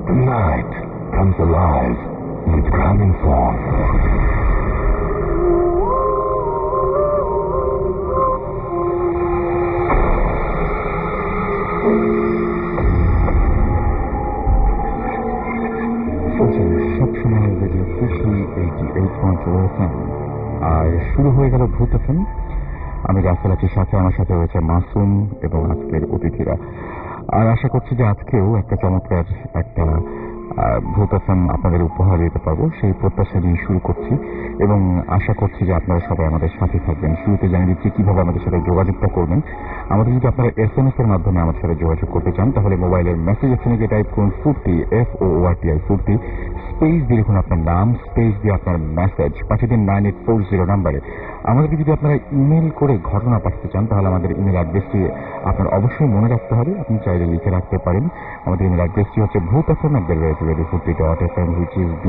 Tonight comes alive with Graminphone. সবসময় radio খুশি 88.4 FM আর শুরু হয়ে গেল ভূত এফএম। আমি রাসেল আছির সাথে, আমার সাথে রয়েছে মাসুম এবং আজকের অতিথিরা। আর আশা করছি যে আজকেও একটা চমৎকার একটা ভূত এফএম আপনাদের উপহার দিতে পারবো, সেই প্রত্যাশা দিয়ে শুরু করছি এবং আশা করছি যে আপনারা সবাই আমাদের সাথে থাকবেন। শুরুতে জানিয়ে দিচ্ছি কিভাবে আমাদের সাথে যোগাযোগটা করবেন। আমাদের যদি আপনারা SMS এর মাধ্যমে আমাদের সাথে যোগাযোগ করতে চান তাহলে মোবাইলের মেসেজ অপশনে গিয়ে টাইপ করুন ফুর্তি, FOORTI ফুর্তি, স্পেস দিয়ে লিখুন আপনার নাম, স্পেস দিয়ে আপনার মেসেজ পাঠিয়ে দিন 9840 নাম্বারে। আমাদেরকে যদি আপনারা ইমেল করে ঘটনা পাঠাতে চান তাহলে আমাদের ইমেল অ্যাড্রেসটি আপনার অবশ্যই মনে রাখতে হবে, আপনি চাইলে লিখে রাখতে পারেন। আমাদের ইমেল অ্যাড্রেসটি হচ্ছে bhutfm@radiofurti, which is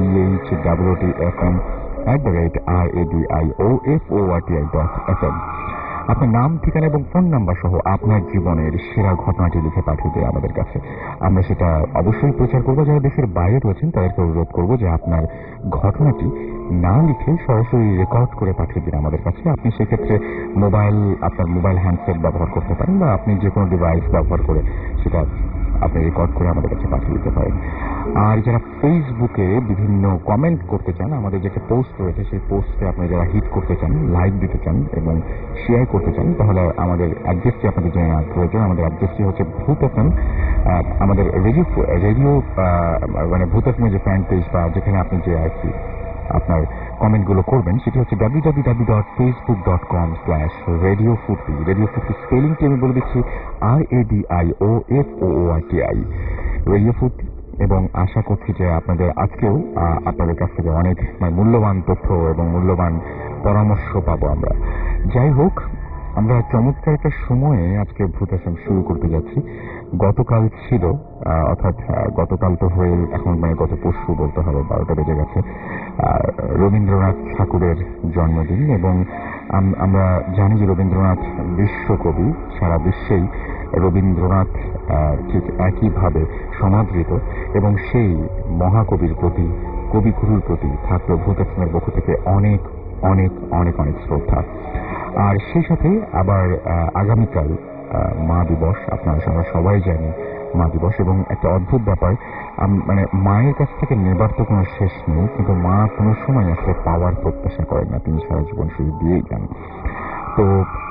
BHWTFM@radiofurti.fm। আপনার নাম, ঠিকানা এবং ফোন নাম্বার সহ আপনার জীবনের সেরা ঘটনাটি লিখে পাঠিয়ে দেয় আমাদের কাছে। আমরা সেটা অবশ্যই প্রচার করবো। যারা দেশের বাইরে রয়েছেন তাদেরকে অনুরোধ করবো যে আপনার ঘটনাটি না লিখে সরাসরি রেকর্ড করে পাঠিয়ে দিন আমাদের কাছে। আপনি সেক্ষেত্রে আপনার মোবাইল হ্যান্ডসেট ব্যবহার করতে পারেন বা আপনি যে কোনো ডিভাইস ব্যবহার করে সেটা আপনি রেকর্ড করে আমাদের কাছে পাঠিয়ে দিতে পারেন। আর যারা ফেসবুকে বিভিন্ন কমেন্ট করতে চান, আমাদের যে একটা পোস্ট রয়েছে সেই পোস্টে আপনি যারা হিট করতে চান, লাইক দিতে চান এবং শেয়ার করতে চান তাহলে আমাদের অ্যাড্রেসটি আপনাদের জেনে নেওয়া প্রয়োজন। আমাদের অ্যাড্রেসটি হচ্ছে ভূত এফএম। আমাদের রেডিও মানে ভূত এফএমের যে ফ্যান পেজ বা যেখানে আপনি যে আর কি আপনার কমেন্টগুলো করবেন সেটি হচ্ছে www.facebook.com/radiofurti। রেডিও ফুর্তি স্পেলিংটি আমি বলে দিচ্ছি RADIOFOORTI, রেডিও ফুর্তি। এবং আশা করছি যে আজকেও আপনাদের কাছ থেকে অনেক মূল্যবান তথ্য এবং মূল্যবান পরামর্শ পাবো আমরা। যাই হোক, আমরা চমৎকার একটা সময়ে আজকে ভূত এফএম শুরু করতে যাচ্ছি। গতকাল ছিল অর্থাৎ গতকাল তো হয়ে এখন গত পরশু বলতে হবে, 12টা বেজে গেছে, রবীন্দ্রনাথ ঠাকুরের জন্মদিন। এবং আমরা জানি যে রবীন্দ্রনাথ বিশ্বকবি, সারা বিশ্বেই রবীন্দ্রনাথ ঠিক একইভাবে সমাদৃত এবং সেই মহাকবির প্রতি, কবিগুরুর প্রতি থাকলো ভূত এফএমের পক্ষ থেকে অনেক অনেক অনেক অনেক শ্রদ্ধা। আর সেই সাথে আবার আগামীকাল মা দিবস, আপনারা সবাই জানি মা দিবস। এবং একটা অদ্ভুত ব্যাপার, মায়ের কাছ থেকে নেবার তো কোনো শেষ নেই, কিন্তু মা কোনো সময় আসলে পাওয়ার প্রত্যাশা করেন না, তিনি সারা জীবন শুধু দিয়েই যান। তো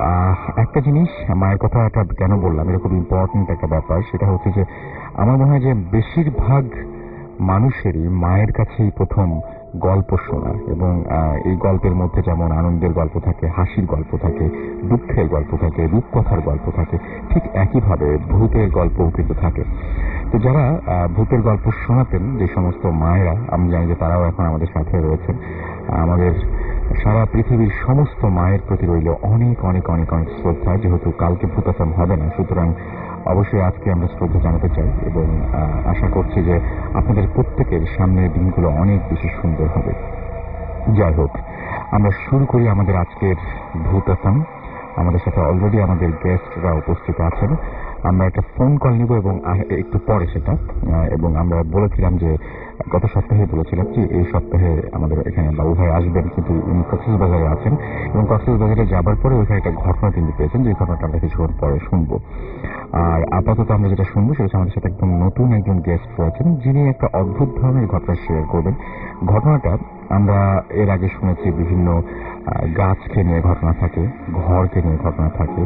একটা জিনিস, মায়ের কথাটা কেন বললাম, এটা খুব ইম্পর্টেন্ট একটা ব্যাপার, সেটা হচ্ছে যে আমার মনে হয় যে বেশিরভাগ মানুষেরই মায়ের কাছেই প্রথম গল্প শোনা। এবং এই গল্পের মধ্যে যেমন আনন্দের গল্প থাকে, হাসির গল্প থাকে, দুঃখের গল্প থাকে, রূপকথার গল্প থাকে, ঠিক একইভাবে ভূতের গল্পও কিন্তু থাকে। তো যারা ভূতের গল্প শোনাতেন যে সমস্ত মায়েরা, আমি জানি যে তারাও এখন আমাদের সাথে রয়েছেন। আমাদের সারা পৃথিবীর সমস্ত মায়ের প্রতি রইল অনেক অনেক অনেক অনেক শ্রদ্ধা। যেহেতু কালকে ভূত এফএম হবে না, সুতরাং অবশ্যই আজকে আমরা শ্রদ্ধা জানাতে চাই এবং আশা করছি যে আপনাদের প্রত্যেকের সামনের দিনগুলো অনেক বেশি সুন্দর হবে। যাই হোক, আমরা শুরু করি আমাদের আজকের ভূত এফএম। আমাদের সাথে অলরেডি আমাদের গেস্টরা উপস্থিত আছেন। আমরা একটা ফোন কল নিব এবং একটু পরে সেটা, এবং আমরা বলেছিলাম যে গত সপ্তাহে বলেছিলাম যে এই সপ্তাহে আমাদের এখানে বাবু ভাই আসবেন, কিন্তু উনি কক্সবাজারে আছেন এবং কক্সবাজারে যাবার পরে ওইখানে একটা ঘটনা তিনি পেয়েছেন, যে ঘটনাটা আমরা কিছুক্ষণ পরে শুনবো। আর আপাতত আমরা যেটা শুনবো সেটা আমাদের সাথে একদম নতুন একজন গেস্ট রয়েছেন, যিনি একটা অদ্ভুত ধরনের ঘটনা শেয়ার করবেন। ঘটনাটা আমরা এর আগে শুনেছি বিভিন্ন গাছকে নিয়ে ঘটনা থাকে, ঘরকে নিয়ে ঘটনা থাকে,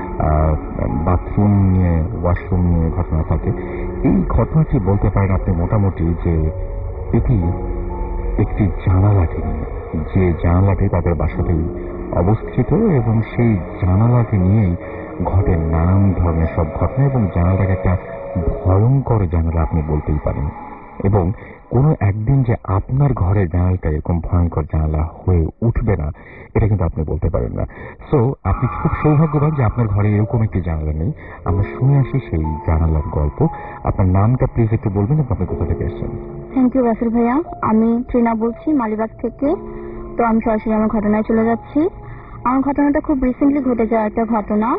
বাথরুম নিয়ে, ওয়াশরুম নিয়ে ঘটনা থাকে। এই ঘটনাটি বলতে পারেন আপনি মোটামুটি যে এটি একটি জানালাকে নিয়ে, যে জানালাটি তাদের বাসাতেই অবস্থিত এবং সেই জানালাকে নিয়েই ঘটে নানান ধরনের সব ঘটনা। এবং জানালাটাকে একটা ভয়ঙ্কর জানালা আপনি বলতেই পারেন। এবং কোনো একদিন যে আপনার ঘরের জানালাটা এরকম ভয়ঙ্কর জানালা হয়ে উঠবে না, এটা কিন্তু আপনি বলতে পারেন না। সো আপনি খুব সৌভাগ্যবান যে আপনার ঘরে এরকম একটি জানালা নেই। আমরা শুনে আসি সেই জানালার গল্প। আপনার নামটা প্লিজ একটু বলবেন এবং আপনি কোথা থেকে এসেছেন? থ্যাংক ইউ রাসেল ভাইয়া, আমি ট্রিনা বলছি মালিবাগ থেকে। তো আমি সরাসরি আমার ঘটনায় চলে যাচ্ছি। আমার ঘটনাটা খুব রিসেন্টলি ঘটে যাওয়া একটা ঘটনা।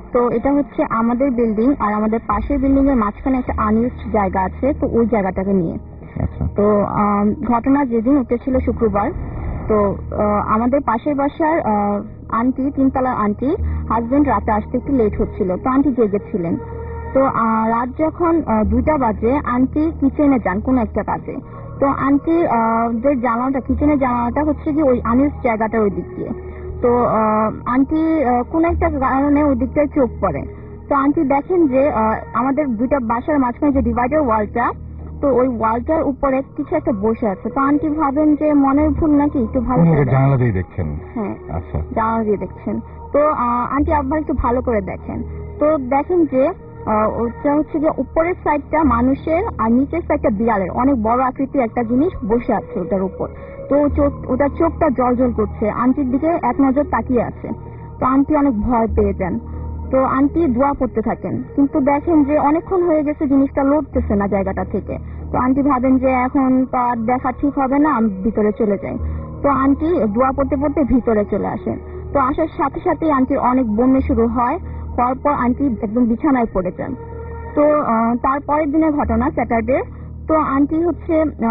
তো এটা হচ্ছে আমাদের বিল্ডিং, আর আমাদের পাশের বিল্ডিং এর মাঝখানে একটা আনইউজড জায়গা আছে, তো ওই জায়গাটাকে নিয়ে। আচ্ছা, তো ঘটনা যেদিন এটা ছিল শুক্রবার, তো আমাদের পাশের বাসার আন্টি, তিনতলার আন্টি হাজবেন্ড রাতে আসতে একটু লেট হচ্ছিল, তো আন্টি জেগেছিলেন। তো রাত যখন 2টা বাজে আন্টি কিচেনে যান কোনো একটা কাজে। তো আন্টি যে জানালাটা, কিচেনের জানালাটা হচ্ছে কি ওই আনইউজ জায়গাটার ওই দিক দিয়ে। তো আন্টি কোন একটা কারণে ওই দিকটায় চোখ পড়ে। তো আন্টি দেখেন যে আমাদের 2টা বাসার মাঝখানে যে ডিভাইডার ওয়ালটা, তো ওই ওয়ালটার উপরে কিছু একটা বসে আছে। তো আন্টি ভাবেন যে মনের ভুল নাকি, একটু ভালো করে জানালা দিয়ে দেখছেন? হ্যাঁ, আচ্ছা, জানালা দিয়ে দেখছেন। তো আন্টি আবার একটু ভালো করে দেখেন, তো দেখেন যে ওটা হচ্ছে যে উপরের সাইডটা মানুষের আর নিচের সাইডটা বিড়ালের, অনেক বড় আকৃতির একটা জিনিস বসে আছে ওটার উপর। তো ওটার চোখটা জল জল করছে, আন্টির দিকে এক নজর তাকিয়ে আছে। তো আন্টি অনেক ভয় পেয়ে যান। তো আন্টি দোয়া করতে থাকেন, কিন্তু দেখেন যে অনেকক্ষণ হয়ে গেছে জিনিসটা লড়তেছে না জায়গাটা থেকে। তো আন্টি ভাবেন যে এখন তো আর দেখা ঠিক হবে না, আমি ভিতরে চলে যাই। তো আন্টি দোয়া পড়তে পড়তে ভিতরে চলে আসেন। তো আসার সাথে সাথেই আন্টির অনেক বমি শুরু হয়, হওয়ার পর আন্টি একদম বিছানায় পড়ে যান। তো তারপরের দিনের ঘটনা স্যাটারডে। তো আন্টি হচ্ছে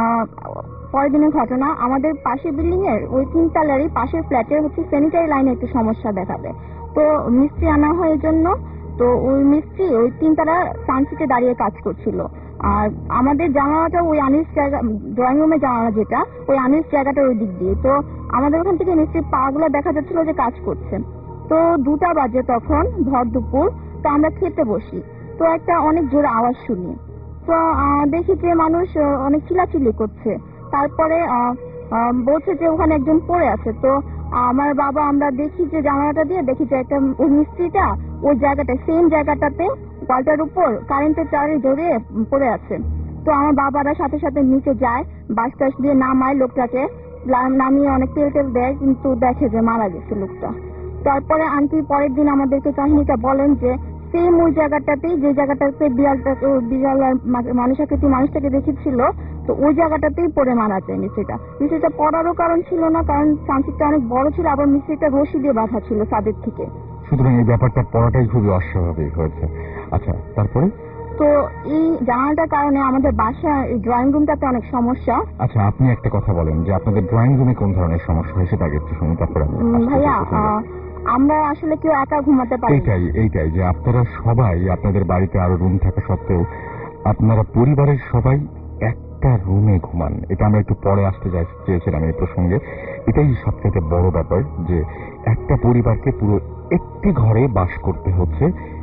পরের দিনের ঘটনা, আমাদের পাশের বিল্ডিং এর ওই 3 তলারই পাশের ফ্ল্যাটের হচ্ছে স্যানিটারি লাইনে একটু সমস্যা দেখাবে। তো মিস্ত্রি আনা হয় এর জন্য। তো ওই মিস্ত্রি ওই 3 তলা সানসিটে দাঁড়িয়ে কাজ করছিল, আর আমাদের জানালাটা ওই আনিস জায়গা, ড্রয়িং রুমের জানালা যেটা, ওই আনিস জায়গাটা ওই দিক দিয়ে। তো আমাদের ওখান থেকে মিস্ত্রির পা গুলো দেখা যাচ্ছিল যে কাজ করছে। তো 2টা বাজে তখন, ভর দুপুর। তো আমরা খেতে বসি, তো একটা অনেক জোরে আওয়াজ শুনি। তো দেখি যে মানুষ অনেক চিল্লাচিল্লি করছে। তারপরে বলছে যে ওখানে একজন পড়ে আছে। তো আমার বাবা, আমরা দেখি যে জানালাটা দিয়ে দেখি যে একটা ওই মিস্ত্রিটা ওই জায়গাটা, সেম জায়গাটাতে ওয়ালটার উপর কারেন্টের তারে ধরে পড়ে আছে। তো আমার বাবারা সাথে সাথে নিচে যায়, বাস টাস দিয়ে নামায় লোকটাকে, নামিয়ে অনেক তেল টেল দেয়, কিন্তু দেখে যে মারা গেছে লোকটা। তারপরে আন্টি পরের দিন আমাদেরকে কাহিনীটা বলেন যে সেম ওই জায়গাটাতেই, যে জায়গাটাতে বিড়াল আর মানুষ আকৃতি মানুষটাকে দেখেছিল, তো ওই জায়গাটাতেই পড়ে মারা যায় মিস্ত্রিটা। মিস্ত্রিটা পড়ারও কারণ ছিল না, কারণ সানসিটটা অনেক বড় ছিল, আবার মিস্ত্রিটা রশি দিয়ে বাঁধা ছিল ছাদের থেকে। সুতরাং এই ব্যাপারটা পড়াটাই খুবই অস্বাভাবিক হয়েছে। আচ্ছা, তারপরে? তো এই জানালাটার কারণে আমাদের বাসার ড্রয়িং রুমটাতে অনেক সমস্যা। আচ্ছা, আপনি একটা কথা বলেন যে আপনাদের ড্রয়িং রুমে কোন ধরনের সমস্যা হয় সেটা আগে একটু শুনি, তারপরে ভাইয়া আমরা আসলে কেউ একা ঘুমাতে পারি। এইটাই যে আপনারা সবাই, আপনাদের বাড়িতে আরো রুম থাকা সত্ত্বেও আপনারা পরিবারের সবাই একটা রুমে ঘুমান। এটা আমরা একটু পরে আসতে চেয়েছিলাম এই প্রসঙ্গে। এটাই সবথেকে বড় ব্যাপার যে একটা পরিবারকে পুরো একটি ঘরে বাস করতে হচ্ছে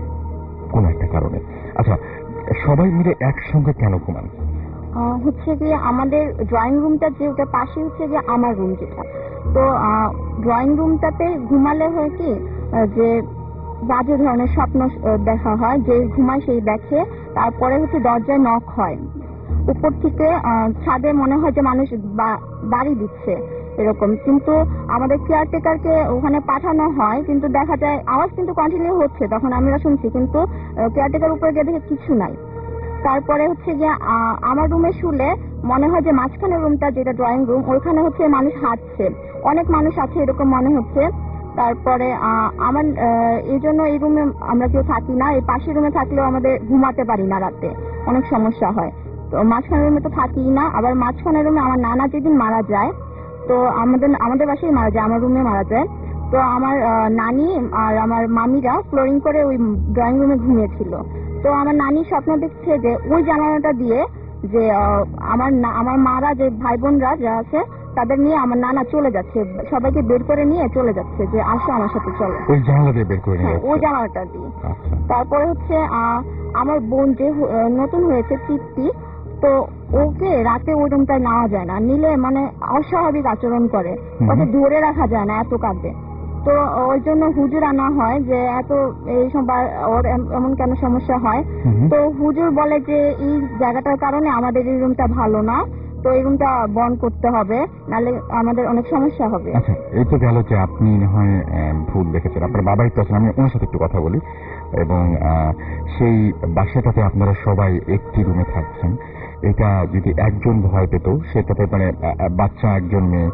কোন একটা কারণে। আচ্ছা, সবাই মিলে একসঙ্গে কেন ঘুমান? হচ্ছে কি আমাদের ড্রয়িং রুমটা যে ওটা পাশে হচ্ছে যে আমার রুম যেটা, তো ড্রয়িং রুমটাতে ঘুমালে হয় কি যে বাজে ধরনের স্বপ্ন দেখা হয়, যে ঘুমায় সেই দেখে। তারপরে হচ্ছে দরজায় নক হয় উপর থেকে, ছাদে মনে হয় যে মানুষ বাড়ি দিচ্ছে এরকম, কিন্তু আমাদের কেয়ারটেকারকে ওখানে পাঠানো হয়, কিন্তু দেখা যায় আওয়াজ কিন্তু কন্টিনিউ হচ্ছে, তখন আমরা শুনছি, কিন্তু কেয়ারটেকার উপরে গিয়ে দেখে কিছু নাই। তারপরে হচ্ছে গিয়ে আমার রুমে শুলে মনে হয় যে মাঝখানে রুমটা যেটা ড্রয়িং রুম, ওইখানে হচ্ছে মানুষ হাঁটছে, অনেক মানুষ আছে এরকম মনে হচ্ছে। তারপরে আমার এই জন্য এই রুমে আমরা কেউ থাকি না, এই পাশের রুমে থাকলেও আমাদের ঘুমাতে পারি না, রাতে অনেক সমস্যা হয়। তো মাঝখানের রুমে তো থাকিই না। আবার মাঝখানের রুমে আমার নানা যেদিন মারা যায়, তো আমাদের বাসায় মারা যায়, আমার রুমে মারা যায়। তো আমার নানি আর আমার মামিরা ফ্লোরিং করে ওই ড্রয়িং রুমে ঘুমিয়েছিল। তো আমার নানি স্বপ্ন দেখছে যে ওই জানালাটা দিয়ে যে আমার মারা যে ভাই বোনরা যা আছে তাদের নিয়ে আমার নানা চলে যাচ্ছে, সবাইকে বের করে নিয়ে চলে যাচ্ছে যে আসো আমার সাথে চলো। ওই জানালা দিয়ে বের করে নিয়ে? ওই জানালাটা দিয়ে। তারপরে হচ্ছে আমার বোন যে নতুন হয়েছে তৃপ্তি, তো ওকে রাতে ওই রুমটায় নেওয়া যায় না, নিলে মানে অস্বাভাবিক আচরণ করে, ওকে ধরে রাখা যায় না, এত কাঁদে। তো ওই জন্য হুজুর আনা হয় যে এত এই সময় ওর এমন কেন সমস্যা হয়। তো হুজুর বলে যে এই জায়গাটার কারণে আমাদের এই রুমটা ভালো না, তো এই রুমটা বন্ধ করতে হবে, নাহলে আমাদের অনেক সমস্যা হবে। আচ্ছা, এই তো গেল যে আপনি হয় ভূত দেখেছেন, আপনার বাবাই তো আছেন, আমি ওনার সাথে একটু কথা বলি। এবং সেই বাসাটাতে আপনারা সবাই একটি রুমে থাকছেন, এটা যদি একজন ভয় পেত সেটাতে মানে বাচ্চা একজন মেয়ে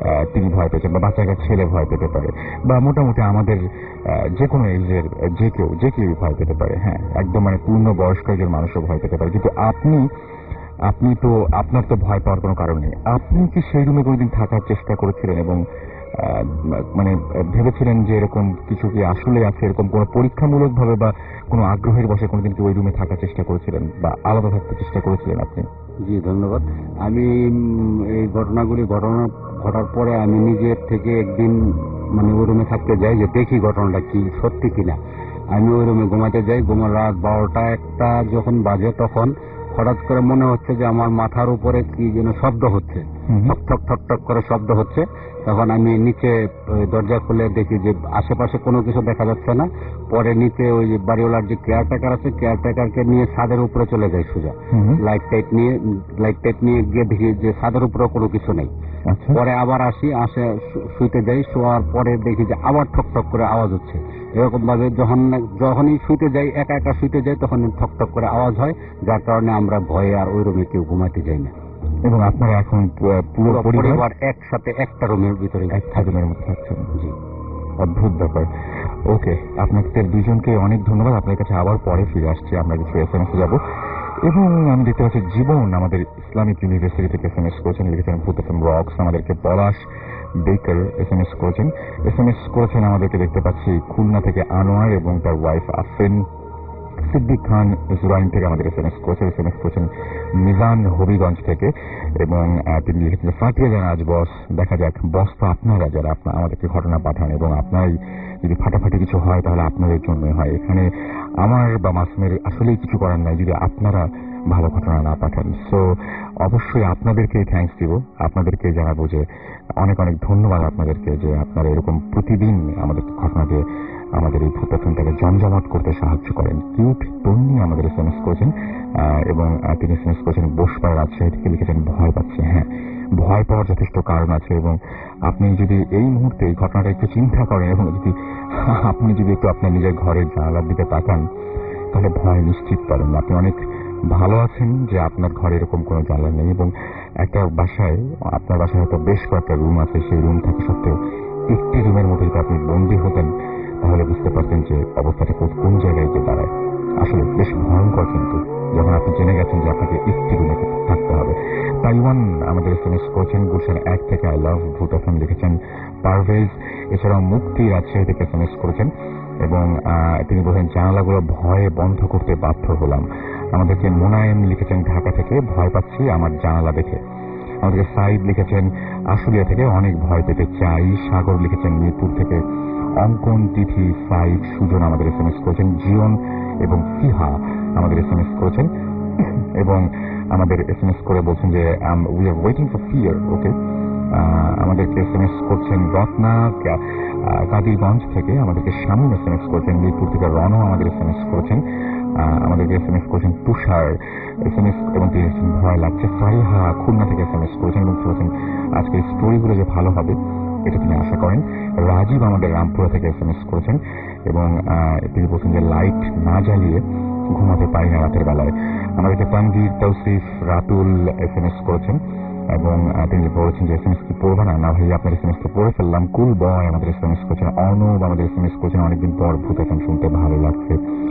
তিনি ভয় পেয়েছেন, বা বাচ্চাকে ছেলে ভয় পেতে পারে, বা মোটামুটি আমাদের যে কোনো এজের যে কেউ ভয় পেতে পারে। হ্যাঁ, একদম মানে পূর্ণ বয়স্ক একজন মানুষও ভয় পেতে পারে। কিন্তু আপনি তো, আপনার তো ভয় পাওয়ার কোনো কারণ নেই। আপনি কি সেই রুমে কোনোদিন থাকার চেষ্টা করেছিলেন এবং মানে ভেবেছিলেন যে এরকম কিছু কি আসলে আছে, এরকম কোনো পরীক্ষামূলক ভাবে বা কোনো আগ্রহের বসে কোনোদিন কি ওই রুমে থাকার চেষ্টা করেছিলেন বা আলাদা থাকতে চেষ্টা করেছিলেন আপনি? জি, ধন্যবাদ। আমি এই ঘটনা ঘটার পরে আমি নিজের থেকে একদিন মানে ওই রুমে থাকতে যাই, যে দেখি ঘটনাটা কি সত্যি কিনা। আমি ওই রুমে ঘুমাতে যাই। রাত 12টা 1টা যখন বাজে, তখন হঠাৎ করে মনে হচ্ছে যে আমার মাথার উপরে কি যেন শব্দ হচ্ছে, ঠক ঠক ঠক ঠক করে শব্দ হচ্ছে। তখন আমি নিচে দরজা খুলে দেখি যে আশেপাশে কোনো কিছু দেখা যাচ্ছে না। পরে নিচে ওই যে বাড়িওয়ালার যে কেয়ারটেকার আছে, কেয়ারটেকারকে নিয়ে ছাদের উপরে চলে যাই সোজা। লাইট টাইট নিয়ে গিয়ে দেখি যে ছাদের উপরে কোনো কিছু নেই। পরে আবার শুইতে যাই। শোয়ার পরে দেখি যে আবার ঠক ঠক করে আওয়াজ হচ্ছে। এরকম ভাবে যখনই শুইতে যাই, একা একা শুইতে যাই, তখন ঠক ঠক করে আওয়াজ হয়, যার কারণে আমরা ভয়ে আর ওই রুমে কেউ ঘুমাতে যাই না। এবং আপনারা এখন পুরো পরিবার একসাথে একটা রুমের ভিতরে রুমের মধ্যে থাকছেন? জি, অদ্ভুত ব্যাপার। ওকে, আপনাদের দুজনকে অনেক ধন্যবাদ। আপনার কাছে আবার পরে ফিরে আসছি, আমরা কিছু SMS এ যাবো। এবং আমি দেখতে পাচ্ছি জীবন আমাদের ইসলামিক ইউনিভার্সিটি থেকে SMS করেছেন, লিখেছেন ভূত FM রক্স। আমাদেরকে পলাশ বেকার SMS করেছেন আমাদেরকে দেখতে পাচ্ছি খুলনা থেকে আনোয়ার এবং তার ওয়াইফ আফরিন। সিদ্দিক খান জুরাইন থেকে আমাদের SMS করেছেন মিজান হবিগঞ্জ থেকে, এবং তিনি লিখেছেন ফাটিয়ে যান আজ বস। দেখা যাক বস তো আপনারা, যারা আমাদেরকে ঘটনা পাঠান, এবং আপনারাই যদি ফাটাফাটি কিছু হয় তাহলে আপনাদের জন্যই হয়। এখানে আমার বা মাসুমের আসলেই কিছু করার নাই যদি আপনারা ভালো ঘটনা না পাঠান। সো অবশ্যই আপনাদেরকেই থ্যাঙ্কস দিব, আপনাদেরকে জানাবো যে অনেক অনেক ধন্যবাদ আপনাদেরকে, যে আপনারা এরকম প্রতিদিন আমাদের ঘটনা দিয়ে আমাদের এই ভূতাতনটাকে জমজমাট করতে সাহায্য করেন। কিউট তন্নি আমাদের SMS করেছেন, এবং তিনি SMS করেছেন বসপাড়া রাজশাহী থেকে, লিখেছেন ভয় পাচ্ছে। হ্যাঁ, ভয় পাওয়ার যথেষ্ট কারণ আছে, এবং আপনি যদি এই মুহূর্তে এই ঘটনাটা একটু চিন্তা করেন এবং আপনি যদি একটু আপনার নিজের ঘরের জানালার দিকে তাকান, তাহলে ভয় নিশ্চিত পারেন আপনি অনেক ভালো আছেন যে আপনার ঘরে এরকম কোনো জানলা নেই, এবং একটা বাসায়, আপনার বাসায় হয়তো বেশ কয়েকটা রুম আছে, সেই রুম থাকা সত্ত্বেও একটি রুমের মধ্যে যদি আপনি বন্দী হতেন তাহলে বুঝতে পারতেন যে অবস্থাটা কোন জায়গায় যে দাঁড়ায়। আসলে বেশ ভয়ঙ্কর, কিন্তু যখন আপনি জেনে গেছেন যে আপনাকে একটি রুমে থাকতে হবে। তাইওয়ান আমাদের SMS করেছেন গুলশান 1 থেকে, আই লাভ ভূত FM লিখেছেন পারভেজ। এছাড়াও মুক্তি রাজশাহী থেকে SMS করেছেন, এবং তিনি বলেছেন জানালাগুলো ভয়ে বন্ধ করতে বাধ্য হলাম। আমাদেরকে মোনায়েম লিখেছেন ঢাকা থেকে, ভয় পাচ্ছি আমার জানালা দেখে। আমাদেরকে সাইদ লিখেছেন আশুলিয়া থেকে, অনেক ভয় পেতে চাই। সাগর লিখেছেন মিরপুর থেকে। অঙ্কন তিথি সাইদ সুজন আমাদের SMS করেছেন। জীবন এবং ফিহা আমাদের SMS করেছেন, এবং আমাদের SMS করে বলছেন যে we are waiting for fear. Okay, আমাদেরকে SMS করছেন রত্না কাদিরগঞ্জ থেকে, আমাদেরকে শামীম SMS করেছেন মিরপুর থেকে। রনো আমাদের SMS করেছেন, আমাদেরকে SMS করেছেন তুষার SMS, এবং তিনি ভয় লাগছে। ফারিহা খুলনা থেকে SMS করেছেন, এবং বলেছেন আজকের স্টোরিগুলো যে ভালো হবে এটা তিনি আশা করেন। রাজীব আমাদের রামপুরা থেকে SMS করেছেন, এবং তিনি বলছেন যে লাইট না জ্বালিয়ে ঘুমাতে পারি না রাতের বেলায়। আমাদেরকে তানভীর তৌসিফ রাতুল SMS করেছেন, এবং তিনি বলেছেন যে SMS কি পড়বে না? না ভাই, আপনার SMS তো পড়ে ফেললাম। কুল বয় আমাদের SMS করেছেন। অর্ণব আমাদের SMS করেছেন অনেকদিন পর ভূত FM শুনতে ভালো লাগছে,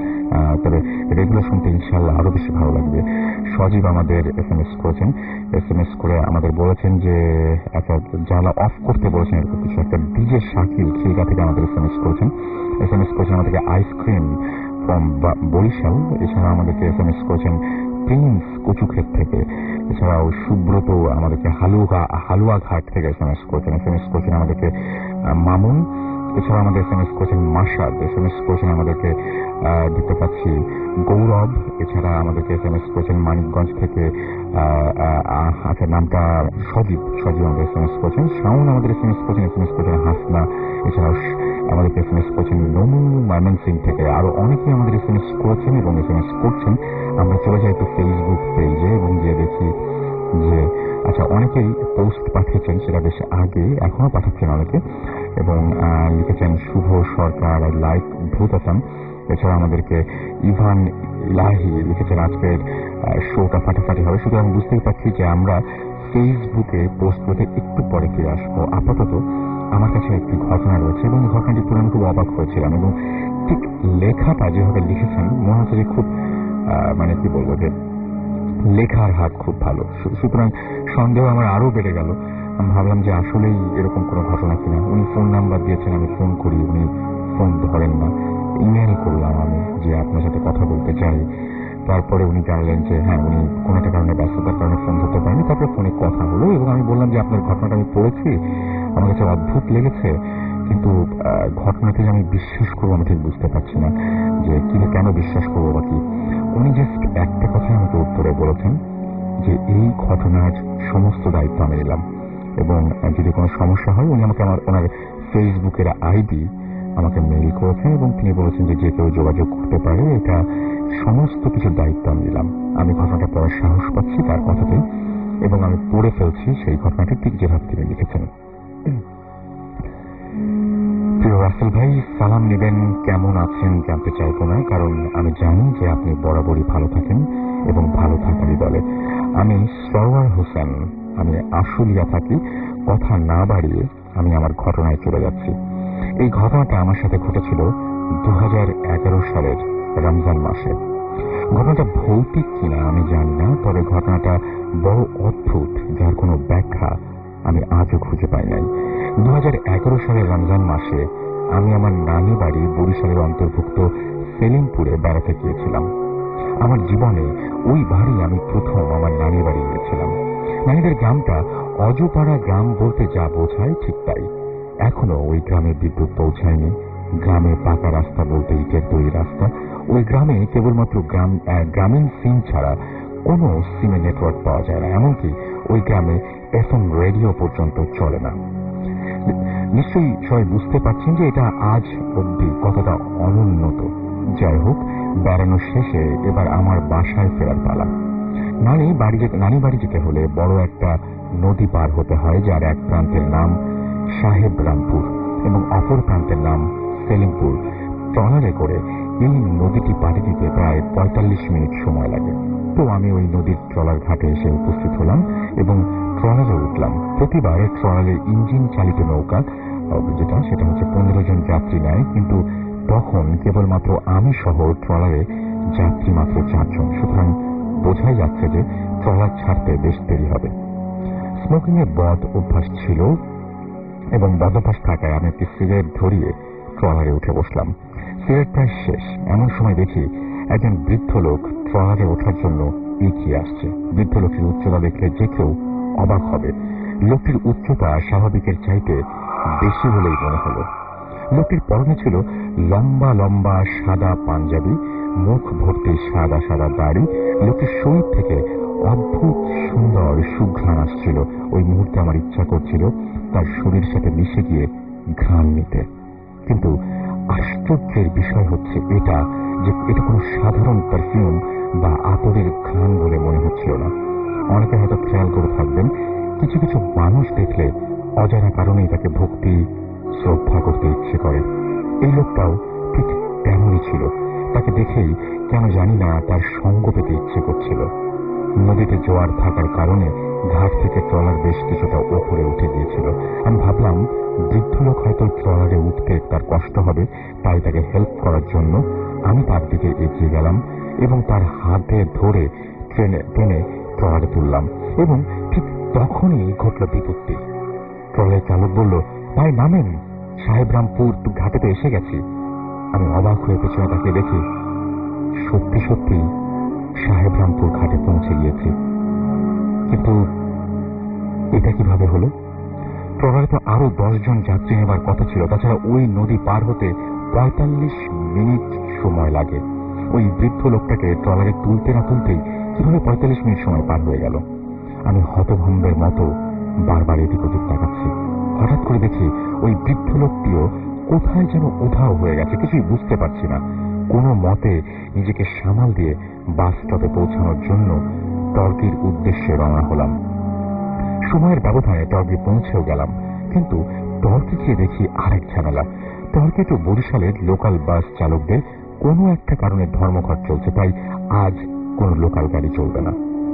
তবে রেগুলার শুনতে ইনশাল্লাহ আরো বেশি ভালো লাগবে। সজীব আমাদের SMS করেছেন, SMS করে আমাদের বলেছেন যে একটা জ্বালা অফ করতে বলেছেন, এরকম কিছু একটা। ডিজে শাকিল খিলগা থেকে আমাদের SMS করেছেন আমাদেরকে আইসক্রিম ফ্রম বরিশাল। এছাড়া আমাদেরকে SMS করেছেন প্রিন্স কচুক্ষেত থেকে। এছাড়াও সুব্রত আমাদেরকে হালুয়াঘাট থেকে SMS করেছেন আমাদেরকে মামুন। এছাড়া আমাদের SMS করেছেন মাসাদ, SMS করেছেন আমাদেরকে দেখতে পাচ্ছি গৌরব। এছাড়া আমাদেরকে SMS করেছেন মানিকগঞ্জ থেকে, আচ্ছা নামটা সজীব আমাদের SMS করেছেন। শাওন আমাদের SMS করেছেন হাসনা। এছাড়াও আমাদেরকে SMS করেছেন নমু ময়মনসিং থেকে। আরো অনেকেই আমাদের SMS করেছেন এবং SMS করছেন। আমরা চলে যাই একটু ফেসবুক পেজে এবং গিয়ে দেখি যে আচ্ছা অনেকেই পোস্ট পাঠিয়েছেন, সেটা বেশ আগে, এখনো পাঠাচ্ছেন অনেকে, এবং লিখেছেন শুভ সরকার লাইক ভূত FM। এছাড়া আমাদেরকে ইভান ইলাহি লিখেছেন আজকের শোটা ফাটাফাটি হবে। সুতরাং বুঝতেই পারছি যে আমরা ফেসবুকে পোস্ট করতে একটু পরে ফিরে আসবো। আপাতত আমার কাছে একটি ঘটনা রয়েছে এবং এই ঘটনাটি পড়ে আমি খুব অবাক হয়েছিলাম এবং ঠিক লেখাটা যেভাবে লিখেছেন মনে হচ্ছে যে খুব মানে কি বলবো যে লেখার হাত খুব ভালো। সুতরাং সন্দেহ আমার আরো বেড়ে গেল। আমি ভাবলাম যে আসলেই এরকম কোনো ঘটনা কিনা। উনি ফোন নাম্বার দিয়েছেন, আমি ফোন করি, উনি ফোন ধরেন না। ইমেল করলাম আমি যে আপনার সাথে কথা বলতে চাই। তারপরে উনি জানলেন যে হ্যাঁ উনি কোনো একটা কারণে ব্যস্ততার কারণে ফোন ধরতে পারেনি। তারপরে ফোনে কথা হলো এবং আমি বললাম যে আপনার ঘটনাটা আমি পড়েছি, আমার কাছে অদ্ভুত লেগেছে, কিন্তু ঘটনাটি যে আমি বিশ্বাস করবো আমি ঠিক বুঝতে পারছি না যে কেন বিশ্বাস করবো বা কি। উনি জাস্ট একটা কথা আমাকে উত্তরে বলেছেন যে এই ঘটনার সমস্ত দায়িত্ব আমি নিলাম এবং যদি কোনো সমস্যা হয় উনি আমাকে ওনার ফেসবুকের আইডি আমাকে মেইল করেছেন এবং তিনি বলেছেন যে যে কেউ যোগাযোগ করতে পারে, এটা সমস্ত কিছুর দায়িত্ব আমি নিলাম। আমি ঘটনাটা পড়ার সাহস পাচ্ছি তার কথাতেই এবং আমি পড়ে ফেলছি সেই ঘটনাটি ঠিক যেভাবে তিনি লিখেছেন। প্রিয় রাসেল ভাই, সালাম নেবেন, কেমন আছেন জানতে চাইবো না, কারণ আমি জানি যে আপনি বরাবরই ভালো থাকেন এবং ভালো থাকারই দলে। আমি সরওয়ার হোসেন, আমি আশুলিয়া থাকি। কথা না বাড়িয়ে আমি আমার ঘটনায় চলে যাচ্ছি। এই ঘটনাটা আমার সাথে ঘটেছিল 2011 সালের রমজান মাসে। ঘটনাটা ভৌতিক কিনা আমি জানি না, তবে ঘটনাটা বড় অদ্ভুত, যার কোনো ব্যাখ্যা আমি আজও খুঁজে পাই নাই। 2011 সালের রমজান মাসে আমি আমার নানি বাড়ি বরিশালের অন্তর্ভুক্ত সেলিমপুরে বেড়াতে গিয়েছিলাম। আমার জীবনে ওই বাড়ি আমি প্রথম আমার নানি বাড়ি গিয়েছিলাম। নানিদের গ্রামটা অজপাড়া গ্রাম বলতে যা বোঝায় ঠিক তাই। এখনো ওই গ্রামে বিদ্যুৎ পৌঁছায়নি। গ্রামে পাকা রাস্তা বলতে ইটের তৈরি রাস্তা। ওই গ্রামে কেবলমাত্র গ্রামীণ সিম ছাড়া কোনো সিমে নেটওয়ার্ক পাওয়া যায় না। এমনকি ওই গ্রামে FM রেডিও পর্যন্ত চলে না। নিশ্চয়ই সবাই বুঝতে পারছেন যে এটা আজ অব্দি কতটা অনুন্নত। যাই হোক, বেড়ানো শেষে এবার আমার বাসায় ফেরার পালা। নানি বাড়ি যেতে হলে বড় একটা নদী পার হতে হয়, যার এক প্রান্তের নাম সাহেবরামপুর এবং অপর প্রান্তের নাম সেলিমপুর। ট্রলারে করে এই নদীটি পাড়ি দিতে প্রায় 45 মিনিট সময় লাগে। তো আমি ওই নদীর ট্রলার ঘাটে এসে উপস্থিত হলাম এবং ট্রলারে উঠলাম। প্রতিবার ট্রলারের ইঞ্জিন চালিত নৌকা সেটা হচ্ছে 15 জন যাত্রী নেয়, কিন্তু তখন কেবলমাত্র আমি সহ ট্রলারে যাত্রী মাত্র 4 জন। সুতরাং বোঝাই যাচ্ছে যে ট্রলার ছাড়তে বেশ দেরি হবে। স্মোকিং এর বদ অভ্যাস ছিল এবং বদ অভ্যাস থাকায় আমি একটি সিগারেট ধরিয়ে ট্রলারে উঠে বসলাম। সিগারেট প্রায় শেষ, এমন সময় দেখি একজন বৃদ্ধ লোক ট্রলারে ওঠার জন্য এগিয়ে আসছে। বৃদ্ধ লোকটির উচ্চতা দেখলে যে কেউ অবাক হবে। লোকটির উচ্চতা স্বাভাবিকের চাইতে বেশি বলেই মনে হলো। লোকটির পরনে ছিল লম্বা লম্বা সাদা পাঞ্জাবি, মুখ ভর্তি সাদা সাদা দাড়ি। লোকটির শরীর থেকে অদ্ভুত সুন্দর সুঘ্রাণ আসছিল। ওই মুহূর্তে আমার ইচ্ছা করছিল তার শরীরের সাথে মিশে গিয়ে ঘ্রাণ নিতে, কিন্তু আশ্চর্যের বিষয় হচ্ছে এটা যে এটা কোনো সাধারণ পারফিউম বা আতরের ঘ্রাণ বলে মনে হচ্ছিল না। অনেকে হয়তো খেয়াল করে থাকবেন, কিছু কিছু মানুষ দেখলে অজানা কারণেই তাকে ভক্তি শ্রদ্ধা করতে ইচ্ছে করে। এই লোকটাও ঠিক তেমনই ছিল। তাকে দেখেই কেন জানি না তার সঙ্গ পেতে ইচ্ছে করছিল। নদীতে জোয়ার থাকার কারণে ঘাট থেকে ট্রলার বেশ কিছুটা ওপরে উঠে গিয়েছিল। আমি ভাবলাম বৃদ্ধ লোক হয়তো ট্রলারে উঠতে তার কষ্ট হবে, তাই তাকে হেল্প করার জন্য আমি তার দিকে এগিয়ে গেলাম এবং তার হাতে ধরে টেনে ট্রলারে তুললাম এবং ঠিক তখনই ঘটল বিপত্তি। ট্রলারের চালক বলল, ভাই নামেন, সাহেবরামপুর ঘাটেতে এসে গেছি। আমি অবাক হয়ে পেছনে তাকিয়ে দেখি সত্যি সত্যি সাহেবরামপুর ঘাটে পৌঁছে গিয়েছি। কিন্তু এটা কিভাবে হলো? ট্রলারে তো আরো 10 জন যাত্রী নেবার কথা ছিল। তাছাড়া ওই নদী পার হতে 45 মিনিট সময় লাগে। ওই বৃদ্ধ লোকটাকে ট্রলারে তুলতে না তুলতেই কিভাবে 45 মিনিট সময় পার হয়ে গেল? আমি হতভম্বের মতো বারবার এদিক ওদিক তাকাচ্ছি। হঠাৎ করে দেখি ওই বৃদ্ধ লোকটিও কোথায় যেন উধাও হয়ে গেছে। কিছুই বুঝতে পারছি না। কোনো মতে নিজেকে সামাল দিয়ে বাস স্টপে পৌঁছানোর জন্য টর্কির উদ্দেশ্যে রওনা হলাম। সময়ের ব্যবধানে টর্কি পৌঁছেও গেলাম, কিন্তু টর্কি গিয়ে দেখি আরেক ঝামেলা। টর্কি তো বরিশালের লোকাল বাস চালকদের কোনো একটা কারণে ধর্মঘট চলছে, তাই আজ কোন লোকাল গাড়ি চলবে না।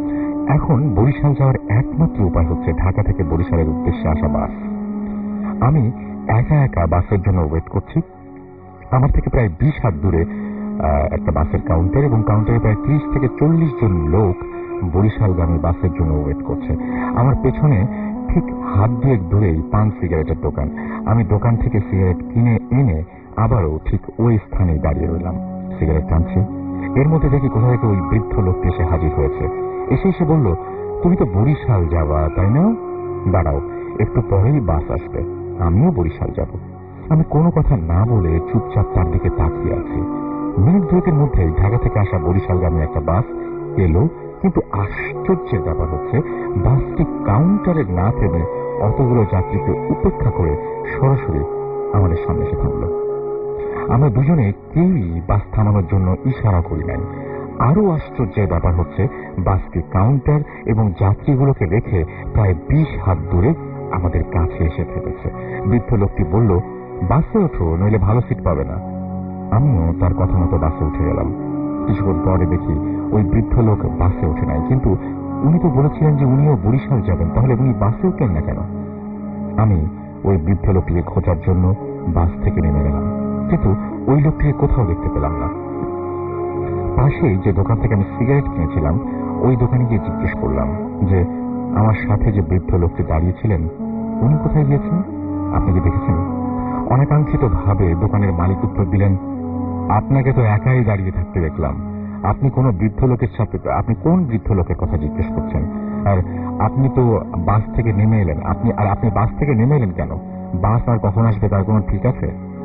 এখন বরিশাল যাওয়ার একমাত্র উপায় হচ্ছে ঢাকা থেকে বরিশালের উদ্দেশ্যে আসা বাস। আমি একা একা বাসের জন্য ওয়েট করছি। আমার থেকে প্রায় 20 হাত দূরে একটা বাসের কাউন্টার, এবং কাউন্টারে প্রায় 30 থেকে 40 জন লোক বরিশালগামী বাসের জন্য ওয়েট করছে। আমার পেছনে ঠিক হাত দিয়ে দূরেই পান সিগারেটের দোকান। আমি দোকান থেকে সিগারেট কিনে এনে আবারও ঠিক ওই স্থানে দাঁড়িয়ে রইলাম, সিগারেট টানছি। এর মধ্যে দেখি কোথা থেকে ওই বৃদ্ধ লোকটি এসে হাজির হয়েছে। এসে বলল, তুমি তো বরিশাল যাবা তাই না? দাঁড়াও, একটু পরেই বাস আসবে, আমিও বরিশাল যাব। আমি কোনো কথা না বলে চুপচাপ তার দিকে তাকিয়ে আছি। মিনিট দুয়েকের মধ্যেই ঢাকা থেকে আসা বরিশালগামী একটা বাস এলো, কিন্তু আশ্চর্যের ব্যাপার হচ্ছে বাসটি কাউন্টারে না থেমে অতগুলো যাত্রীকে উপেক্ষা করে সরাসরি আমাদের সামনে এসে থামল। আমরা দুজনে কেউই বাস থামানোর জন্য ইশারা করি নাই। আরো আশ্চর্যের ব্যাপার হচ্ছে বাসটি কাউন্টার এবং যাত্রীগুলোকে রেখে প্রায় 20 হাত দূরে আমাদের কাছে এসে থেমেছে। বৃদ্ধ লোকটি বলল, বাসে ওঠো, নইলে ভালো সিট পাবে না। আমিও তার কথা মতো বাসে উঠে গেলাম। কিছুক্ষণ পরে দেখি ওই বৃদ্ধ লোক বাসে ওঠে নাই, কিন্তু উনি তো বলেছিলেন যে উনিও বরিশাল যাবেন, তাহলে উনি বাসে উঠলেন না কেন? আমি ওই বৃদ্ধ লোকটিকে খোঁজার জন্য বাস থেকে নেমে গেলাম, কিন্তু ওই লোকটিকে কোথাও দেখতে পেলাম না। পাশেই যে দোকান থেকে আমি সিগারেট কিনেছিলাম ওই দোকানে গিয়ে জিজ্ঞেস করলাম যে আমার সাথে যে বৃদ্ধ লোকটি দাঁড়িয়েছিলেন উনি কোথায় গিয়েছেন, আপনি কি দেখেছেন? অনাকাঙ্ক্ষিত ভাবে দোকানের মালিক উত্তর দিলেন, আপনাকে তো একাই দাঁড়িয়ে থাকতে দেখলাম, আপনি কোন বৃদ্ধ লোকের সাথে, আপনি কোন বৃদ্ধ লোকের কথা জিজ্ঞেস করছেন? আর আপনি তো বাস থেকে নেমে এলেন, আপনি বাস থেকে নেমে এলেন কেন? বাস আর কখন আসবে তার কোনো ঠিক আছে?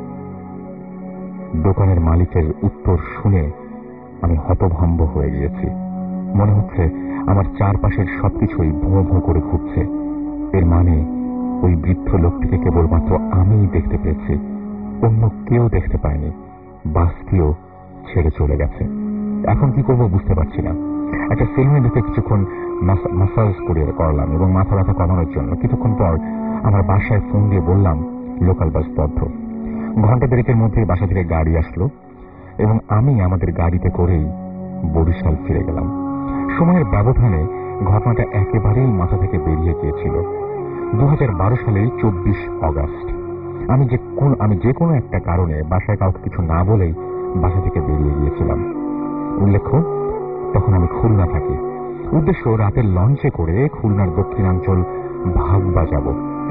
দোকানের মালিকের উত্তর শুনে আমি হতভম্ব হয়ে গিয়েছি। মনে হচ্ছে আমার চারপাশের সবকিছুই ভোঁ ভোঁ করে ঘুরছে। এর মানে ওই বৃদ্ধ লোকটিকে কেবলমাত্র আমিই দেখতে পেয়েছি, অন্য কেউ দেখতে পায়নি। বাসটিও ছেড়ে চলে গেছে। এখন কি করবো বুঝতে পারছি না। একটা সেলুনে ঢুকে কিছুক্ষণ মাসাজ করলাম এবং মাথা ব্যথা কমানোর জন্য। কিছুক্ষণ পর আমার বাসায় ফোন দিয়ে বললাম লোকাল বাস বন্ধ। ঘন্টা দেড়েকের মধ্যে বাসা থেকে গাড়ি আসলো এবং আমি আমাদের গাড়িতে করেই বরিশাল ফিরে গেলাম। সময়ের ব্যবধানে ঘটনাটা একেবারেই মাথা থেকে বেরিয়ে গিয়েছিল। 2012 সালের 24 অগাস্ট আমি যে কোনো একটা কারণে বাসায় কাউকে কিছু না বলেই বাসা থেকে বেরিয়ে গিয়েছিলাম। উল্লেখ্য, তখন আমি খুলনা থাকি। উদ্দেশ্য রাতের লঞ্চে করে খুলনার দক্ষিণাঞ্চল ভাগবা যাব।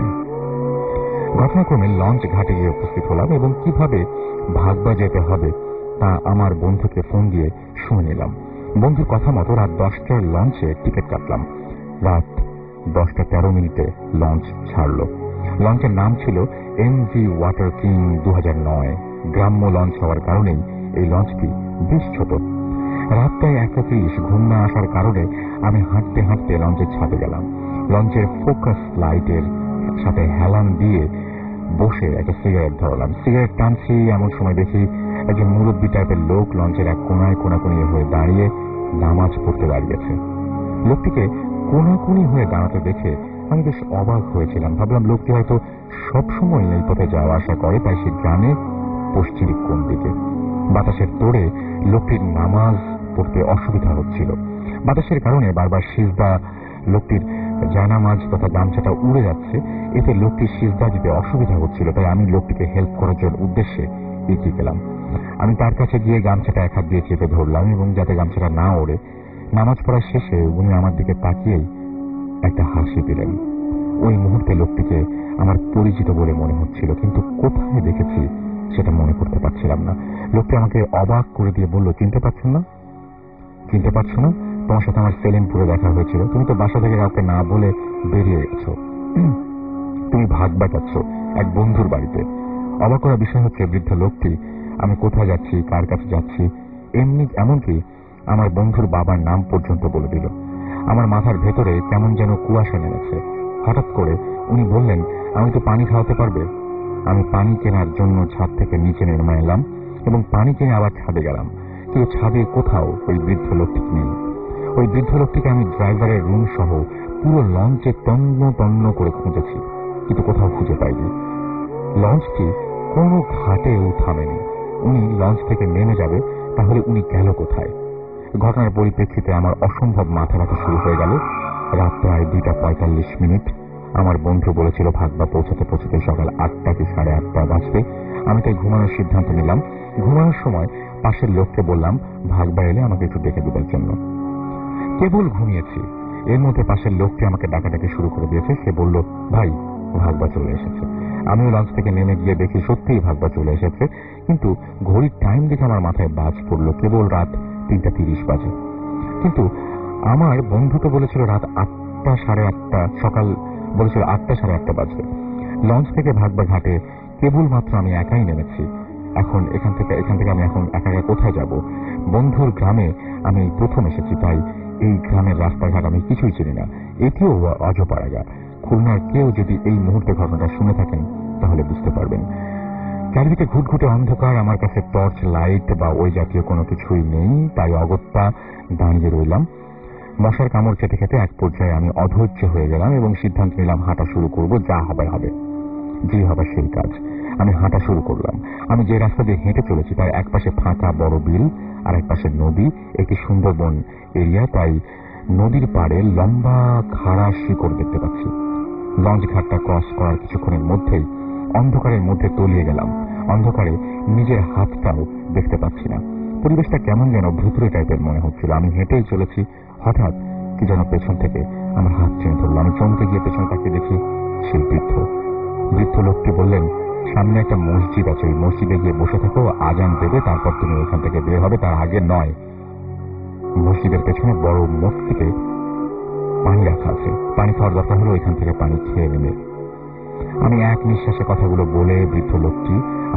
ঘটনাক্রমে লঞ্চ ঘাটে গিয়ে উপস্থিত হলাম এবং কিভাবে ভাগবা যেতে হবে তা আমার বন্ধুকে ফোন দিয়ে শুনে নিলাম। বন্ধুর কথা মতো রাত 10টার লঞ্চে টিকিট কাটলাম। রাত 10:13 লঞ্চ ছাড়ল। লঞ্চের নাম ছিল MV ওয়াটার কিং 2009। গ্রাম্য লঞ্চ হওয়ার কারণেই এই লঞ্চটি বেশ ছোট। রাতটায় 1:30, ঘুম না আসার কারণে আমি হাঁটতে হাঁটতে লঞ্চের ছাদে গেলাম। লঞ্চের ফোকাস লাইটের সাথে হেলান দিয়ে বসে একটা সিগারেট ধরলাম। সিগারেট টানছি, এমন সময় দেখি একজন মুরব্বী টাইপের লোক লঞ্চের এক কোনাকুনি হয়ে দাঁড়িয়ে নামাজ পড়তে দাঁড়িয়েছে। লোকটিকে কোনাকুনি হয়ে দাঁড়াতে দেখে আমি বেশ অবাক হয়েছিলাম। ভাবলাম লোকটি হয়তো সবসময় এই পথে যাওয়া আসা করে, তাই সে জানে পশ্চিম কোন দিকে। বাতাসের তোড়ে লোকটির নামাজ পড়তে অসুবিধা হচ্ছিল। বাতাসের কারণে বারবার সিজদা, লোকটির জানামাজ তথা গামছাটা উড়ে যাচ্ছে, এতে লোকটির সিজদা দিতে অসুবিধা হচ্ছিল। তাই আমি লোকটিকে হেল্প করার জন্য উদ্দেশ্যে এগিয়ে গেলাম। আমি তার কাছে গিয়ে গামছাটা এক হাত দিয়ে চেপে ধরলাম এবং যাতে গামছাটা না ওড়ে। নামাজ পড়া শেষে উনি আমার দিকে তাকিয়েই একটা হাসি দিলেন। ওই মুহূর্তে লোকটিকে আমার পরিচিত বলে মনে হচ্ছিল, কিন্তু কোথায় দেখেছি সেটা মনে করতে পারছিলাম না। লোকটি আমাকে অবাক করে দিয়ে বলল, চিনতে পারছো না? তোমার সাথে আমার সেলিমপুরে দেখা হয়েছিল। তুমি তো বাসা থেকে কাউকে না বলে বেরিয়ে গেছো। তুমি ভাগবা যাচ্ছ এক বন্ধুর বাড়িতে। অবাক করার বিষয় হচ্ছে বৃদ্ধ লোকটি আমি কোথায় যাচ্ছি, কার কাছে যাচ্ছি, এমনকি আমার বন্ধুর বাবার নাম পর্যন্ত বলে দিল। আমার মাথার ভেতরে কেমন যেন কুয়াশা নেমেছে। হঠাৎ করে উনি বললেন, আমি তো পানি খাওয়াতে পারবে? আমি পানি কেনার জন্য ছাদ থেকে নিচে নেমে এলাম এবং পানি কিনে আবার ছাদে গেলাম, কিন্তু ছাদে কোথাও ওই বৃদ্ধ লোকটিকে নেই। ওই বৃদ্ধ লোকটিকে আমি ড্রাইভারের রুম সহ পুরো লঞ্চে তন্ন করে খুঁজেছি, কিন্তু কোথাও খুঁজে পাইনি। লঞ্চটি কোনো ঘাটেও থামেনি। উনি লঞ্চ থেকে নেমে যাবে, তাহলে উনি গেল কোথায়? ঘটনার পরিপ্রেক্ষিতে আমার অসম্ভব মাথা ব্যথা শুরু হয়ে গেল। রাত প্রায় 2:45। আমার বন্ধু বলেছিল ভাগবা পৌঁছাতে পৌঁছাতে সকাল 8টা কি 8:30 বাজবে। আমি তাই ঘুমানোর সিদ্ধান্ত নিলাম। ঘুমানোর সময় পাশের লোককে বললাম ভাগবা এলে আমাকে একটু ডেকে দেবার জন্য। কেবল ঘুমিয়েছি, এর মধ্যে পাশের লোকটি আমাকে ডাকাডাকি শুরু করে দিয়েছে। সে বলল, ভাই ভাগবা চলে এসেছে। আমিও লঞ্চ থেকে নেমে গিয়ে দেখি সত্যিই ভাগবা চলে এসেছে, কিন্তু ঘড়ির টাইম দেখে আমার মাথায় বাজ পড়ল, কেবল রাত 3:30 বাজে। কিন্তু আমার বন্ধু তো বলেছিল রাত 8টা 8:30, সকাল বলেছিল 8টা 8:30 বাজবে। লঞ্চ থেকে ভাগবা ঘাটে কেবলমাত্র আমি একাই নেমেছি। এখন এখান থেকে আমি এখন একা একা কোথায় যাব? বন্ধুর গ্রামে আমি প্রথম এসেছি, তাই এই গ্রামের রাস্তাঘাট আমি কিছুই চিনি না। এটিও অজপাড়াগা। খুলনার কেউ যদি এই মুহূর্তে ঘটনাটা শুনে থাকেন তাহলে বুঝতে পারবেন। চারিদিকে ঘুটঘুটে অন্ধকার, আমার কাছে টর্চ লাইট বা ওই জাতীয় কোনো কিছুই নেই, তাই অগত্যা দাঁড়িয়ে রইলাম। মশার কামড় খেতে খেতে এক পর্যায়ে আমি অধৈর্য হয়ে গেলাম এবং সিদ্ধান্ত নিলাম হাঁটা শুরু করব, যা হবে হবে, যে হবে সেই কাজ। আমি হাঁটা শুরু করলাম। আমি যে রাস্তা দিয়ে হেঁটে চলেছি তার এক পাশে ফাঁকা বড় বিল, আর এক পাশে নদী, একটি সুন্দরবন এরিয়া, তাই নদীর পাড়ে লম্বা খাড়া শিকড় দেখতে পাচ্ছি। লঞ্চ ঘাটটা ক্রস করার কিছুক্ষণের মধ্যেই অন্ধকারের মধ্যে তলিয়ে গেলাম। অন্ধকারে নিজের হাতটাও দেখতে পাচ্ছি না। পরিবেশটা কেমন যেন ভুতুড়ে টাইপের মনে হচ্ছিল। আমি হেঁটেই চলেছি, হঠাৎ কি যেন পেছন থেকে আমার হাত টেনে ধরল। আমি চমকে গিয়ে পেছন তাকিয়ে দেখি সেই বৃদ্ধ লোকটি বললেন, সামনে একটা মসজিদ আছে, ওই মসজিদে গিয়ে বসে থাকো, আজান দেবে, তারপর তুমি ওইখান থেকে বের হবে, তার আগে নয়। মসজিদের পেছনে বড় মস্তিতে পানি রাখা আছে, পানি খাওয়ার দরকার হলো ওইখান থেকে পানি খেয়ে নেবে। আমি এক নিঃশ্বাসে কথাগুলো বলে বৃদ্ধ লোকটি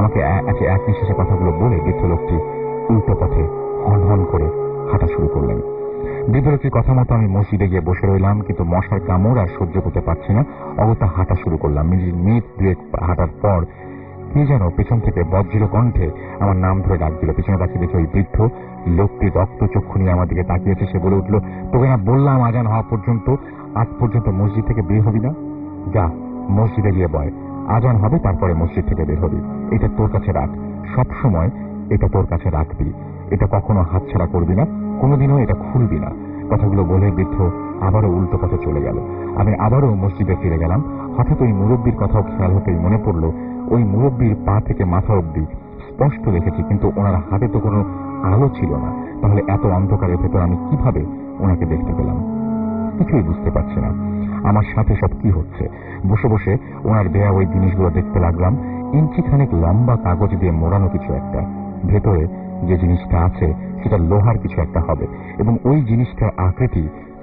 উল্টো পথে হন হন করে হাঁটা শুরু করলেন। বৃদ্ধ লোকটির কথা মতো আমি মসজিদে গিয়ে বসে রইলাম, কিন্তু মশার কামড় আর সহ্য করতে পারছি না। অগত্যা হাঁটা শুরু করলাম। মিনিট 2 হাঁটার পর কে যেন পেছন থেকে বজ্র কণ্ঠে আমার নাম ধরে ডাক দিল। পেছনে তাকিয়ে দেখি ওই বৃদ্ধ লোকটি রক্ত চক্ষু নিয়ে আমার দিকে তাকিয়েছে। সে বলে উঠল, তোকে না বললাম আজান হওয়া পর্যন্ত আজ পর্যন্ত মসজিদ থেকে বের হবি না? যা মসজিদে গিয়ে বয়, আজান হবে তারপরে মসজিদ থেকে বের হবি। এটা তোর কাছে রাখ, সব সময় এটা তোর কাছে রাখবি, এটা কখনো হাতছাড়া করবি না, কোনোদিনও এটা খুলবি না। কথাগুলো বলে বৃদ্ধ আবারও উল্টো পথে চলে গেল। আমি আবারও মসজিদে ফিরে গেলাম। হঠাৎ ওই মুরব্বীর কথাও খেয়াল হতেই মনে পড়ল, ওই মুরব্বীর পা থেকে মাথা অব্দি স্পষ্ট দেখেছি, কিন্তু ওনার হাতে তো কোনো আলো ছিল না। তাহলে এত অন্ধকারের ভেতর আমি কিভাবে ওনাকে দেখতে পেলাম? কিছুই বুঝতে পারছি না আমার সাথে সব কি হচ্ছে। বসে বসে ওনার দেয়া ওই জিনিসগুলো দেখতে লাগলাম। ইঞ্চিখানেক লম্বা কাগজ দিয়ে মোড়ানো কিছু একটা, ভেতরে যে জিনিসটা আছে সেটা লোহার কিছু একটা হবে, এবং ওই জিনিসটার আকৃতি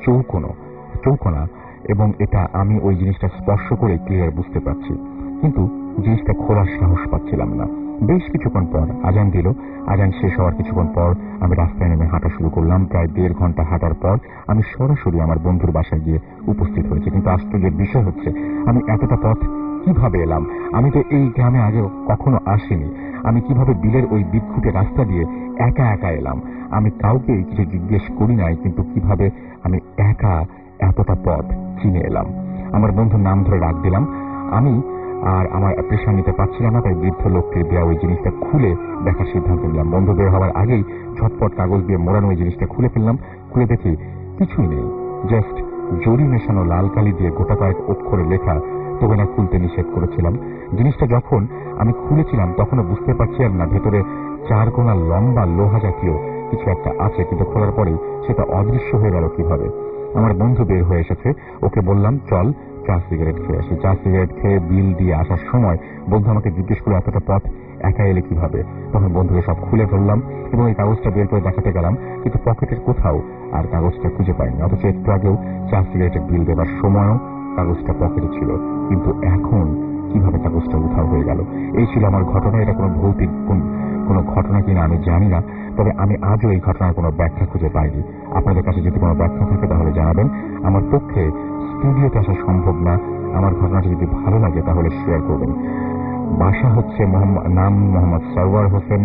চৌকোনা, এবং এটা আমি ওই জিনিসটা স্পর্শ করে ক্লিয়ার বুঝতে পারছি, কিন্তু জিনিসটা খোলার সাহস পাচ্ছিলাম না। বেশ কিছুক্ষণ পর আজান দিল। আজান শেষ হওয়ার কিছুক্ষণ পর আমি রাস্তায় নেমে হাঁটা শুরু করলাম। প্রায় 1.5 ঘন্টা হাঁটার পর আমি সরাসরি আমার বন্ধুর বাসায় গিয়ে উপস্থিত হয়েছি। কিন্তু আশ্চর্যের বিষয় হচ্ছে, আমি এতটা পথ কিভাবে এলাম? আমি তো এই গ্রামে আগে কখনো আসিনি। আমি কিভাবে বিলের ওই বিক্ষুটে রাস্তা দিয়ে একা একা এলাম? আমি কাউকে কিছু জিজ্ঞেস করি নাই, কিন্তু কিভাবে আমি একা এতটা পথ চিনে এলাম? আমার বন্ধুর নাম ধরে ডাক দিলাম। আমি আর আমার প্রেশার নিতে পারছিলাম না, তাই বৃদ্ধ লোককে দেওয়া ওই জিনিসটা খুলে দেখার সিদ্ধান্ত নিলাম। বন্ধু বের হওয়ার আগেই ঝটপট কাগজ দিয়ে মোড়ানো ওই জিনিসটা খুলে ফেললাম। খুলে দেখি কিছুই নেই, জাস্ট জরি মেশানো লাল কালি দিয়ে গোটা কয়েক অক্ষরে লেখা, তোকে না খুলতে নিষেধ করেছিলাম। জিনিসটা যখন আমি খুলেছিলাম তখনও বুঝতে পারছিলাম না ভেতরে 4 কোণা লম্বা লোহা জাতীয় কিছু একটা আছে, কিন্তু খোলার পরেই সেটা অদৃশ্য হয়ে গেল কিভাবে। আমার বন্ধু বের হয়ে এসেছে, ওকে বললাম চল চা সিগারেট খেয়ে আসি। চা সিগারেট খেয়ে বিল দিয়ে আসার সময় বন্ধু আমাকে জিজ্ঞেস করে এতটা পথ একা এলে কিভাবে। তখন বন্ধুকে সব খুলে ফেললাম এবং এই কাগজটা বের করে দেখাতে গেলাম, কিন্তু পকেটের কোথাও আর কাগজটা খুঁজে পাইনি। অথচ একটু আগেও চা সিগারেটের বিল দেবার সময়ও কাগজটা পকেটে ছিল, কিন্তু এখন কিভাবে কাগজটা উধাও হয়ে গেল? এই ছিল আমার ঘটনা। এটা কোনো ভৌতিক কোনো ঘটনা কিনা আমি জানি না, তবে আমি আজও এই ঘটনার কোনো ব্যাখ্যা খুঁজে পাইনি। আপনাদের কাছে যদি কোনো ব্যাখ্যা থাকে তাহলে জানাবেন। আমার পক্ষে স্টুডিওতে আসা সম্ভব না। আমার ঘটনাটি যদি ভালো লাগে তাহলে শেয়ার করবেন। বাসা হচ্ছে নাম মোহাম্মদ সরওয়ার হোসেন,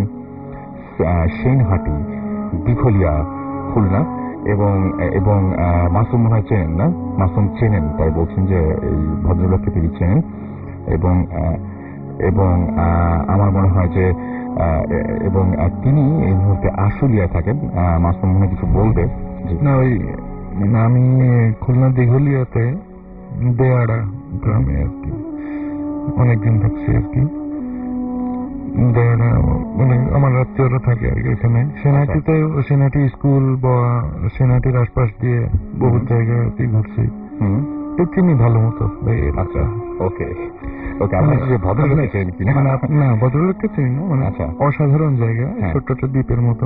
সেনহাটি, দিঘলিয়া, খুলনা। এবং মাসুম মনে হয় চেনেন না? মাসুম চেনেন, তাই বলছেন যে এই ভদ্রলোককে তিনি চেনেন। এবং আমার মনে হয় যে এবং তিনি এই মুহূর্তে আশুলিয়ায় থাকেন। মাসুম মনে কিছু বলবে? না, ওই আমি খুলনা দিঘলিয়াতে দেয়াড়া গ্রামে আর কি অনেকদিন থাকছি আর কি। দেয়াড়া মানে আমার আত্মীয়রা থাকে আর কি এখানে। সেনাটিতে সেনাটি স্কুল বা সেনাটির আশপাশ দিয়ে বহু জায়গায় আর কি ঘুরছি। চিনি ভালো মতো। আচ্ছা, ওকে ওকে। আপনি যে ভদ্রলোক কিনা? না, ভদ্রলোককে চিনি না, মানে অসাধারণ জায়গা, ছোট্ট একটা দ্বীপের মতো।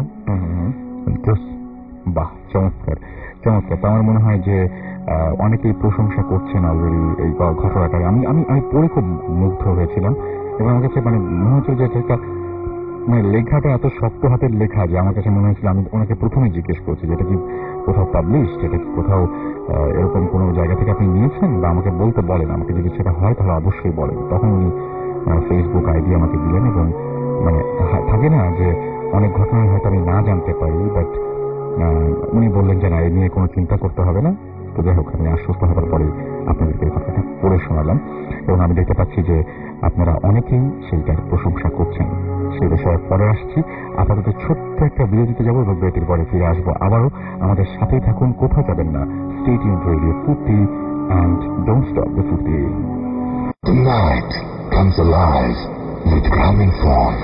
বাহ, চমৎকার চমৎকার। তো আমার মনে হয় যে অনেকেই প্রশংসা করছেন অলরেডি এই ঘটনাটা। আমি আমি আমি পড়ে খুব মুগ্ধ হয়েছিলাম এবং আমার কাছে মানে মনে হচ্ছে যে একটা মানে লেখাটা এত শক্ত হাতের লেখা যে আমার কাছে মনে হয়েছিল, আমি ওনাকে প্রথমে জিজ্ঞেস করছি যেটা কি কোথাও পাবলিশ, এটা কি কোথাও এরকম কোনো জায়গা থেকে আপনি নিয়েছেন, বা আমাকে বলতে বলেন, আমাকে যদি সেটা হয় তাহলে অবশ্যই বলেন। তখন উনি ফেসবুক আইডি আমাকে দিলেন এবং মানে থাকে না যে অনেক ঘটনায় হয়তো আমি না জানতে পারি, বাট উনি বললেন যে না, এই নিয়ে কোনো চিন্তা করতে হবে না। তো যাই হোক, আমি আশ্বস্ত হবার পরে আপনাদেরকে কথাটা পড়ে শোনালাম এবং আমি দেখতে পাচ্ছি যে আপনারা অনেকেই সেইটার প্রশংসা করছেন। সেই বিষয়ে পরে আসছি। আপাতত ছোট্ট একটা বিরতিতে যাবো এবং বিরতির পরে ফিরে আসবো আবারও। আমাদের সাথেই থাকুন, কোথাও যাবেন না। Stay tuned to radio Foorti and don't stop the ফুর্তি। The night comes alive with gramophone.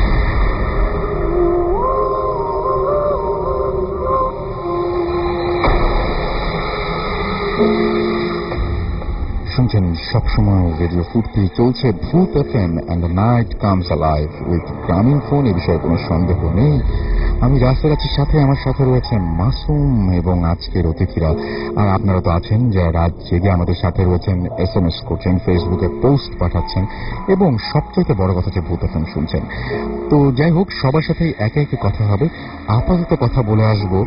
শুনছেন সবসময় রেডিও ফুর্তি, চলছে Bhoot FM and the night comes alive with Grameenphone. এ বিষয়ে কোনো সন্দেহ নেই। আমি রাস্তার আছি, সাথে আমার সাথে রয়েছে মাসুম এবং আজকের অতিথিরা। আর আপনারা তো আছেন যারা রাত জেগে আমাদের সাথে রয়েছেন, SMS করছেন, ফেসবুকে পোস্ট পাঠাচ্ছেন এবং সবচেয়ে বড় কথা যে ভূত এফএম শুনছেন। তো যাই হোক, সবার সাথেই একে একে কথা হবে। আপাতত কথা বলে আসবো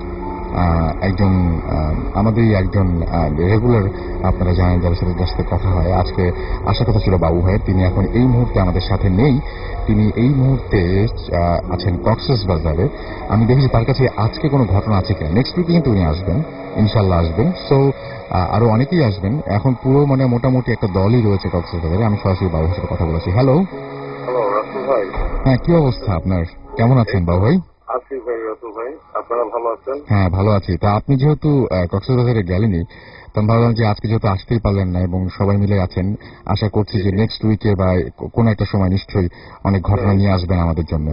একজন আমাদেরই একজন রেগুলার, আপনারা জানেন যাদের সাথে কথা হয়। আজকে আসার কথা ছিল বাবু ভাইয়ের, তিনি এখন এই মুহূর্তে আমাদের সাথে নেই। তিনি এই মুহূর্তে আছেন কক্সবাজারে। আমি দেখেছি তার কাছে আজকে কোনো ঘটনা আছে কিনা। নেক্সট উইকে কিন্তু উনি আসবেন, ইনশাল্লাহ আসবেন। সো আরো অনেকেই আসবেন। এখন পুরো মানে মোটামুটি একটা দলই রয়েছে কক্সবাজারে। আমি সরাসরি বাবুর সাথে কথা বলেছি। হ্যালো রাসেল ভাই। হ্যাঁ, কি অবস্থা আপনার? কেমন আছেন বাবু ভাই? আছি ভাই, রাসেল ভাই, আপনারা ভালো আছেন? হ্যাঁ, ভালো আছি। তা আপনি যেহেতু কক্সবাজারে গেলেনি, তখন ভাবলাম যে আজকে যেহেতু আসতেই পারলেন না এবং সবাই মিলে আছেন, আশা করছি যে নেক্সট উইকে বা কোনো একটা সময় নিশ্চয়ই অনেক ঘটনা নিয়ে আসবেন আমাদের জন্য।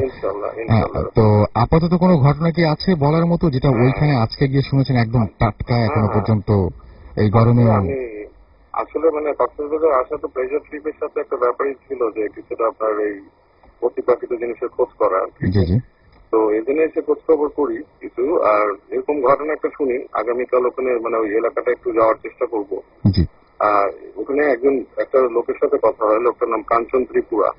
তো আপাতত কোনো ঘটনা কি আছে বলার মতো, যেটা ওইখানে আজকে গিয়ে শুনেছেন একদম টাটকা এখনো পর্যন্ত এই গরমে? আসলে মানে কক্সবাজারে আসা তো প্লেজার ট্রিপের সাথে একটা ব্যাপারই ছিল যে কিছুটা আপনার এই অতিপ্রাকৃত জিনিসের খোঁজ করা। জি জি। তো এই জন্য এসে খোঁজ খবর করি কিছু। আর এরকম ঘটনা একটা শুনি, আগামীকাল ওখানে মানে ওই এলাকাটা একটু যাওয়ার চেষ্টা করবো। আর ওখানে একটা লোকের সাথে কথা হয়, লোকটার নাম কাঞ্চন ত্রিপুরা।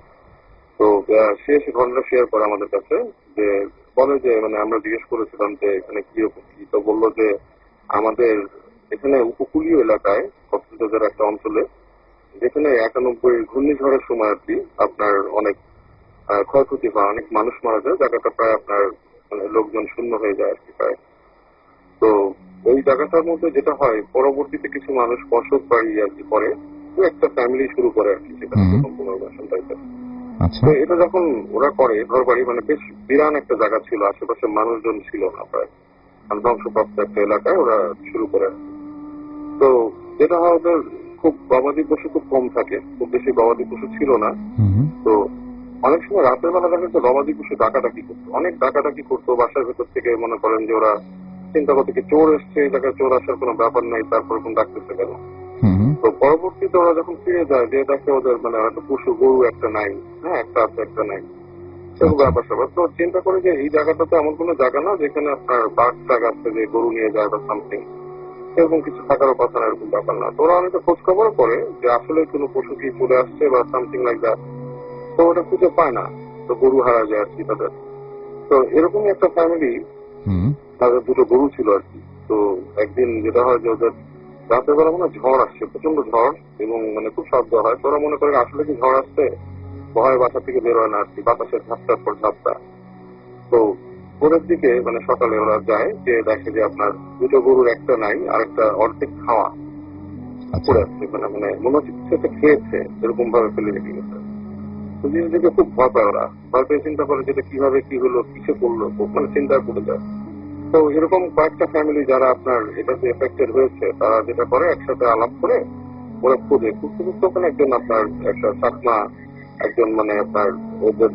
তো সে ঘটনা শেয়ার করে আমাদের কাছে, যে বলে যে মানে আমরা জিজ্ঞেস করেছিলাম যে এখানে কিরকম কি, তো বললো যে আমাদের এখানে উপকূলীয় এলাকায় কক্সবাজারের একটা অঞ্চলে, যেখানে 91 ঘূর্ণিঝড়ের সময় আর কি আপনার অনেক ক্ষয়ক্ষতি হয়, অনেক মানুষ মারা যায়, জায়গাটা প্রায় আপনার মানে লোকজন শূন্য হয়ে যায় আর কি প্রায়। তো ওই জায়গাটার মধ্যে যেটা হয়, পরবর্তীতে কিছু মানুষ বসত বাড়ি আর কি করে, একটা ফ্যামিলি শুরু করে আর কি, সেটা পুনর্বাসন টাইপের। তো এটা যখন ওরা করে ঘর বাড়ি, মানে বেশ বিরান একটা জায়গা ছিল, আশেপাশে মানুষজন ছিল না, প্রায় ধ্বংসপ্রাপ্ত একটা এলাকায় ওরা শুরু করে। তো যেটা হয়, ওদের খুব গবাদি পশু খুব কম থাকে, খুব বেশি গবাদি পশু ছিল না। তো অনেক সময় রাতের বেলা দেখা যাচ্ছে গবাদি পশু ডাকাডাকি করতো, অনেক ডাকাডাকি করতো বাসার ভেতর থেকে। মনে করেন যে ওরা চিন্তা করতে কি চোর এসছে, এই জায়গায় চোর আসার কোনো ব্যাপার নাই, তারপর কোন ডাকতেছে কেন। তো পরবর্তীতে ওরা যখন ফিরে যায়, যে দেখে ওদের মানে হয়তো পশু গরু একটা নাই, হ্যাঁ একটা আছে একটা নাই, সেরকম ব্যাপার স্যাপার। তো চিন্তা করে যে এই জায়গাটা তো এমন কোনো জায়গা না যেখানে আপনার বাঘ টাগ আছে যে গরু নিয়ে যায় বা সামথিং, এরকম কিছু থাকারও কথা না, এরকম ব্যাপার না। তো ওরা অনেকে খোঁজ খবর করে যে আসলে কোনো পশু কি চলে আসছে বা সামথিং লাইক দ্যাট, তো ওটা খুঁজে পায় না, তো গরু হারা যায় আর কি তাদের। তো এরকমই একটা ফ্যামিলি, তাদের দুটো গরু ছিল আর কি। তো একদিন যেটা হয় যে ওদের রাতের বেলা মনে ঝড় আসছে, প্রচন্ড ঝড়, এবং মানে খুব শব্দ হয়। তো ওরা মনে করে আসলে কি ঝড় আসছে, ভয় বাসা থেকে বের হয় না আর কি, বাতাসের ঝাপটার পর ঝাপটা। তো ভোরের দিকে মানে সকালে ওরা যায়, যে দেখে যে আপনার দুটো গরুর একটা নাই, আর একটা অর্ধেক খাওয়া পড়ে আসছে, মানে মনে হচ্ছে কিছু একটা খেয়েছে, এরকম ভাবে ফেলে রেখে গেছে। ওই জিনিস দেখে খুব ভয় পায় ওরা, ভয় পেয়ে চিন্তা করে যেটা কিভাবে কি হলো, কিসে করলো, খুব মানে চিন্তায় পড়ে যায়। তো এরকম কয়েকটা ফ্যামিলি যারা আপনার এটাতে এফেক্টেড হয়েছে, তারা যেটা করে একসাথে আলাপ করে ওরা খুঁজতে খুঁজতে ওখানে একজন আপনার একটা চাকমা একজন মানে আপনার ওদের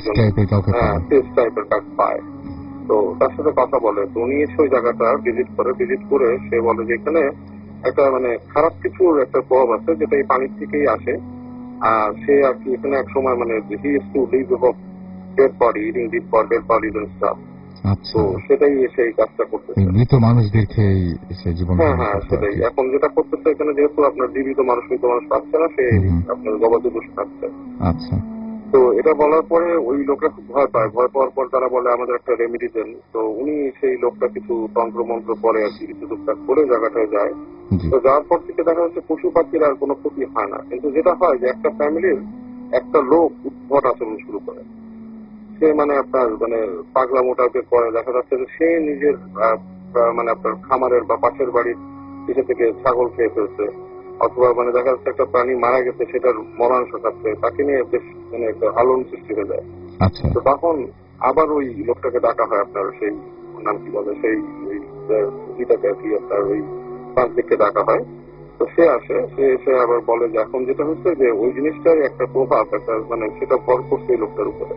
টেস্ট টাইপের কাজ পায়। তো তার সাথে কথা বলে, তো উনি এসে ওই জায়গাটা ভিজিট করে সে বলে যে এখানে একটা মানে খারাপ কিছুর একটা প্রভাব আছে যেটা এই পানির থেকেই আসে। আর সে আর কি এখানে এক সময় মানে he is to live off dead body, eating dead bodies and stuff. তো সেটাই এসে এই কাজটা করতেছে, মৃত মানুষদের খেয়ে সে জীবন। হ্যাঁ সেটাই এখন যেটা করতেছে এখানে, যেহেতু আপনার জীবিত মানুষ মৃত মানুষ পাচ্ছে না, সে আপনার গবাদি পশু খাচ্ছে। আচ্ছা। তো এটা বলার পরে ওই লোকটা খুব ভয় পায়, ভয় পাওয়ার পর তারা বলে আমাদের একটা রেমেডি দেন। তো উনি সেই লোকটা কিছু তন্ত্র মন্ত্র করে আর কি কিছু টুকটাক করে জায়গাটায় যায়। তো যাওয়ার পর থেকে দেখা যাচ্ছে পশু পাখির আর কোনো ক্ষতি হয় না, কিন্তু যেটা হয় যে একটা ফ্যামিলির একটা লোক উদ্ভট আচরণ শুরু করে। সে মানে আপনার মানে পাগলা মোটাকে করে, দেখা যাচ্ছে যে সে নিজের মানে আপনার খামারের বা পাশের বাড়ির পিছনে থেকে ছাগল খেয়ে ফেলছে, অথবা মানে দেখা যাচ্ছে একটা প্রাণী মারা গেছে সেটার মরাংশ খাচ্ছে, তাকে নিয়ে বেশ মানে একটা আলোড়ন সৃষ্টি হয়ে যায়। তো তখন আবার ওই লোকটাকে ডাকা হয়, আপনার সেই নাম কি বলে সেই ইটাকে আর কি আপনার ওই তান্ত্রিককে ডাকা হয়। তো সে আসে, সে এসে আবার বলে যে এখন যেটা হচ্ছে যে ওই জিনিসটার একটা প্রভাব একটা মানে সেটা ভর করছে এই লোকটার উপরে।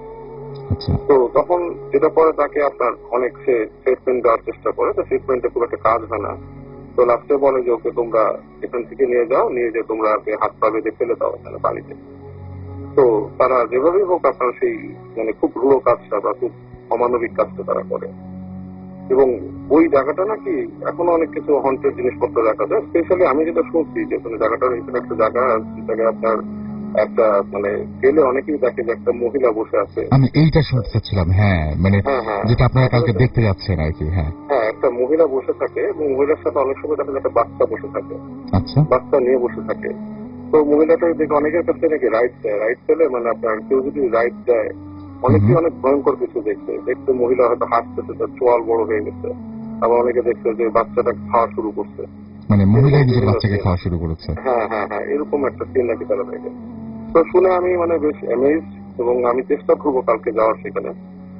তো তখন যেটা পরে তাকে আপনার অনেক সে ট্রিটমেন্ট দেওয়ার চেষ্টা করে, তো ট্রিটমেন্টে খুব একটা কাজ হয় না। তো লাস্টে বলে যে ওকে তোমরা এখান থেকে নিয়ে যাও, নিয়ে যে তোমরা হাত পা বেঁধে ফেলে দাও এখানে পানিতে। তো তারা যেভাবেই হোক আপনার সেই মানে খুব রূঢ় কাজটা বা খুব অমানবিক কাজটা তারা করে। এবং ওই জায়গাটা নাকি এখনো অনেক কিছু হন্টেড জিনিসপত্র দেখা যায়। স্পেশালি আমি যেটা শুনছি যে জায়গাটার এখানে একটা জায়গা যেটাকে আপনার একটা মানে গেলে অনেকেই দেখে যে একটা মহিলা বসে আছে। আমি এইটা শুনতে চাচ্ছিলাম, হ্যাঁ মানে যেটা আপনারা কালকে দেখতে যাচ্ছেন আর কি। হ্যাঁ একটা মহিলা বসে থাকে এবং মহিলার সাথে অনেক সময় দেখা যায় একটা বাচ্চা বসে থাকে, বাচ্চা নিয়ে বসে থাকে। তো মহিলাটা দেখে অনেকের কাছে নাকি রাইট দেয়, রাইট পেলে মানে আপনার কেউ যদি রাইট দেয় অনেকেই অনেক ভয়ঙ্কর কিছু দেখতে মহিলা হয়তো হাসতেছে, তার চোয়াল বড় হয়ে গেছে। আবার অনেকে দেখছে যে বাচ্চাটা খাওয়া শুরু করছে, মানে মহিলাই নিজের বাচ্চাকে খাওয়া শুরু করেছে। হ্যাঁ এরকম একটা সিন নাকি তারা দেখে। তো শুনে আমি মানে বেশ অ্যামেজড এবং আমি চেষ্টা করবো কালকে যাওয়ার সেখানে।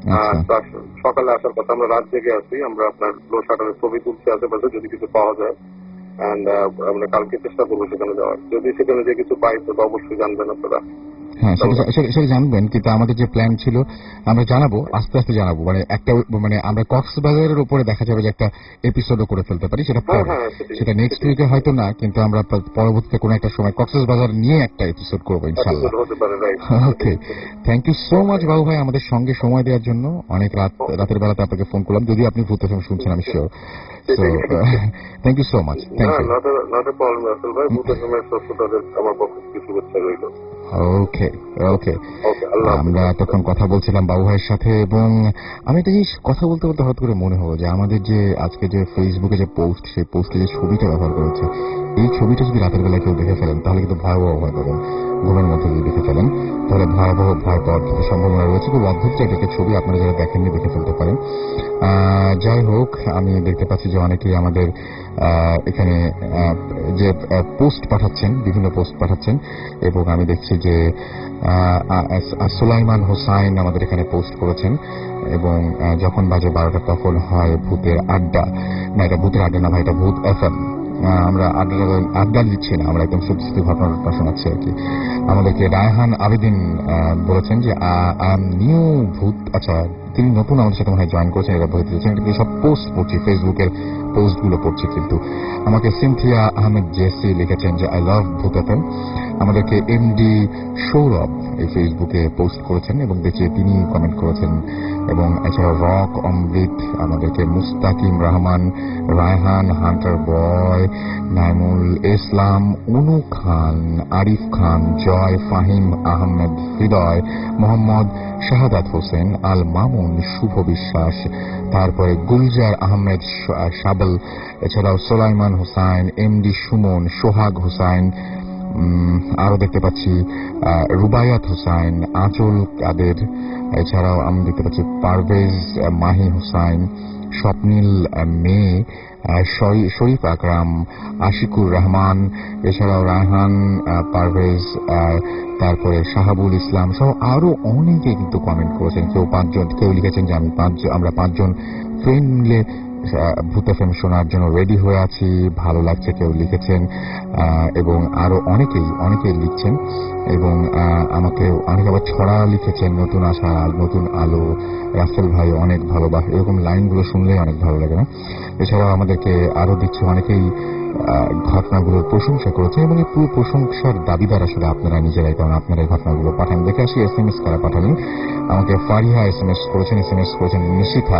সকালে আসার কথা, আমরা রাত জেগে আছি, আমরা আপনার লো শাটারের ছবি তুলছি আশেপাশে যদি কিছু পাওয়া যায়। আমরা কালকে চেষ্টা করবো সেখানে যাওয়ার, যদি সেখানে যে কিছু পাই তো অবশ্যই জানবেন আপনারা। হ্যাঁ সেটা জানবেন, কিন্তু আমাদের যে প্ল্যান ছিল আমরা জানাবো, আস্তে আস্তে জানাবো। মানে একটা মানে আমরা কক্সবাজারের উপরে দেখা যাবে যে একটা এপিসোডও করে ফেলতে পারি, সেটা নেক্সট উইকে হয়তো না, কিন্তু আমরা পরবর্তীতে কোনো একটা সময় কক্সবাজার নিয়ে একটা এপিসোড করবো ইনশাআল্লাহ। Okay, thank you so much Babu ভাই আমাদের সঙ্গে সময় দেওয়ার জন্য। অনেক রাতের বেলাতে আপনাকে ফোন করলাম, যদি আপনি ভূত FM শুনছেন আমি sure. So thank you so much. Thank you. Okay, আমরা তখন কথা বলছিলাম বাবু ভাইয়ের সাথে, এবং আমি একটা জিনিস কথা বলতে বলতে হঠাৎ করে মনে হলো যে আমাদের যে আজকে যে ফেসবুকে যে পোস্ট, সেই পোস্টে যে ছবিটা ব্যবহার করেছে, এই ছবিটা যদি রাতের বেলায় কেউ দেখে ফেলেন তাহলে কিন্তু ভয়াবহ ভয় পাবেন। ঘুমের মধ্যে যদি দেখে ফেলেন তাহলে ভয়াবহ ভয় পাওয়ার কিন্তু সম্ভাবনা রয়েছে। খুব অদ্ভুত একটা ছবি, আপনারা যারা দেখেননি দেখে ফেলতে পারেন। যাই হোক, আমি দেখতে পাচ্ছি যে অনেকেই আমাদের এখানে যে পোস্ট পাঠাচ্ছেন, বিভিন্ন পোস্ট পাঠাচ্ছেন, এবং আমি দেখছি যে সুলাইমান হোসাইন আমাদের এখানে পোস্ট করেছেন, এবং যখন বাজে 12টা তখন হয় ভূতের আড্ডা। না, এটা ভূতের আড্ডা না ভাই, এটা ভূত FM। আমরা আড্ডা দিচ্ছি না, আমরা একদম সত্যি ঘটনাটা শোনাচ্ছি আর কি। আমাদেরকে রায়হান আবেদিন বলেছেন যে আই এম নিউ ভূত, আচ্ছা তিনি নতুন আমাদের সাথে মনে হয় জয়েন করেছেন, এবার ভূত দিচ্ছেন। সব পোস্ট পড়ছি, ফেসবুকের পোস্ট গুলো পড়ছি, কিন্তু আমাকে সিনথিয়া আহমেদ জেসি লিখেছেন যে আই লাভ ভূত FM। আমাদেরকে MD সৌরভ এই ফেসবুকে পোস্ট করেছেন এবং দেখে তিনি কমেন্ট করেছেন, এবং এছাড়া রক অমৃত, আমাদেরকে মুস্তাকিম রহমান, রায়হান, হান্টার বয়, নাইমুল ইসলাম, অনু খান, আরিফ খান, জয়, ফাহিম আহমেদ, হৃদয়, মোহাম্মদ শাহাদাত হোসেন, আল মামুন, শুভ বিশ্বাস, তারপরে গুলজার আহমেদ সাবল, এছাড়াও সোলাইমান হোসাইন, MD সুমন, সোহাগ হোসাইন, আরো দেখতে পাচ্ছি রুবায়াত হোসাইন, আঁচল কাদের, এছাড়াও আমি দেখতে পাচ্ছি পারভেজ মাহি হোসাইন, স্বপ্নীল মেয়ে, শরীফ আকরাম, আশিকুর রহমান, এছাড়াও রায়হান, পারভেজ, তারপরে শাহাবুল ইসলাম সহ আরো অনেকে কিন্তু কমেন্ট করেছেন। কেউ লিখেছেন যে আমরা 5 জন ফ্রেন্ড মিলে ভূত এফএম শোনার জন্য রেডি হয়ে আছি, ভালো লাগছে কেউ লিখেছেন, এবং আরো অনেকেই লিখছেন, এবং আমাকে অনেকে আবার ছড়া লিখেছেন, নতুন আশা, নতুন আলো, রাসেল ভাই অনেক ভালোবাসা, এরকম লাইনগুলো শুনলেই অনেক ভালো লাগে না? এছাড়াও আমাদেরকে আরো দিচ্ছে অনেকেই ঘটনাগুলোর প্রশংসা করেছেন, এবং এই পুরো প্রশংসার দাবিদার আসলে আপনারা নিজেরাই, কারণ আপনারা এই ঘটনাগুলো পাঠান। দেখে আসি SMS কারা পাঠালেন। আমাকে ফারিহা SMS করেছেন নিশিথা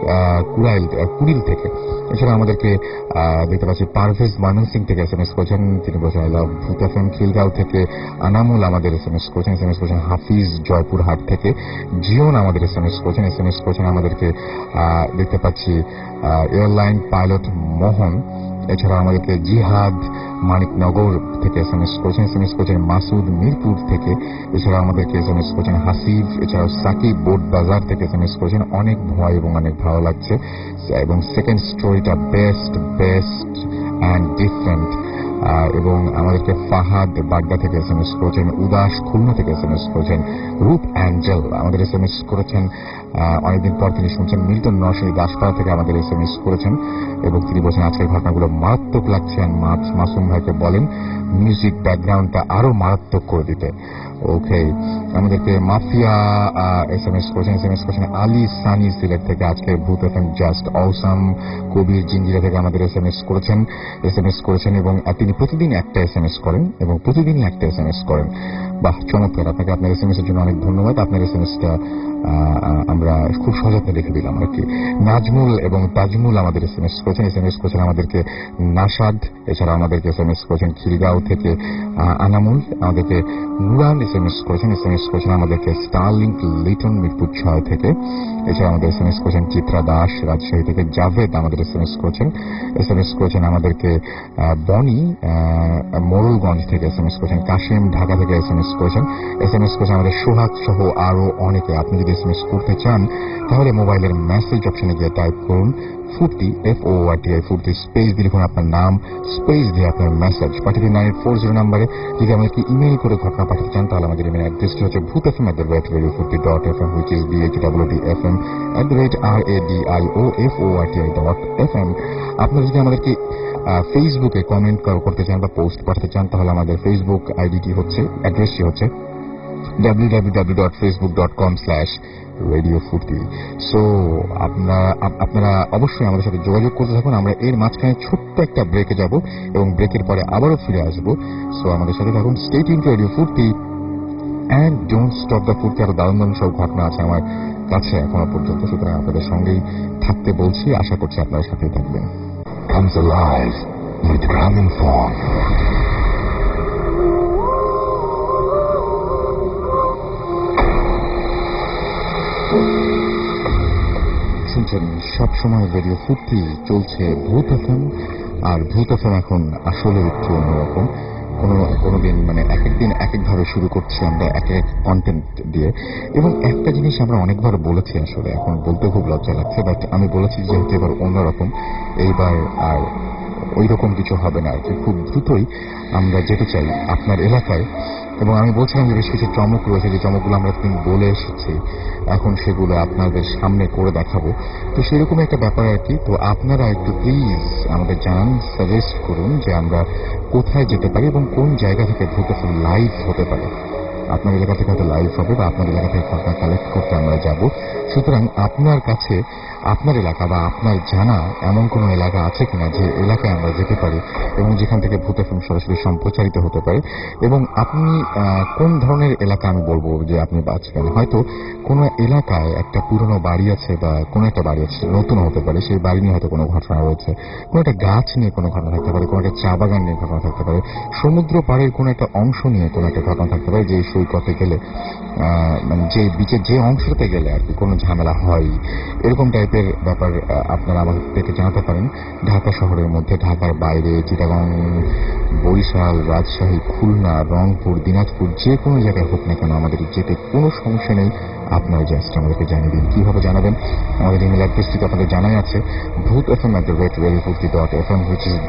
কুড়িল থেকে। এছাড়া আমাদেরকে দেখতে পাচ্ছি পারভেজ ময়মনসিং থেকে SMS করেছেন, তিনি বলছেন আই লাভ ভূত এফএম। খিলগাঁও থেকে আনামুল আমাদের SMS করেছেন হাফিজ জয়পুরহাট থেকে। জিওন আমাদের SMS করেছেন আমাদেরকে। দেখতে পাচ্ছি এয়ারলাইন পাইলট মোহন, এছাড়া আমাদেরকে জিহাদ মানিকনগর থেকে SMS করেছেন মাসুদ মিরপুর থেকে। এছাড়া আমাদেরকে SMS করেছেন হাসিব, এছাড়াও সাকিব বোর্ড বাজার থেকে SMS করেছেন অনেক ভয় এবং অনেক ভালো লাগছে, এবং সেকেন্ড স্টোরিটা বেস্ট অ্যান্ড ডিফারেন্ট। এবং আমাদেরকে ফাহাদ বাড্ডা থেকে SMS করেছেন, উদাস খুলনা থেকে SMS করেছেন, রূপ অ্যাঞ্জেল আমাদের SMS করেছেন, অনেকদিন পর তিনি শুনছেন। মিল্টন নরসিংদী দাসপাড়া থেকে আমাদের SMS করেছেন, এবং তিনি বলছেন আজকের ঘটনাগুলো মারাত্মক লাগছে। মাসুম ভাইকে বলেন মিউজিক ব্যাকগ্রাউন্ডটা আরো মারাত্মক করে দিতে। ওকে, আমাদেরকে মাফিয়া SMS করেছেন আলী সানি সিলেট থেকে। আজকে Bhoot FM just awesome. Kabir Jinjira থেকে আমাদের SMS করেছেন, এবং তিনি প্রতিদিন একটা SMS করেন এবং প্রতিদিনই একটা SMS করেন। বাহ, চমৎকার! আপনাকে আপনার SMS এর জন্য অনেক ধন্যবাদ। আপনার SMSটা আমরা খুব সযত্নে রেখে দিলাম আর কি। নাজমুল এবং তাজমুল আমাদের SMS করেছেন আমাদেরকে নাসাদ। এছাড়া আমাদেরকে SMS করেছেন খিলগাঁও থেকে আনামুল। আমাদেরকে নুরান SMS করেছেন আমাদেরকে স্টারলিংক লিটন মিরপুর 6 থেকে। এছাড়া আমাদের SMS করেছেন চিত্রা দাস রাজশাহী থেকে। জাভেদ আমাদের SMS করেছেন আমাদেরকে বনি মোরলগঞ্জ থেকে SMS করেছেন। কাশিম ঢাকা থেকে SMS করেছেন আমাদের সোহাগ সহ আরো অনেকে। আপনি যদি SMS করতে চান তাহলে মোবাইলের মেসেজ অপশনে গিয়ে টাইপ করুন ফুর্তি, FORTI ফুর্তি, স্পেস দিয়ে লিখুন আপনার নাম, স্পেস দিয়ে আপনার মেসেজ পাঠিয়ে দিন 9840 নাম্বারে। যদি আমাদেরকে ইমেইল করে ঘটনা পাঠাতে চান তাহলে আমাদের ইমেল অ্যাড্রেসটি হচ্ছে bhutfm@radiofurti.fm, which is BHWDFM@radiofurti.fm। আপনারা যদি আমাদেরকে ফেসবুকে কমেন্ট করতে চান বা পোস্ট পাঠাতে চান তাহলে আমাদের ফেসবুক অ্যাড্রেসটি হচ্ছে www.facebook.com/radiofurti। সো আপনারা অবশ্যই আমাদের সাথে যোগাযোগ করতে থাকুন। আমরা এর মাঝখানে ছোট্ট একটা ব্রেকে যাব এবং ব্রেকের পরে আবারও ফিরে আসবো। সো আমাদের সাথে থাকুন, stay tuned to radio Foorti and don't stop the Foorti. আরো দারুণ সব ঘটনা আছে আমার কাছে এখনো পর্যন্ত, সুতরাং আপনাদের সঙ্গেই থাকতে বলছি। আশা করছি আপনারা সাথেই থাকবেন। Comes alive with coming form. শুনছেন সবসময় রেডিও ফুর্তি, চলছে ভূত এফএম। আর ভূত এফএম এখন আসলে একটু অন্যরকম। কোনোদিন এক একদিন এক একভাবে শুরু করছি আমরা, এক এক কন্টেন্ট দিয়ে। এবং একটা জিনিস আমরা অনেকবার বলেছি, আসলে এখন বলতে খুব লজ্জা লাগছে, বাট আমি বলেছি যেহেতু এবার অন্যরকম, এইবার আর ওই রকম কিছু হবে না আর কি। খুব দ্রুতই আমরা যেতে চাই আপনার এলাকায়, এবং আমি বলছিলাম যে বেশ কিছু চমক রয়েছে, যে চমকগুলো আমরা বলে এসেছি, এখন সেগুলো আপনাদের সামনে করে দেখাবো। তো সেরকম একটা ব্যাপার আর কি। তো আপনারা একটু প্লিজ আমাদের জানান, সাজেস্ট করুন যে আমরা কোথায় যেতে পারি এবং কোন জায়গা থেকে ভূত লাইভ হতে পারে। আপনার এলাকা থেকে হয়তো লাইভ হবে বা আপনার এলাকা থেকে ঘটনা কালেক্ট করতে আমরা যাব। সুতরাং আপনার কাছে আপনার এলাকা বা আপনার জানা এমন কোন এলাকা আছে কিনা যে এলাকায় আমরা যেতে পারি এবং যেখান থেকে ভূত এফএম সরাসরি সম্প্রচারিত হতে পারে, এবং আপনি কোন ধরনের এলাকা আমি বলবো যে আপনি বাঁচবেন। হয়তো কোনো এলাকায় একটা পুরনো বাড়ি আছে বা কোনো একটা বাড়ি আছে, নতুন হতে পারে, সেই বাড়ি নিয়ে হয়তো কোনো ঘটনা রয়েছে, কোনো একটা গাছ নিয়ে কোনো ঘটনা থাকতে পারে, কোনো একটা চা বাগান নিয়ে ঘটনা থাকতে পারে, সমুদ্র পাড়ের কোনো একটা অংশ নিয়ে কোনো একটা ঘটনা থাকতে পারে, যে সৈকতে গেলে যে বিচের যে অংশতে গেলে আর কি কোনো ঝামেলা হয়, এরকম টাইপের ব্যাপার আপনারা আমাদেরকে জানাতে পারেন। ঢাকা শহরের মধ্যে, ঢাকার বাইরে, চিটাগাং, বরিশাল, রাজশাহী, খুলনা, রংপুর, দিনাজপুর, যে কোনো জায়গায় হোক না কেন আমাদের যেতে কোনো সমস্যা নেই। আপনারা জাস্ট আমাদেরকে জানিয়ে দিন। কিভাবে জানাবেন? আমাদের ইমেল অ্যাড্রেসটি আপনাদের জানাই আছে, bhutfm@radiofurti.fm, which is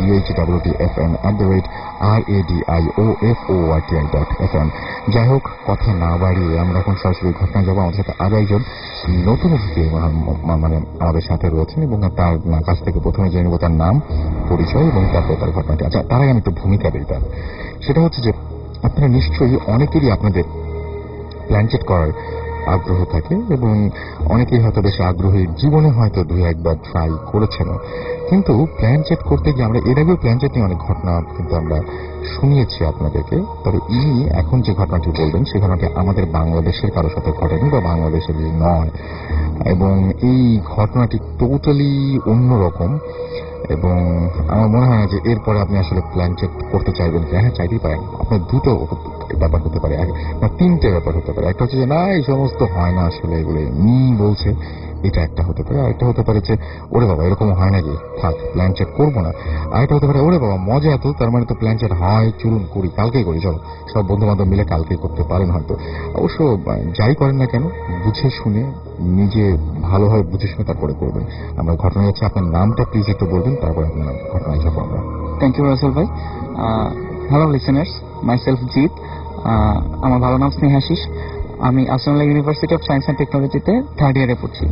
bhutfm@radiofurti.fm। যাই হোক, কথা না বাড়িয়ে আমরা এখন সরাসরি ঘটনা যাবো। আমাদের সাথে আরো একজন নতুন অতিথি মানে আমাদের সাথে রয়েছেন, এবং তার কাছ থেকে প্রথমে জেনে নেব তার নাম, পরিচয় এবং তারপর তার ঘটনাটি। আচ্ছা, তার আগে আমি একটু ভূমিকা দিই তার। সেটা হচ্ছে যে আপনারা নিশ্চয়ই অনেকেরই আপনাদের প্ল্যানচেট করার আগ্রহ থাকে, এবং অনেকেই হয়তো বেশি আগ্রহী, জীবনে হয়তো 2-1বার ট্রাই করেছেন। কিন্তু প্ল্যানচেট করতে গিয়ে আমরা এর আগেও প্ল্যানচেট নিয়ে অনেক ঘটনা কিন্তু আমরা শুনিয়েছি আপনাদেরকে। তবে ইনি এখন যে ঘটনাটি বলবেন সে ঘটনাটি আমাদের বাংলাদেশের কারোর সাথে ঘটেনি বা বাংলাদেশের নয়, এবং এই ঘটনাটি টোটালি অন্যরকম। এবং আমার মনে হয় যে এরপরে আপনি আসলে প্ল্যান চেক করতে চাইবেন। হ্যাঁ, চাইতেই পারেন। আপনার দুটো ব্যাপার হতে পারে, না তিনটে ব্যাপার হতে পারে। একটা হচ্ছে যে না, এই সমস্ত হয় না, আসলে এগুলো এমনি বলছে, এটা একটা হতে পারে। আরেকটা হতে পারে যে ওরে বাবা এরকম হয় নাকি, থাক প্ল্যান চেক করবো না। আরেকটা হতে পারে ওরে বাবা মজা এত, তার মানে তো প্ল্যান চেক হয়, চলুন করি, কালকেই করি, চলো সব বন্ধু বান্ধব মিলে কালকেই করতে পারেন হয়তো। অবশ্য যাই করেন না কেন, বুঝে শুনে, নিজে ভালোভাবে বুঝে শুনে তারপরে করবেন। আমরা ঘটনা হচ্ছে, আপনার নামটা প্লিজ একটু বলবেন, তারপরে আপনার ঘটনায় যাবো আমরা। থ্যাংক ইউ রাসেল ভাই। Hello listeners, myself Jit. আমার ভালো নাম স্নেহাশিস। আমি আসলাম ইউনিভার্সিটি অফ সায়েন্স অ্যান্ড টেকনোলজিতে 3rd ইয়ারে পড়ছি।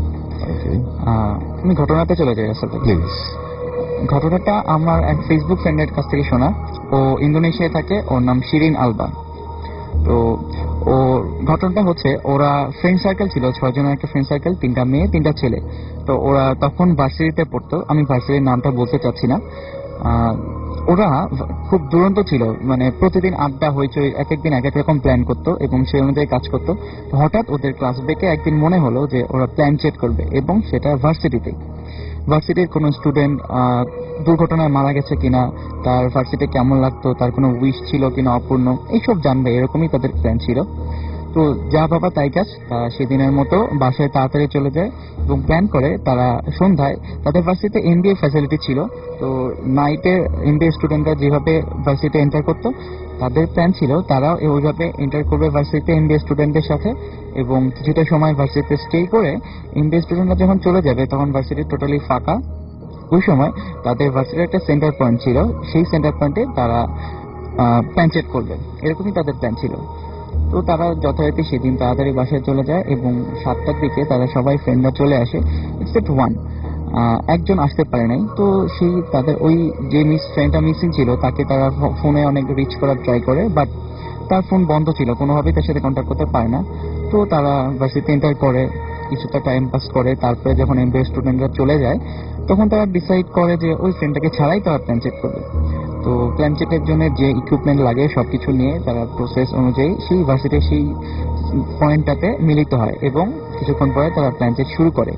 আমি ঘটনাতে চলে যাই রাসেল ভাই। প্লিজ। ঘটনাটা আমার এক ফেসবুক ফ্রেন্ডের কাছ থেকে শোনা। ও ইন্দোনেশিয়ায় থাকে, ওর নাম শিরিন আলবা। তো ও ঘটনাটা হচ্ছে, ওরা ফ্রেন্ড সার্কেল ছিল 6 জনের একটা ফ্রেন্ড সার্কেল, 3টা মেয়ে 3টা ছেলে। তো ওরা তখন ভার্সিটিতে পড়তো, আমি ভার্সিটির নামটা বলতে চাচ্ছি না। ওরা খুব দুরন্ত ছিল, মানে প্রতিদিন আড্ডা হইচই, এক একদিন এক এক রকম প্ল্যান করতো এবং সেই অনুযায়ী কাজ করতো। হঠাৎ ওদের ক্লাস ব্রেকে একদিন মনে হলো যে ওরা প্ল্যান চেট করবে, এবং সেটা ভার্সিটির কোনো স্টুডেন্ট দুর্ঘটনায় মারা গেছে কিনা, তার ভার্সিটি কেমন লাগতো, তার কোনো উইশ ছিল কিনা অপূর্ণ, এইসব জানবে, এরকমই তাদের প্ল্যান ছিল। তো যা বাবা তাই কাজ, সেদিনের মতো বাসায় তাড়াতাড়ি চলে যায় এবং প্ল্যান করে তারা সন্ধ্যায়, তাদের ভার্সিটিতে এমবিএ ফ্যাসিলিটি ছিল। তো নাইটে এমবিএ স্টুডেন্টরা যেভাবে ভার্সিটিতে এন্টার করতো, তাদের প্ল্যান ছিল তারাও ওইভাবে এন্টার করবে ভার্সিটিতে এমবিএ স্টুডেন্টদের সাথে, এবং কিছুটা সময় ভার্সিটিতে স্টে করে এমবিএ স্টুডেন্টরা যখন চলে যাবে তখন ভার্সিটি টোটালি ফাঁকা। ওই সময় তাদের ভার্সিটির একটা সেন্টার পয়েন্ট ছিল, সেই সেন্টার পয়েন্টে তারা প্ল্যান চেট করবে, এরকমই তাদের প্ল্যান ছিল। তো তারা যথারীতি সেদিন তাড়াতাড়ি বাসায় চলে যায় এবং 7টার দিকে তারা সবাই ফ্রেন্ডরা চলে আসে, এক্সেপ্ট ওয়ান। একজন আসতে পারে নাই। তো সেই তাদের ওই যে ফ্রেন্ডটা মিসিং ছিল, তাকে তারা ফোনে অনেক রিচ করার ট্রাই করে, বাট তার ফোন বন্ধ ছিল, কোনোভাবেই তার সাথে কন্ট্যাক্ট করতে পারে না। তো তারা ভার্সিটিতে এন্টার করে, কিছুটা টাইম পাস করে, তারপরে যখন এমবিএ স্টুডেন্টরা চলে যায় তখন তারা ডিসাইড করে যে ওই ফ্রেন্ডটাকে ছাড়াই তারা প্ল্যান চেক করবে। তো প্ল্যান চেকের জন্য যে ইকুইপমেন্ট লাগে সবকিছু নিয়ে তারা প্রসেস অনুযায়ী সেই ভার্সিটির সেই পয়েন্টটাতে মিলিত হয়, এবং কিছুক্ষণ পরে তারা প্ল্যান চেক শুরু করে।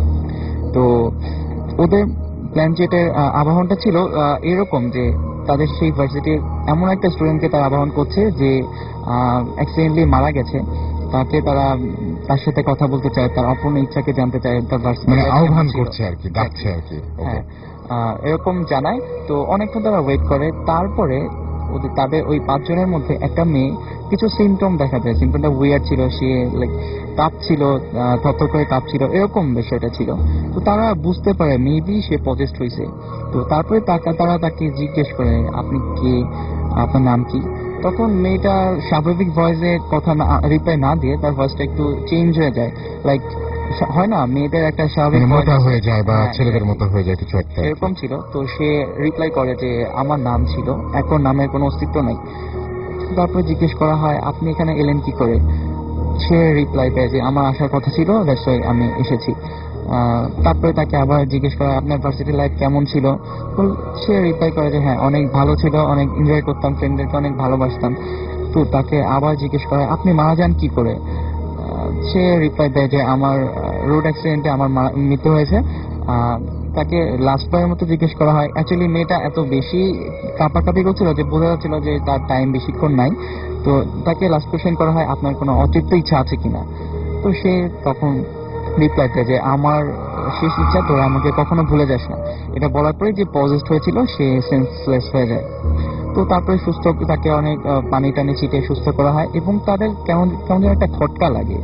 তো ওদের প্ল্যান চেটের আবাহনটা ছিল এরকম যে তাদের সেই ভার্সিটির এমন একটা স্টুডেন্টকে তারা আবাহন করছে যে অ্যাক্সিডেন্টলি মারা গেছে, তাকে তারা তার সাথে কথা বলতে চায়, তার অপূর্ণ ইচ্ছাকে জানতে চায়, তার মানে আহ্বান করছে আর কি, ডাকছে আর কি। হ্যাঁ, এরকম জানায়। তো অনেকক্ষণ তারা ওয়েট করে, তারপরে তাদের ওই 5 জনের মধ্যে একটা মেয়ে কিছু সিমটম দেখা যায়। সিমটমটা উইয়ার্ড ছিল, সে লাইক কাঁপছিল, থরথর করে কাঁপছিল, এরকম বিষয়টা ছিল। তো তারা বুঝতে পারে মেবি সে পজেসড হয়েছে। তো তারপরে তারা তাকে জিজ্ঞেস করে আপনি কে, আপনার নাম কি। তখন মেয়েটা স্বাভাবিক ভয়েসে কথা রিপ্লাই না দিয়ে তার ভয়েসটা একটু চেঞ্জ হয়ে যায়, লাইক হয় না মেয়েদের একটা স্বাভাবিক মোটা হয়ে যায় বা ছেলেদের মতো হয়ে যায়, কিছু একটা এরকম ছিল। তো সে রিপ্লাই করে যে আমার নাম ছিল, এখন নামের কোনো অস্তিত্ব নাই। তারপরে জিজ্ঞেস করা হয় আপনি এখানে এলেন কি করে। সে রিপ্লাই দেয় যে আমার আসার কথা ছিল, দ্যাটস ওয়াই আমি এসেছি। তারপরে তাকে আবার জিজ্ঞেস করা আপনার ভার্সিটি লাইফ কেমন ছিল। সে রিপ্লাই করে যে হ্যাঁ অনেক ভালো ছিল, অনেক এনজয় করতাম, ফ্রেন্ডদেরকে অনেক ভালোবাসতাম। তো তাকে আবার জিজ্ঞেস করা আপনি মারা যান কি করে। সে রিপ্লাই দেয় যে আমার রোড অ্যাক্সিডেন্টে আমার মৃত্যু হয়েছে। তাকে লাস্টবারের মতো জিজ্ঞেস করা হয়। অ্যাকচুয়ালি মেয়েটা এত বেশি কাঁপাকাঁপি করছিল যে বোঝা যাচ্ছিল যে তার টাইম বেশিক্ষণ নাই। তো তাকে লাস্ট কোয়েশ্চেন করা হয় আপনার কোনো অতৃপ্ত ইচ্ছা আছে কিনা। তো সে তখন রিপ্লাই দেয় যে আমার শেষ ইচ্ছা তোরা আমাকে কখনো ভুলে যাস না। এটা বলার পরে যে পজেসড হয়েছিল সে সেন্সলেস হয়ে যায়। তো তারপরে সুস্থ, তাকে অনেক পানি টানি ছিটে সুস্থ করা হয় এবং তাদের কেমন যেন একটা খটকা লাগে,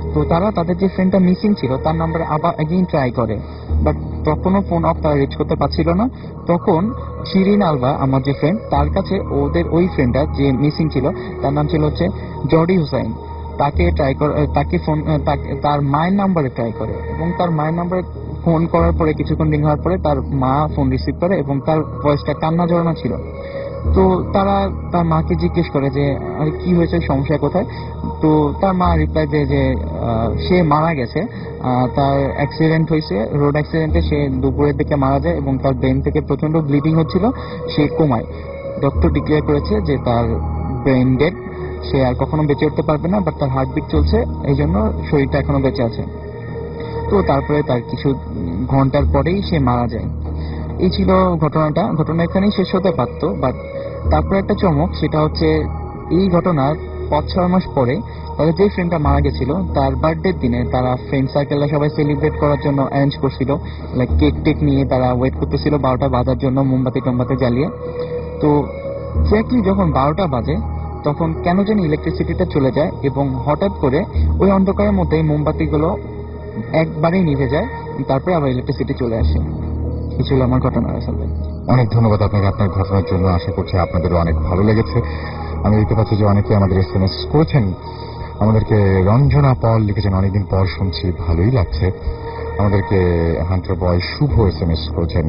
তো তারা তাদের যে ফ্রেন্ডটা মিসিং ছিল তার নাম্বারে আবার এগেইন ট্রাই করে, বাট তখনও ফোন অফ তারা রিচ করতে পারছিল না। তখন শিরিন আলবা আমার যে ফ্রেন্ড, তার কাছে ওদের ওই ফ্রেন্ডটা যে মিসিং ছিল তার নাম ছিল হচ্ছে জর্ডি হুসাইন, তাকে ট্রাই করে, তাকে ফোন তার মায়ের নাম্বারে ট্রাই করে, এবং তার মায়ের নাম্বারে ফোন করার পরে কিছুক্ষণ রিং হওয়ার পরে তার মা ফোন রিসিভ করে এবং তার ভয়েসটা কান্না জড়ানো ছিল। তো তারা তার মাকে জিজ্ঞেস করে যে আরে কি হয়েছে, সমস্যা কোথায়। তো তার মা রিপ্লাই দেয় যে সে মারা গেছে, তার অ্যাক্সিডেন্ট হয়েছে, রোড অ্যাক্সিডেন্টে সে দুপুরের দিকে মারা যায় এবং তার ব্রেন থেকে প্রচন্ড ব্লিডিং হচ্ছিল, সে কোমায়। ডক্টর ডিক্লেয়ার করেছে যে তার ব্রেন ডেড, সে আর কখনো বেঁচে উঠতে পারবে না, বাট তার হার্টবিট চলছে, এই জন্য শরীরটা এখনো বেঁচে আছে। তো তারপরে তার কিছু ঘন্টার পরেই সে মারা যায়। এই ছিল ঘটনা এখানেই শেষ হতে পারতো, বাট তারপরে একটা চমক, সেটা হচ্ছে এই ঘটনার 5-6 মাস পরে তাদের যে ফ্রেন্ডটা মারা গেছিল তার বার্থডের দিনে তারা ফ্রেন্ড সার্কেলরা সবাই সেলিব্রেট করার জন্য অ্যারেঞ্জ করছিল, লাইক কেক টেক নিয়ে তারা ওয়েট করতেছিল 12টা বাজার জন্য, মোমবাতি টোমবাতি জ্বালিয়ে। তো এক্স্যাক্টলি যখন 12টা বাজে তখন কেন জানি ইলেকট্রিসিটিটা চলে যায় এবং হঠাৎ করে ওই অন্ধকারের মধ্যে মোমবাতিগুলো একবারেই নিভে যায়, তারপরে আবার ইলেকট্রিসিটি চলে আসে। এই ছিল আমার ঘটনা। আসলে অনেক ধন্যবাদ আপনাকে আপনার ঘটনার জন্য। আশা করছি আপনাদেরও অনেক ভালো লেগেছে। আমি দেখতে পাচ্ছি যে অনেকে আমাদের SMS করেছেন, আমাদেরকে রঞ্জনা পল লিখেছেন, অনেকদিন পর শুনছি, ভালোই লাগছে। আমাদেরকে হান্টার বয় শুভ SMS করেছেন,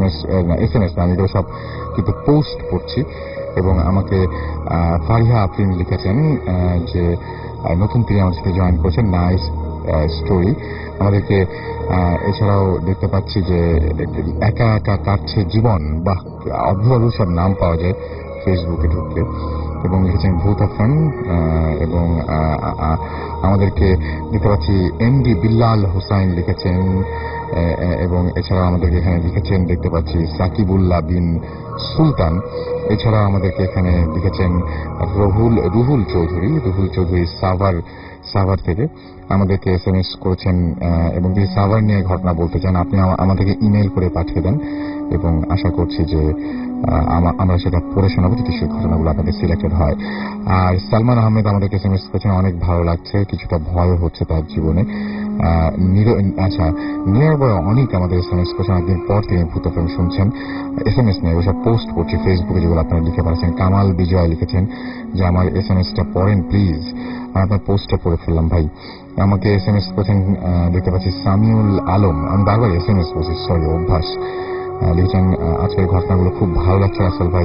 SMS না, আমি তো সব কিন্তু পোস্ট করছি। এবং আমাকে ফারিহা আফরিন লিখেছেন যে নতুন তিনি আমাদের সাথে জয়েন করেছেন, নাইস স্টোরি। আমাদেরকে এছাড়াও দেখতে পাচ্ছি যে একা একা কাটছে জীবন, বাহ, অদ্ভুত অদ্ভুত সব নাম পাওয়া যায় ফেসবুকে ঢুকলে। এবং লিখেছেন ভূতাফান, এবং আমাদেরকে দেখতে পাচ্ছি MD বিল্লাল হোসাইন লিখেছেন, এবং এছাড়াও আমাদেরকে এখানে লিখেছেন দেখতে পাচ্ছি সাকিবুল্লাহ বিন সুলতান। এছাড়াও আমাদেরকে এখানে লিখেছেন রুহুল চৌধুরী সাভার থেকে আমাদেরকে SMS করেছেন, এবং যদি সাভার নিয়ে ঘটনা বলতে চান আপনি আমাদেরকে ইমেল করে পাঠিয়ে দেন, এবং আশা করছি যে আমরা সেটা পড়ে শোনাবো যদি সেই ঘটনাগুলো আপনাদের সিলেক্টেড হয়। আর সালমান আহমেদ আমাদেরকে SMS করেছেন, অনেক ভালো লাগছে, কিছুটা ভয় হচ্ছে তার জীবনে। নিরাবয় অনেক আমাদের SMS করেছেন, অনেকদিন পর তিনি ভূতফিল্ম শুনছেন। SMS নিয়ে ওইসব পোস্ট করছি ফেসবুকে, যেগুলো আপনারা লিখে পাচ্ছেন। কামাল বিজয় লিখেছেন যে আমার SMS-টা পড়েন প্লিজ, আপনার পোস্টটা পড়ে ফেললাম ভাই। আমাকে SMS করেছেন দেখতে পাচ্ছি সামিউল আলম, আমি বারবার SMS করছি, সরি, অভ্যাস। লিখছেন আজকের ঘটনাগুলো খুব ভালো লাগছে রাসেল ভাই,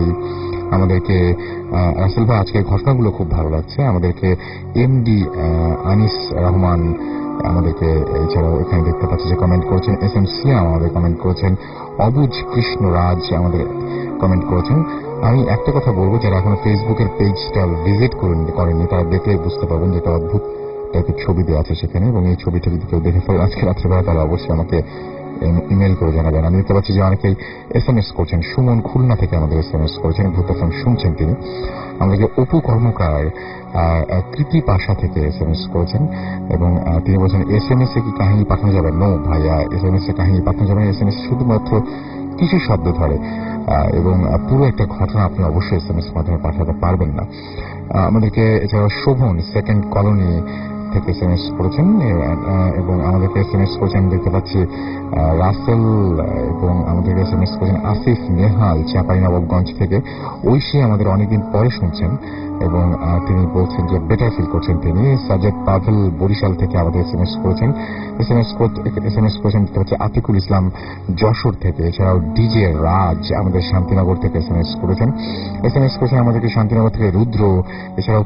আজকের ঘটনাগুলো খুব ভালো লাগছে আমাদেরকে। MD আনিস রহমান আমাদেরকে, এছাড়াও এখানে দেখতে পাচ্ছি যে কমেন্ট করেছেন SM সিয়াম আমাদের কমেন্ট করেছেন, অবুজ কৃষ্ণ রাজ আমাদের কমেন্ট করেছেন। আমি একটা কথা বলবো, যারা এখনো ফেসবুকের পেজটা ভিজিট করেননি তারা দেখলে বুঝতে পারবেন যে একটা অদ্ভুত টাইপের ছবি দেওয়া আছে সেখানে, এবং এই ছবিটা যদি কেউ দেখে ফেলেন আজকে রাত্রেবেলা তারা অবশ্যই আমাকে ইমেল করে জানাবেন। আমি দেখতে পাচ্ছি যে অনেকেই SMS করছেন। সুমন খুলনা থেকে আমাদের SMS করেছেন, ভূতফিল্ম শুনছেন তিনি। আমাদেরকে অপু কর্মকার কৃতি পাশা থেকে SMS করেছেন, এবং তিনি বলছেন SMS এ কি কাহিনী পাঠানো যাবে? নো ভাইয়া, SMS এ কাহিনী পাঠানো যাবে না। SMS শুধুমাত্র কিছু শব্দ ধরে, এবং পুরো একটা ঘটনা আপনি অবশ্যই SMS মাধ্যমে পাঠাতে পারবেন না। আমাদেরকে এছাড়াও শোভন সেকেন্ড কলোনি থেকে SMS করেছেন, এবং আমাদেরকে SMS করেছেন দেখতে পাচ্ছি রাসেল, এবং আমাদেরকে SMS করেছেন আসিফ নেহাল চাঁপাইনবাবগঞ্জ থেকে। ঐশী আমাদের অনেকদিন পরে শুনছেন, এবং তিনি বলছেন যে বেটার ফিল করছেন তিনি। সাজেদ পাভেল বরিশাল থেকে আমাদের SMS করেছেন। SMS করেছেন দেখতে পাচ্ছি আতিকুল ইসলাম যশোর থেকে। এছাড়াও ডিজে রাজ আমাদের শান্তিনগর থেকে SMS করেছেন। SMS করেছেন আমাদেরকে শান্তিনগর থেকে রুদ্র। এছাড়াও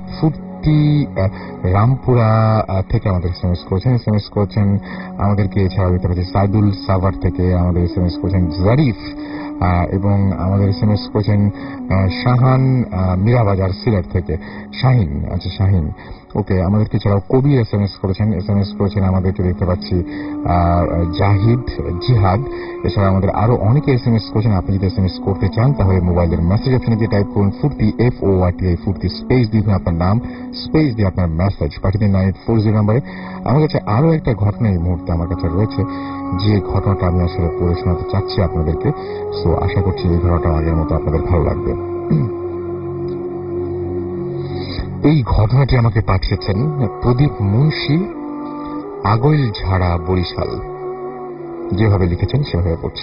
রামপুরা থেকে আমাদের SMS করেছেন আমাদেরকে। এছাড়াও দেখতে পাচ্ছি সাইদুল সাভার থেকে আমাদের SMS করেছেন জারিফ, এবং আমাদের SMS করেছেন শাহান মীরাবাজার সিলেট থেকে শাহিন। আচ্ছা শাহিন, ওকে। আমাদেরকে এছাড়াও কবির SMS করেছেন আমাদেরকে দেখতে পাচ্ছি জাহিদ জিহাদ। এছাড়া আমাদের আরো অনেকে SMS করেছেন। আপনি যদি SMS করতে চান তাহলে মোবাইলের মেসেজ অপশনে গিয়ে টাইপ করুন ফুর্তি FORTI ফুর্তি, স্পেস দিয়ে আপনার নাম, স্পেস দিয়ে আপনার মেসেজ পাঠিয়ে দিন 9840 নম্বরে। আমার কাছে আরো একটা ঘটনা এই মুহূর্তে আমার কাছে রয়েছে, যে ঘটনাটা আমি আসলে পড়ে শোনাতে চাচ্ছি আপনাদেরকে। সো আশা করছি এই ঘটনাটা আগের মতো আপনাদের ভালো লাগবে। এই ঘটনাটি আমাকে পাঠিয়েছেন প্রদীপ মুন্সি আগৈল ঝাড়া বরিশাল। যেভাবে লিখেছেন সেভাবে পড়ছি।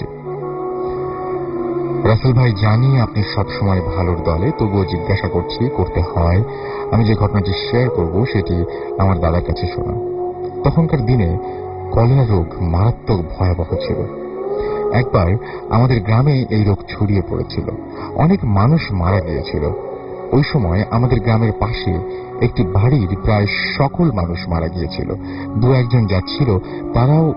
রাসেল ভাই, জানি আপনি সবসময় ভালোর দলে, তবুও জিজ্ঞাসা করতে হয়। আমি যে ঘটনাটি শেয়ার করব সেটি আমার দাদার কাছে শোনা। তখনকার দিনে কলেরা রোগ মারাত্মক ভয়াবহ ছিল। একবার আমাদের গ্রামে এই রোগ ছড়িয়ে পড়েছিল, অনেক মানুষ মারা গিয়েছিল। ওই সময় আমাদের গ্রামের পাশে একটি বাড়ির প্রায় সকল মানুষ মারা গিয়েছিল। দু একজন যাচ্ছিল, তারাও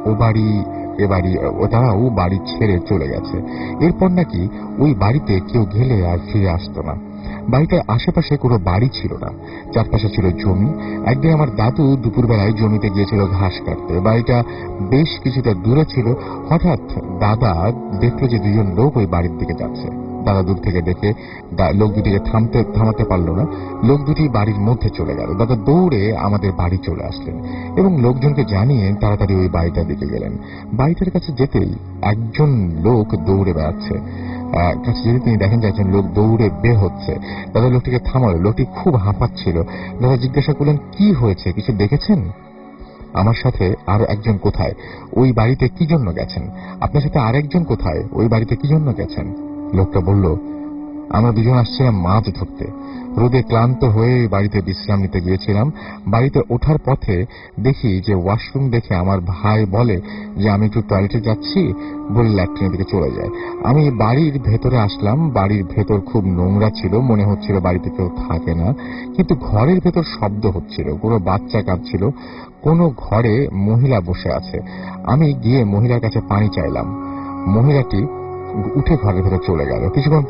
বাড়ি ছেড়ে চলে গেছে। এরপর নাকি ওই বাড়িতে কেউ গেলে আর ফিরে আসতো না। বাড়িটার আশেপাশে কোনো বাড়ি ছিল না, চারপাশে ছিল জমি। একদিন আমার দাদু দুপুরবেলায় জমিতে গিয়েছিল ঘাস কাটতে। বাড়িটা বেশ কিছুটা দূরে ছিল। হঠাৎ দাদা দেখলো যে দুজন লোক ওই বাড়ির দিকে যাচ্ছে। দাদা দূর থেকে দেখে লোক দুটিকে থামাতে পারলো না। লোক দুটি বাড়ির মধ্যে চলে গেল। দাদা দৌড়ে আমাদের বাড়ি চলে আসলেন এবং লোকজনকে জানিয়ে তাড়াতাড়ি ওই বাড়িটার দিকে গেলেন। বাড়িটার কাছে যেতেই একজন লোক দৌড়ে বেড়াচ্ছে। কাছে যেতে তিনি দেখেন যে একজন লোক দৌড়ে বের হচ্ছে। দাদা লোকটিকে থামালো। লোকটি খুব হাঁপাচ্ছিল। দাদা জিজ্ঞাসা করলেন, কি হয়েছে, কিছু দেখেছেন? আমার সাথে আরো একজন কোথায়? ওই বাড়িতে কি জন্য গেছেন? আপনার সাথে আরেকজন কোথায়? ওই বাড়িতে কি জন্য গেছেন? লোকটা বলল, আমরা দুজন আসছিলাম মাছ ধরতে। রোদে ক্লান্ত হয়ে বাড়িতে বিশ্রাম নিতে গিয়েছিলাম। বাড়িতে ওঠার পথে দেখি যে ওয়াশরুম দেখে আমার ভাই বলে যে আমি একটু টয়লেটে যাচ্ছি, বলে ল্যাট্রিনের দিকে চলে যায়। আমি বাড়ির ভেতরে আসলাম। বাড়ির ভেতর খুব নোংরা ছিল, মনে হচ্ছিল বাড়িতে কেউ থাকে না। কিন্তু ঘরের ভেতর শব্দ হচ্ছিল, কোনো বাচ্চা কাঁদছিল, কোনো ঘরে মহিলা বসে আছে। আমি গিয়ে মহিলার কাছে পানি চাইলাম। মহিলাটি উঠে ঘরের ভেতর চলে গেল। কিছুক্ষণ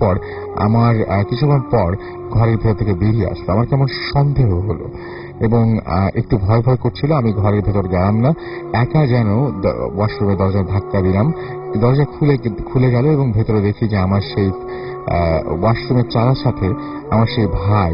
পর ঘরের ভেতর থেকে বেরিয়ে আসলো। আমার কেমন সন্দেহ হলো এবং একটু ভয় ভয় করছিল। আমি ঘরের ভেতর গেলাম না, একা যেন ওয়াশরুমের দরজা ধাক্কা দিলাম। দরজা খুলে গেল এবং ভেতরে দেখি যে আমার সেই ওয়াশরুমের চালার সাথে আমার সেই ভাই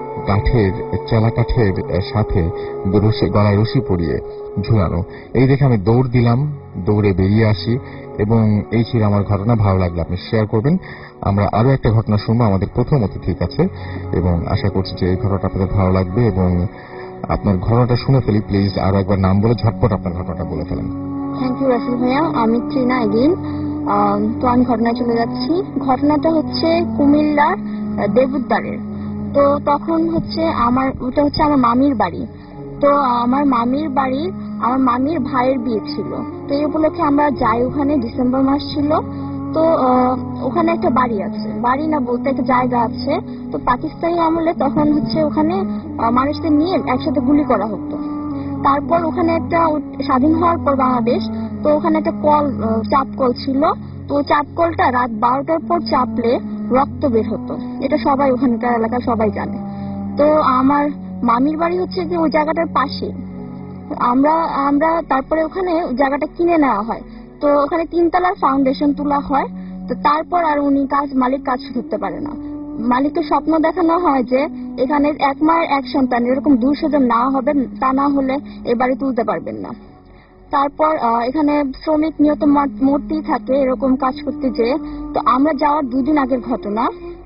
চেলা কাঠের সাথে গলায় রশি পরিয়ে ঝুলানো। এই দেখে আমি দৌড় দিলাম, দৌড়ে বেরিয়ে আসি এবং এই ছিল আমার ঘটনা। ভালো লাগলে আপনি শেয়ার করবেন। আমরা আরো একটা ঘটনা শুনবো আমাদের প্রথম অতিথির কাছে এবং আশা করছি যে এই ঘটনাটা আপনাদের ভালো লাগবে। এবং আপনার ঘটনাটা শুনে ফেলি, প্লিজ আরো একবার নাম বলে ঝটপট আপনার ঘটনাটা বলে ফেলেন। থ্যাংক ইউ রাসেল ভাইয়া। আমি ট্রিনা এগেইন। তো আমি ঘটনায় চলে যাচ্ছি। ঘটনাটা হচ্ছে কুমিল্লার দেবুদ্দারের। তো তখন ওটা হচ্ছে আমার মামির বাড়ি। তো আমার মামির ভাইয়ের বিয়ে ছিল। তো এই উপলক্ষে আমরা যাই ওখানে। ডিসেম্বর মাস ছিল। তো ওখানে একটা বাড়ি আছে, বাড়ি না বলতে একটা জায়গা আছে। তো পাকিস্তানি আমলে তখন ওখানে মানুষদের নিয়ে একসাথে গুলি করা হতো। তারপর ওখানে একটা স্বাধীন হওয়ার পর বাংলাদেশ, তো ওখানে একটা চাপ কল ছিল। তো চাপ কলটা রাত 12টার পর চাপলে রক্ত বের হতো। এটা সবাই ওখানকার এলাকার সবাই জানে। তো আমার মামির বাড়ি কি ওই জায়গাটার পাশে। আমরা তারপরে ওখানে জায়গাটা কিনে নেওয়া হয়। তো ওখানে 3 তলার ফাউন্ডেশন তোলা হয়। তো তারপর আর মালিক কাজ করতে পারে না। মালিককে স্বপ্ন দেখানো হয় যে এখানে 1 মায়ের 1 সন্তান এরকম 200 জন না হবে, তা না হলে এ বাড়ি তুলতে পারবেন না। তারপর এখানে শ্রমিক নিয়ত মূর্তি থাকে এরকম কাজ করতে যেয়ে। তো আমরা যাওয়ার 2 দিন আগের ঘটনা।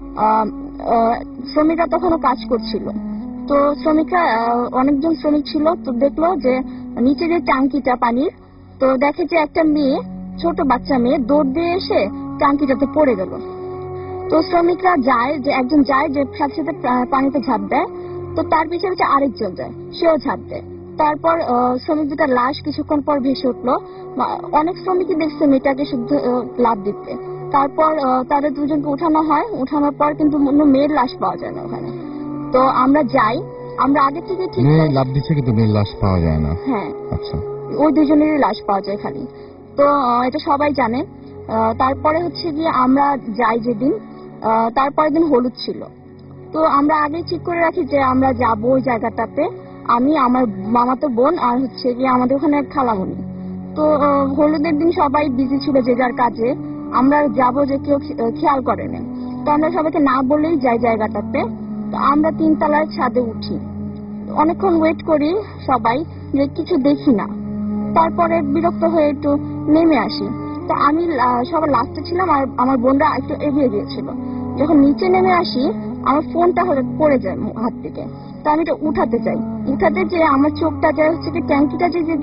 শ্রমিকরা তখনও কাজ করছিল। তো অনেকজন শ্রমিক ছিল। তো দেখলো যে নিচে যে ট্যাঙ্কিটা পানির, তো দেখে যে একটা মেয়ে, ছোট বাচ্চা মেয়ে দৌড় দিয়ে এসে ট্যাঙ্কিটাতে পড়ে গেল। তো শ্রমিকরা একজন যায় যে সাথে সাথে পানিতে ঝাঁপ দেয়। তো তার পিছনে আরেকজন যায়, সেও ঝাঁপ দেয়। তারপর শ্রমিক দুটার লাশ কিছুক্ষণ পর ভেসে উঠলো। অনেক শ্রমিকই দেখছে মেয়েটাকে শুদ্ধ লাভ দিতে। তারপর তাদের দুজনকে উঠানো হয়। উঠানোর পর কিন্তু মেয়ের লাশ পাওয়া যায় না ওখানে। তো আমরা যাই, আমরা আগে থেকে ঠিক লাভ দিচ্ছে কিন্তু মেয়ের লাশ পাওয়া যায় না। হ্যাঁ, আচ্ছা, ওই দুজনেরই লাশ পাওয়া যায় খালি। তো এটা সবাই জানে। তারপরে গিয়ে আমরা যাই যেদিন, তারপরের দিন হলুদ ছিল। তো আমরা আগে ঠিক করে রাখি যে আমরা যাবো ওই জায়গাটাতে। আমি, আমার মামাতো বোন আর গিয়ে আমাদের ওখানে খালামণি। তো হলুদের দিন সবাই বিজি ছিল যে যার কাজে। আমরা যাবো যে কেউ খেয়াল করে না। তো আমরা সবাইকে না বলেই যাই জায়গাটাতে। তো আমরা 3 তলার ছাদে উঠি। অনেকক্ষণ ওয়েট করি সবাই, যে কিছু দেখি না। তারপরে বিরক্ত হয়ে একটু নেমে আসি। তো আমি সবার লাস্টে ছিলাম আর আমার বোনরা একটু এগিয়ে গিয়েছিল। যখন নিচে নেমে আসি, আমার ফোনটা পড়ে যায় হাত থেকে। তো আমি এটা উঠাতে যেয়ে আমার চোখটা যায় ট্যাঙ্কিটা যে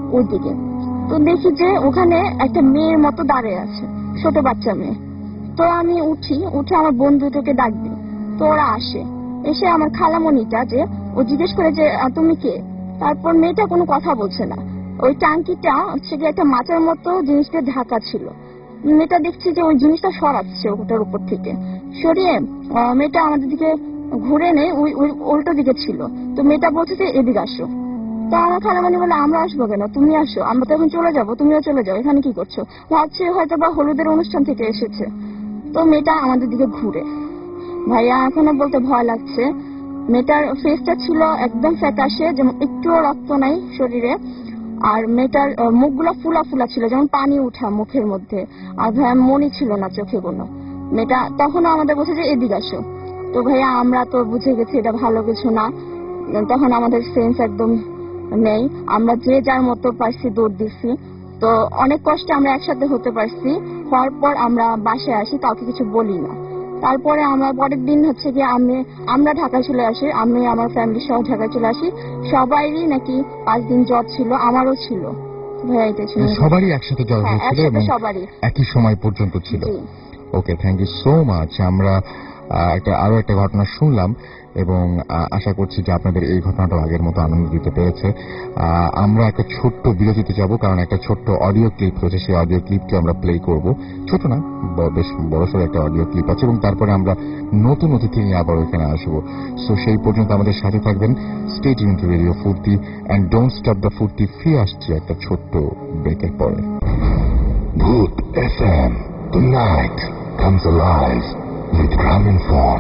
ওইদিকে। তো দেখি যে ওখানে একটা মেয়ের মতো দাঁড়িয়ে আছে, ছোট বাচ্চা মেয়ে। তো আমি উঠে আমার বন্ধুদেরকে ডাক দিই। তো ওরা আসে, এসে আমার খালামণিটা যে ও জিজ্ঞেস করে যে তুমি কে। তারপর মেয়েটা কোনো কথা বলছে না। ওই টাঙ্কিটা হচ্ছে গিয়ে একটা মাচার মতো জিনিসটা ঢাকা ছিল। মেয়েটা দেখছি যে ওই জিনিসটা সরাচ্ছে ওটার উপর থেকে, সরিয়ে মেয়েটা আমাদের দিকে ঘুরে নেই, ওই উল্টো দিকে ছিল। তো মেয়েটা বলছে যে এদিকে আসো। তো আমার খালামণি বলে আমরা আসবো কেন, তুমি আসো, আমরা তো এখন চলে যাবো, তুমিও চলে যাও, এখানে কি করছো। ভাবছে হয়তো বা হলুদের অনুষ্ঠান থেকে এসেছে। তো মেয়েটা আমাদের দিকে ঘুরে, ভাইয়া এখনো বলতে ভয় লাগছে। মেয়েটার ফেসটা ছিল একদম ফ্যাকাশে, যেমন একটুও রক্ত নাই শরীরে, আর মেয়েটার মুখগুলো ফুলা ফুলা ছিল, যেমন পানি উঠা মুখের মধ্যে, আর ভাইয়া মনি ছিল না চোখে কোনো। মেয়েটা তখনও আমাদের বলছে যে এদিকে আসো। তো ভাইয়া আমরা তো বুঝে গেছি এটা ভালো কিছু না, তখন আমাদের সেন্স একদম নেই, আমরা যে যার মতো পারছি দৌড় দিচ্ছি। তো অনেক কষ্টে আমরা একসাথে হতে পারছি। হওয়ার পর আমরা বাসায় আসি, কাউকে কিছু বলি না। তারপরে আমরা পরের দিন হচ্ছে গিয়ে আমরা ঢাকায় চলে আসি, আমি আমার ফ্যামিলি সহ ঢাকায় চলে আসি। সবাইরই নাকি 5 দিন জ্বর ছিল, আমারও ছিল। ভাইয়া এটা ছিল সবারই একসাথে জ্বর হয়েছিল এবং সবারই একই সময় পর্যন্ত ছিল। Okay, thank you so much. আমরা আরো একটা ঘটনা শুনলাম এবং আশা করছি যে আপনাদের এই ঘটনাটা আগের মতো আনন্দ দিতে পেরেছে। আমরা একটা ছোট্ট বিরতিতে যাব, কারণ একটা ছোট্ট অডিও ক্লিপ রয়েছে, সেই অডিও ক্লিপটি আমরা প্লে করব। ছোট না, বেশ বড়সড় একটা অডিও ক্লিপ আছে, এবং তারপরে আমরা নতুন অতিথি নিয়ে আবার ওইখানে আসবো। সো সেই পর্যন্ত আমাদের সাথে থাকবেন। Stay tuned to radio Foorti and don't stop the Foorti. ফিরে আসছি একটা ছোট্ট ব্রেকের পরে। Bhoot FM. Tonight comes alive with Gramophone.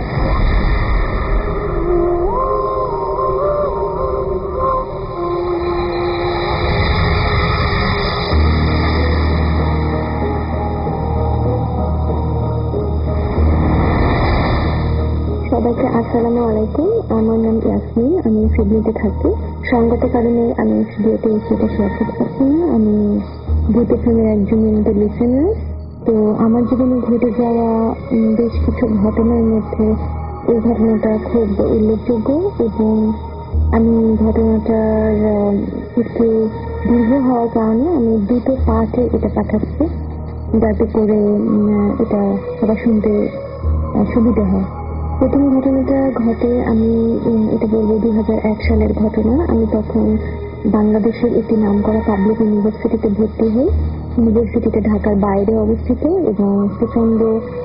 সবাইকে আসসালামু আলাইকুম। আমার নাম ইয়াসমিন, আমি সিডনিতে থাকি। সঙ্গত কারণে আমি ভিডিওতে সেটা শেয়ার করতে পারছি না। আমি ভূত এফএমের একজন লিসেনার। তো আমার জীবনে ঘটে যাওয়া বেশ কিছু ঘটনার মধ্যে এই ঘটনাটা খুব উল্লেখযোগ্য, এবং আমি ঘটনাটার একটু দীর্ঘ হওয়ার কারণে আমি 2টো পার্টে এটা পাঠাচ্ছি, যাতে করে এটা সবার শুনতে সুবিধা হয়। প্রথম ঘটনাটা ঘটে, আমি এটা বলবো 2001 সালের ঘটনা। আমি তখন বাংলাদেশের একটি নামকরা পাবলিক ইউনিভার্সিটিতে ভর্তি হই। ইউনিভার্সিটিতে ঢাকার বাইরে অবস্থিত, এবং প্রচন্ড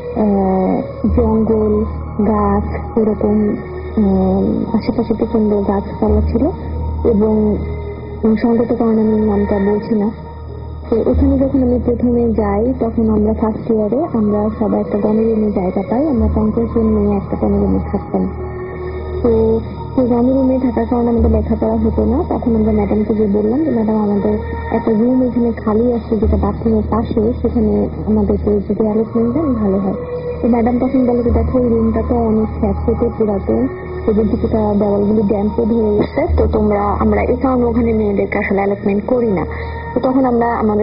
জঙ্গল, গাছ, এরকম আশেপাশে প্রচন্ড গাছপালা ছিল, এবং সঙ্গত কারণে আমি নামটা বলছি না। তো ওখানে যখন আমি প্রথমে যাই, তখন আমরা ফার্স্ট ইয়ারে আমরা সবাই একটা গণরুমে জায়গা পাই। আমরা 50 জন নিয়ে একটা গণরুমে থাকতাম। তো সেই গণরুমে থাকার কারণে আমাদের লেখাপড়া হতো না। তখন আমরা ম্যাডামকে গিয়ে বললাম যে ম্যাডাম, আমাদের একটা রুম এখানে খালি আছে, যেটা বাথরুমের পাশে, সেখানে আমাদেরকে যদি অ্যালোটমেন্ট দেন ভালো হয়। তো ম্যাডাম তখন বলে যে দেখো, এই রুমটা তো অনেক স্যাঁতসেঁতে পুরাতন, এদের দিকেটা দেওয়ালগুলি ড্যাম্পও ধরে গেছে, তো আমরা এই কারণে ওখানে মেয়েদেরকে আসলে অ্যালটমেন্ট করি না। তো তখন আমাদের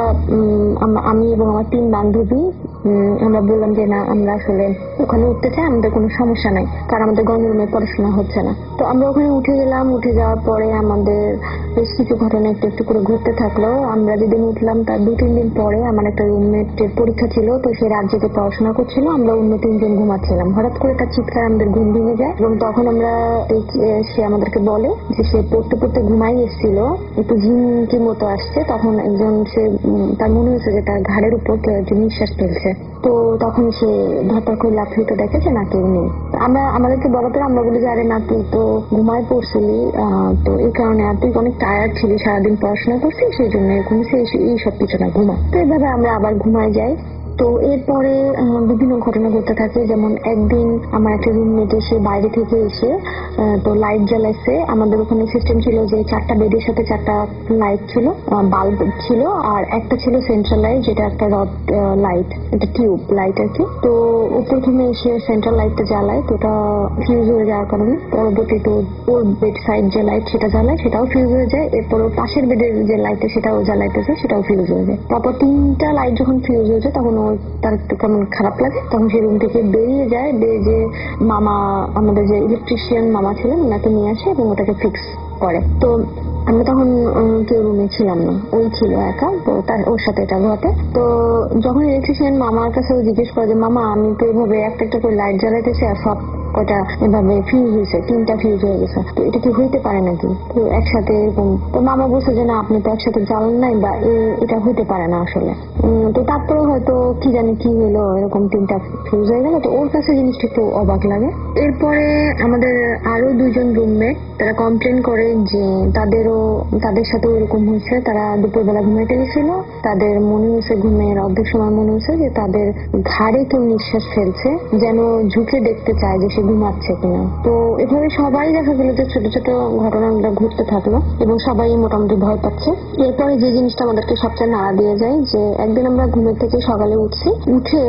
আমি এবং আমার 3 বান্ধবী আমরা বললাম যে না, আমরা আসলে ওখানে উঠতে চাই, আমাদের কোনো সমস্যা নাই, কারণ আমাদের গণরুমে পড়াশোনা হচ্ছে না। তো আমরা ওখানে উঠে গেলাম। উঠে যাওয়ার পরে আমাদের বেশ কিছু ঘটনা একটু একটু করে ঘুরতে থাকলো। আমরা যেদিন উঠলাম তার 2-3 দিন পরে আমার একটা রুমমেটের পরীক্ষা ছিল, তো সে রাজ্যতে পড়াশোনা করছিল। আমরা অন্য 3 জন ঘুমাচ্ছিলাম। হঠাৎ করে তার চিৎকার আমাদের ঘুম ভেঙে যায়, এবং তখন আমরা সে আমাদেরকে বলে যে সে পড়তে পড়তে ঘুমাই এসেছিল, একটু ঝিমকি মতো আসছে। তখন একজন তার মনে হয়েছে যে তার ঘাড়ের উপর কেউ একজন নিঃশ্বাস ফেলছে। তো তখন সে ধরপর করে লাফিয়ে দেখে যে না, কেউ নেই। আমাদেরকে বলার পরে আমরা বলি যে আরে না, তুই তো ঘুমায় পড়ছিলি, তো এই কারণে, আর তুই অনেক টায়ার্ড ছিলি, সারাদিন পড়াশোনা করছিস, সেই জন্য ঘুমিয়েছি, এই সব কিছু না, ঘুমা। তো এইভাবে আমরা আবার ঘুমায় যাই। তো এরপরে বিভিন্ন ঘটনা ঘটতে থাকে। যেমন একদিন আমার একটা রুমমেট এসে বাইরে থেকে এসে তো লাইট জ্বালাইছে। আমাদের ওখানে সিস্টেম ছিল যে 4টা বেডের সাথে 4টা লাইট ছিল, বাল্ব ছিল, আর একটা ছিল সেন্ট্রাল লাইট, যেটা একটা রড লাইট, একটা টিউব লাইট আর কি। তো ও প্রথমে এসে সেন্ট্রাল লাইটটা জ্বালায়, তো ওটা ফিউজ হয়ে যাওয়ার কারণে পরবর্তীতে ওর বেড সাইড যে লাইট সেটা জ্বালায়, সেটাও ফিউজ হয়ে যায়। এরপর ওর পাশের বেডের যে লাইটটা সেটাও জ্বালাইতেছে, সেটাও ফিউজ হয়ে যায়। তারপর 3টা লাইট যখন ফিউজ হয়ে যায়, তখন তার একটু কেমন খারাপ লাগে। তখন সে রুম থেকে বেরিয়ে যায়, যে মামা, আমাদের যে ইলেকট্রিশিয়ান মামা ছিলেন, ওনাকে নিয়ে আসে এবং ওটাকে ফিক্স করে। তো আমরা তখন কেউ রুমে ছিলাম না, ওই ছিল একা, তো ওর সাথে এটা ঘটে। তো যখন ইলেকট্রিশিয়ান মামার কাছে জিজ্ঞেস করে যে মামা আমি তো এভাবে একটা একটা করে লাইট জ্বালাইতেছি আর সব কটা এভাবে ফিউজ হয়েছে, 3টা ফিউজ হয়ে গেছে, তো এটা কি হইতে পারে নাকি, তো একসাথে এরকম। তো মামা বলছে যে না আপনি তো একসাথে জ্বালান নাই বা এটা হইতে পারে না আসলে। তো তারপরে হয়তো কি জানি কি হলো, এরকম 3টা ফিউজ হয়ে গেল। তো ওর কাছে জিনিসটা একটু অবাক লাগে। এরপরে আমাদের আরো 2জন রুমমেট তারা কমপ্লেন করে যে তাদের সাথে এরকম হয়েছে। তারা দুপুরবেলা ঘুমাইতে গেছিল, তাদের মনে হয়েছে ঘুমের অর্ধেক সময় মনে হয়েছে যে তাদের ঘাড়ে কেউ নিঃশ্বাস ফেলছে, যেন ঝুঁকে দেখতে চায় যে সে ঘুমাচ্ছে কিনা। তো এভাবে সবাই দেখা গেল যে ছোট ছোট ঘটনাগুলো ঘটতে থাকলো এবং সবাই মোটামুটি ভয় পাচ্ছে। এরপরে যে জিনিসটা আমাদেরকে সবচেয়ে নাড়া দিয়ে যায় যে একদিন আমরা ঘুমের থেকে সকালে উঠছি, উঠে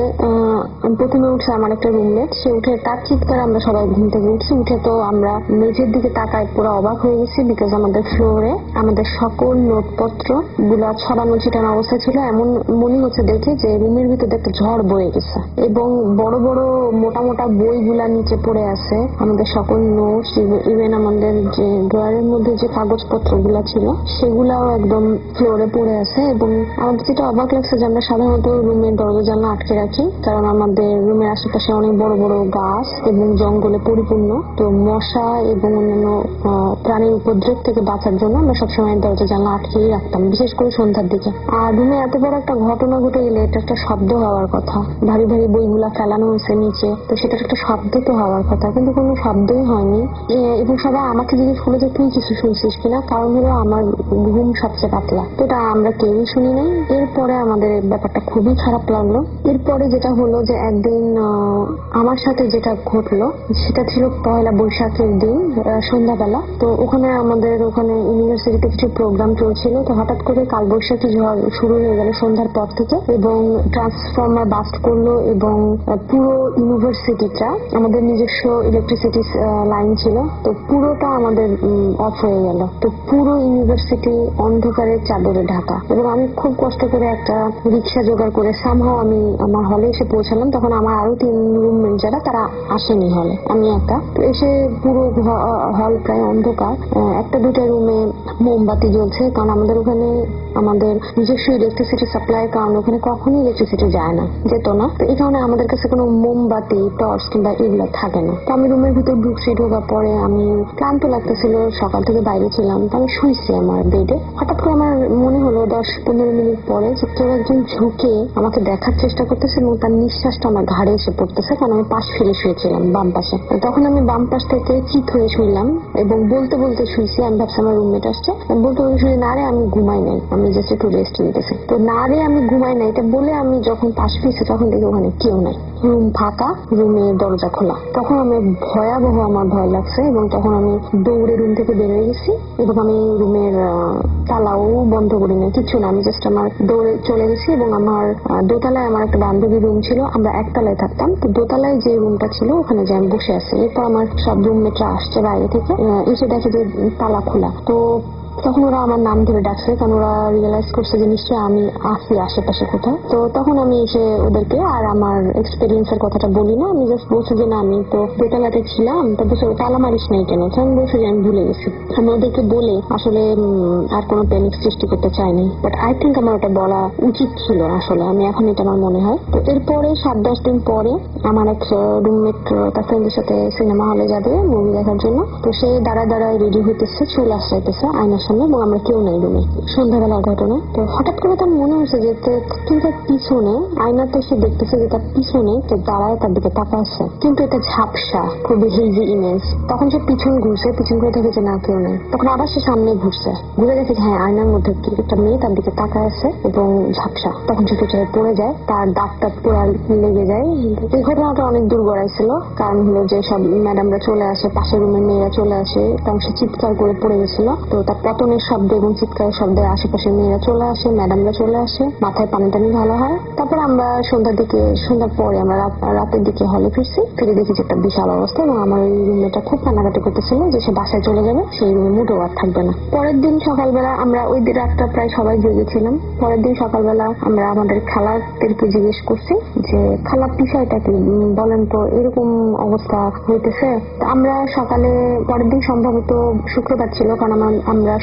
প্রথমে উঠছে আমার একটা রুমমেট, সে উঠে তার চিৎকার আমরা সবাই ঘুম থেকে উঠছি। উঠে তো আমরা মেঝের দিকে তাকায় পুরো অবাক হয়ে গেছি, বিকজ আমাদের ফ্লোরে আমাদের সকল নোটপত্র গুলা ছড়ানো ছিটানো অবস্থা ছিল। এমন মনে হচ্ছে দেখে যে রুমের ভিতরে একটা ঝড় বয়ে গেছে এবং বড় বড় মোটা মোটা বইগুলা নিচে পড়ে আছে, আমাদের সকল নোটস, ইভেন আমাদের যে ড্রয়ারের মধ্যে যে কাগজপত্র গুলা ছিল সেগুলাও একদম ফ্লোরে পড়ে আছে। এবং আমাদের যেটা অবাক লাগছে যে আমরা সাধারণত রুমের দরজা জানলা আটকে রাখি, কারণ আমাদের রুমের আশেপাশে অনেক বড় বড় গাছ এবং জঙ্গলে পরিপূর্ণ। তো মশা এবং অন্যান্য প্রাণীর উপদ্রব থেকে বাঁচার জন্য আমরা সবসময় দরজা জানলা আটকেই রাখতাম, বিশেষ করে সন্ধ্যার দিকে। আর রুমে এত বড় একটা ঘটনা ঘটে গেলে এটা একটা শব্দ হওয়ার কথা, ভারী ভারী বইগুলা ফেলানো হয়েছে নিচে, তো সেটার একটা শব্দ তো হওয়ার কথা, কিন্তু কোনো শব্দই হয়নি। এবং সবাই আমাকে জিজ্ঞেস করলো যে তুই কিছু শুনছিস কিনা, কারণ হলো আমার ঘুম সবচেয়ে পাতলা, তো এটা আমরা কেউই শুনি নাই। এরপরে আমাদের ব্যাপারটা খুবই খারাপ লাগলো। এরপরে যেটা হলো যে একদিন আমার সাথে যেটা ঘটলো সেটা ছিল পয়লা বৈশাখের দিন সন্ধ্যাবেলা। তো ওখানে আমাদের ওখানে ইউনিভার্সিটিতে কিছু প্রোগ্রাম চলছিল, তো হঠাৎ করে কালবৈশাখী ঝড় শুরু হয়ে গেল সন্ধ্যার পর থেকে এবং ট্রান্সফর্মার বাস্ট করলো এবং পুরো ইউনিভার্সিটিটা, আমাদের নিজস্ব ইলেকট্রিসিটি লাইন ছিল, তো পুরোটা আমাদের অফ হয়ে গেল। তো পুরো ইউনিভার্সিটি অন্ধকারের চাদরে ঢাকা এবং আমি খুব কষ্ট করে একটা রিক্সা জোগাড় করে সামহাও আমি আমার হলে এসে পৌঁছালাম। তখন আমার আরো 3 রুমমেট যারা তারা আসেনি হলে, আমি একা। তো এসে পুরো হল প্রায় অন্ধকার, একটা দুটা রুমে মোমবাতি জ্বলছে, কারণ আমাদের ওখানে আমাদের নিজস্ব ইলেকট্রিসিটি সাপ্লাইয়ের কারণে ওখানে কখনোই ইলেকট্রিসিটি যায় না, যেত না। তো এই কারণে আমাদের কাছে কোনো মোমবাতি, টর্চ কিংবা এগুলো থাকে না। তো আমি রুমের ভিতর ঢুকছি, ঢোকার পরে আমি ক্লান্ত লাগতেছিল, সকাল থেকে বাইরে ছিলাম, তো আমি শুইছি আমার বেডে। হঠাৎ করে আমার মনে হলো 10-15 মিনিট পরে যে কেউ একজন ঝুঁকে আমাকে দেখার চেষ্টা করতেছে এবং তার নিঃশ্বাসটা আমার ঘাড়ে এসে পড়তেছে, কারণ আমি পাশ ফিরে শুয়েছিলাম বাম পাশে। তখন আমি বাম পাশ থেকে চিৎ হয়ে শুইলাম এবং বলতে বলতে শুইছি। আমি ভাবছি আমার রুমমেট আসছে, বলতে বলতে শুনি না রে আমি ঘুমাই নাই, আমি জাস্ট একটু রেস্ট নিতেছি। তো না রে আমি ঘুমাই নাই এটা বলে আমি যখন পাশ ফিরছি তখন দেখি ওখানে কেউ নাই, রুম ফাঁকা, রুমের দরজা খোলা। তখন আমি ভয়াবহ আমার ভয় লাগছে এবং তখন আমি দৌড়ে রুম থেকে বের হয়ে গেছি এবং আমি রুমের তালাও বন্ধ করি না, কিছু না, আমি জাস্ট আমার দৌড়ে চলে গেছি। এবং আমার দোতলায় আমার একটা বান্ধবীর রুম ছিল, আমরা একতলায় থাকতাম, তো দোতলায় যে রুমটা ছিল ওখানে যে আমি বসে আছি। এরপর আমার সব রুমমেটরা আসছে বাইরে থেকে, এসে দেখে যে তালা খোলা। তো তখন ওরা আমার নাম ধরে ডাকছে, কারণ ওরা রিয়েলাইজ করছে যে নিশ্চয়ই আমি আছি আশেপাশে কোথাও। তো তখন আমি এসে ওদেরকে আর আমার এক্সপেরিয়েন্সের কথাটা বলি না, আমি জাস্ট বলছি যে না আমি তো দোতলাতে ছিলাম, তারপর তালা মারিস নাই কেন, আমি বলছি যে আমি ভুলে গেছি। আমি ওদেরকে বলে আসলে আর কোনো প্যানিক সৃষ্টি করতে চাইনি, বাট আই থিঙ্ক আমার ওটা বলা উচিত ছিল আসলে, আমি এখন এটা আমার মনে হয়। তো এরপরে 7-10 দিন পরে আমার এক রুমমেট তার ফ্রেন্ডের সাথে সিনেমা হলে যাবে মুভি দেখার জন্য। তো সে দাঁড়ায় দাঁড়ায় রেডি হইতেছে, চুল আসাইতেছে আয়নার সামনে এবং আমরা কেউ নেই রুমে, সন্ধ্যাবেলার ঘটনা। তো হঠাৎ করে তার মনে হচ্ছে যে কিন্তু পিছনে আয়নাতে সে দেখতেছে যে তার পিছনে সে দাঁড়ায় তার দিকে তাকাচ্ছে, কিন্তু এটা ঝাপসা, খুবই হেজি ইমেজ। তখন সে পিছন ঘুরছে, পিছন ঘুরে দেখেছে না কেউ নেই। তখন আবার সে সামনে ঘুরছে, ঘুরে দেখেছে হ্যাঁ আয়নার মধ্যে একটা মেয়ে তার দিকে তাকায় আছে এবং ঝাপসা। তখন সে চুপচাপ পড়ে যায়, তার দাগটা পুরো লেগে যায়। এই ঘটনাটা অনেক দূর গড়াইছিল, কারণ হলো যে সব ম্যাডামরা চলে আসে, পাশের রুমের মেয়েরা চলে আসে, কারণ সে চিৎকার করে পড়ে গেছিল। তো তার পতনের শব্দ এবং চিৎকারের শব্দের আশেপাশে মেয়েরা চলে আসে, ম্যাডামরা চলে আসে, মাথায় পানি টানি ঢালা হয়। তারপর আমরা সন্ধ্যার পরে আমরা রাতের দিকে হলে ফিরে দেখি যে একটা বিশাল অবস্থা এবং আমার ওই রুমটা খুব কান্নাকাটি করতেছিল যে সে বাসায় চলে যাবে, সেই রুমে মোটেও আর থাকবে না। পরের দিন সকালবেলা আমরা ওই দিন রাতটা প্রায় সবাই জেগেছিলাম। পরের দিন সকালবেলা আমরা আমাদের খালাদেরকে জিজ্ঞেস করছি যে খালা বিষয়টা কি বলেন তো, এরকম অবস্থা হইতেছে। আমরা সকালে পরের দিন সম্ভবত শুক্রবার ছিল, কারণ আমরা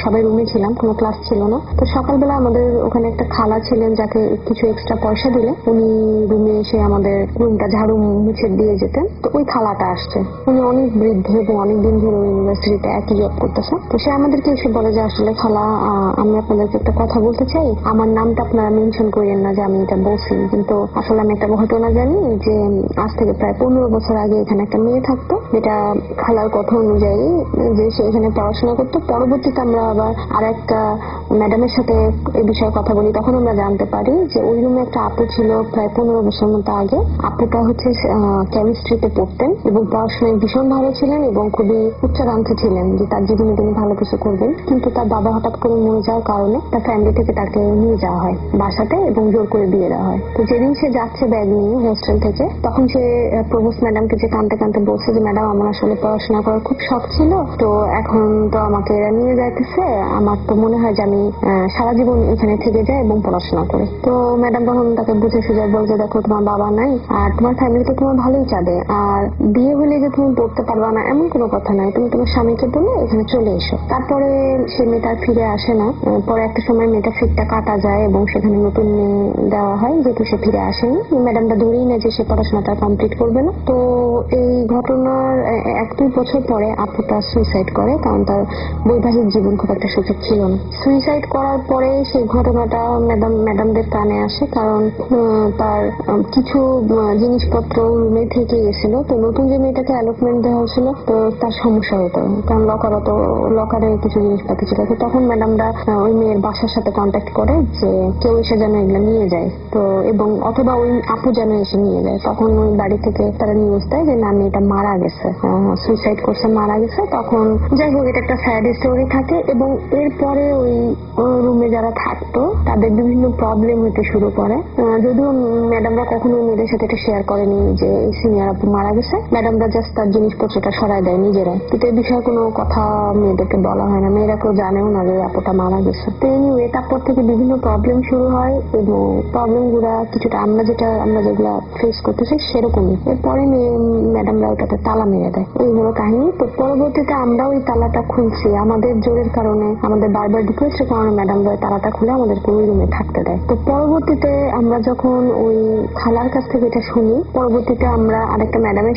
সবাই রুমে ছিলাম, কোনো ক্লাস ছিল না। তো সকালবেলা আমাদের ওখানে একটা খালা ছিলেন যাকে কিছু এক্সট্রা পয়সা দিলে উনি রুমে এসে আমাদের রুমটা ঝাড়ু মুছে দিয়ে যেতেন। তো ওই খালাটা আসছে, উনি অনেক বৃদ্ধ এবং অনেকদিন ধরে ইউনিভার্সিটিতে একই জব করতেছে। তো সে আমাদেরকে এসে বলে যে আসলে খালা, আমি আপনাদেরকে একটা কথা বলতে চাই, আমার নামটা আপনারা মেনশন করেন না যে আমি এটা বলছি, কিন্তু আসলে আমি একটা ঘটনা জানি যে আজ থেকে প্রায় 15 বছর আগে এখানে একটা মেয়ে থাকতো, যেটা খালার কথা অনুযায়ী যে সে এখানে পড়াশোনা করতো। পরবর্তীতে আমরা আবার আর একটা ম্যাডামের সাথে এই বিষয়ে কথা বলি, তখন আমরা জানতে পারি যে ওই রুমে একটা আপু ছিল প্রায় 15 বছর মতো আগে। আপুটা হচ্ছে কেমিস্ট্রিতে পড়তেন এবং পড়াশোনায় ভীষণ ভালো ছিলেন এবং খুবই উচ্চাকাঙ্ক্ষী ছিলেন যে তার জীবনে তিনি ভালো কিছু করবেন। কিন্তু তার বাবা হঠাৎ করে মরে যাওয়ার কারণে তার ফ্যামিলি থেকে তাকে নিয়ে যাওয়া হয় বাসাতে এবং জোর করে দিয়ে দেওয়া হয়। তো যেদিন সে যাচ্ছে ব্যাগ নিয়ে হোস্টেল থেকে, তখন সে প্রভোস্ট ম্যাডামকে যে কাঁদতে কাঁদতে বলছে যে ম্যাডাম, আমার আসলে পড়াশোনা করার খুব শখ ছিল, তো এখন তো আমাকে এরা নিয়ে যাইতেছে, আমার তো মনে হয় যে আমি সারা জীবন এখানে থেকে যাই এবং পড়াশোনা করি। তো ম্যাডাম তখন তাকে বুঝে সুঝে বলছে, দেখো তোমার বাবা নাই আর তোমার ফ্যামিলি তো তোমার ভালোই চাবে, আর বিয়ে হলে যে তুমি পড়তে পারবা না এমন কোনো কথা নাই, তুমি তোমার স্বামীকে বলে এখানে চলে এসো। তারপরে সে মেয়েটা ফিরে আসে না। পরে একটা সময় মেয়েটা সিটটা কাটা যায় এবং সেখানে নতুন মেয়ে দেওয়া হয়, যেহেতু সে ফিরে আসেনি। ম্যাডামটা ধরেই না যে সে পড়াশোনাটা কমপ্লিট করবে না। তো এই ঘটনার 1-2 বছর পরে আপুটা সুইসাইড করে, কারণ তার বৈবাহিক জীবন খুব একটা সুযোগ ছিল না। সুইসাইড করার পরে সেই ঘটনাটা ম্যাডামদের কানে আসে, কারণ তার কিছু জিনিসপত্র রুমে থেকে গেছিল। তো নতুন যে মেয়েটাকে অ্যালটমেন্ট দেওয়া হয়েছিল, তো তার সমস্যা হতো, কারণ লকারে কিছু জিনিসপত্র ছিল। তো তখন ম্যাডামরা ওই মেয়ের বাসার সাথে কন্ট্যাক্ট করে যে কেউ এসে যেন এগুলো নিয়ে যায়, তো এবং অথবা ওই আপু যেন এসে নিয়ে যায়। তখন ওই বাড়ি থেকে তারা নিউজ দেয় যে না, মেয়েটা মারা গেছে, সুইসাইড করছে, মারা গেছে। তখন যাই হোক, এটা একটা স্যাড স্টোরি থাকে। এবং এরপরে ওই রুমে যারা থাকতো তাদের বিভিন্ন প্রবলেম হতে শুরু করে, যদিও ম্যাডামরা কখনো মেয়েদের সাথে এটা শেয়ার করেনি যে সিনিয়র আপু মারা গেছে। ম্যাডামরা জাস্ট তার জিনিসপত্রটা সরায় দেয় নিজেরাই, কিন্তু এই বিষয়ে কোনো কথা মেয়েদেরকে বলা হয় না, মেয়েরা কেউ জানেও না যে আপুটা মারা গেছে। তো এনিওয়ে, তারপর থেকে বিভিন্ন প্রবলেম শুরু হয় এবং প্রবলেম গুলা কিছুটা আমরা যেগুলা ফেস করতেছি সেরকমই। এরপরে ম্যাডামরা ওটাতে তালা মেরে দেয়, এই হলো কাহিনী। তো পরবর্তীতে আমরা ওই তালাটা খুলছি আমাদের জোরের কারণে, আমাদের বারবার রিকোয়েস্টের কারণে ম্যাডামরা ওই তালাটা খুলে আমাদেরকে ওই রুমে থাকতে দেয়। তো পরবর্তীতে আমরা যখন ওই খালার কাছ থেকে এটা শুনি, পরবর্তীতে আমরা আরেকটা ম্যাডামের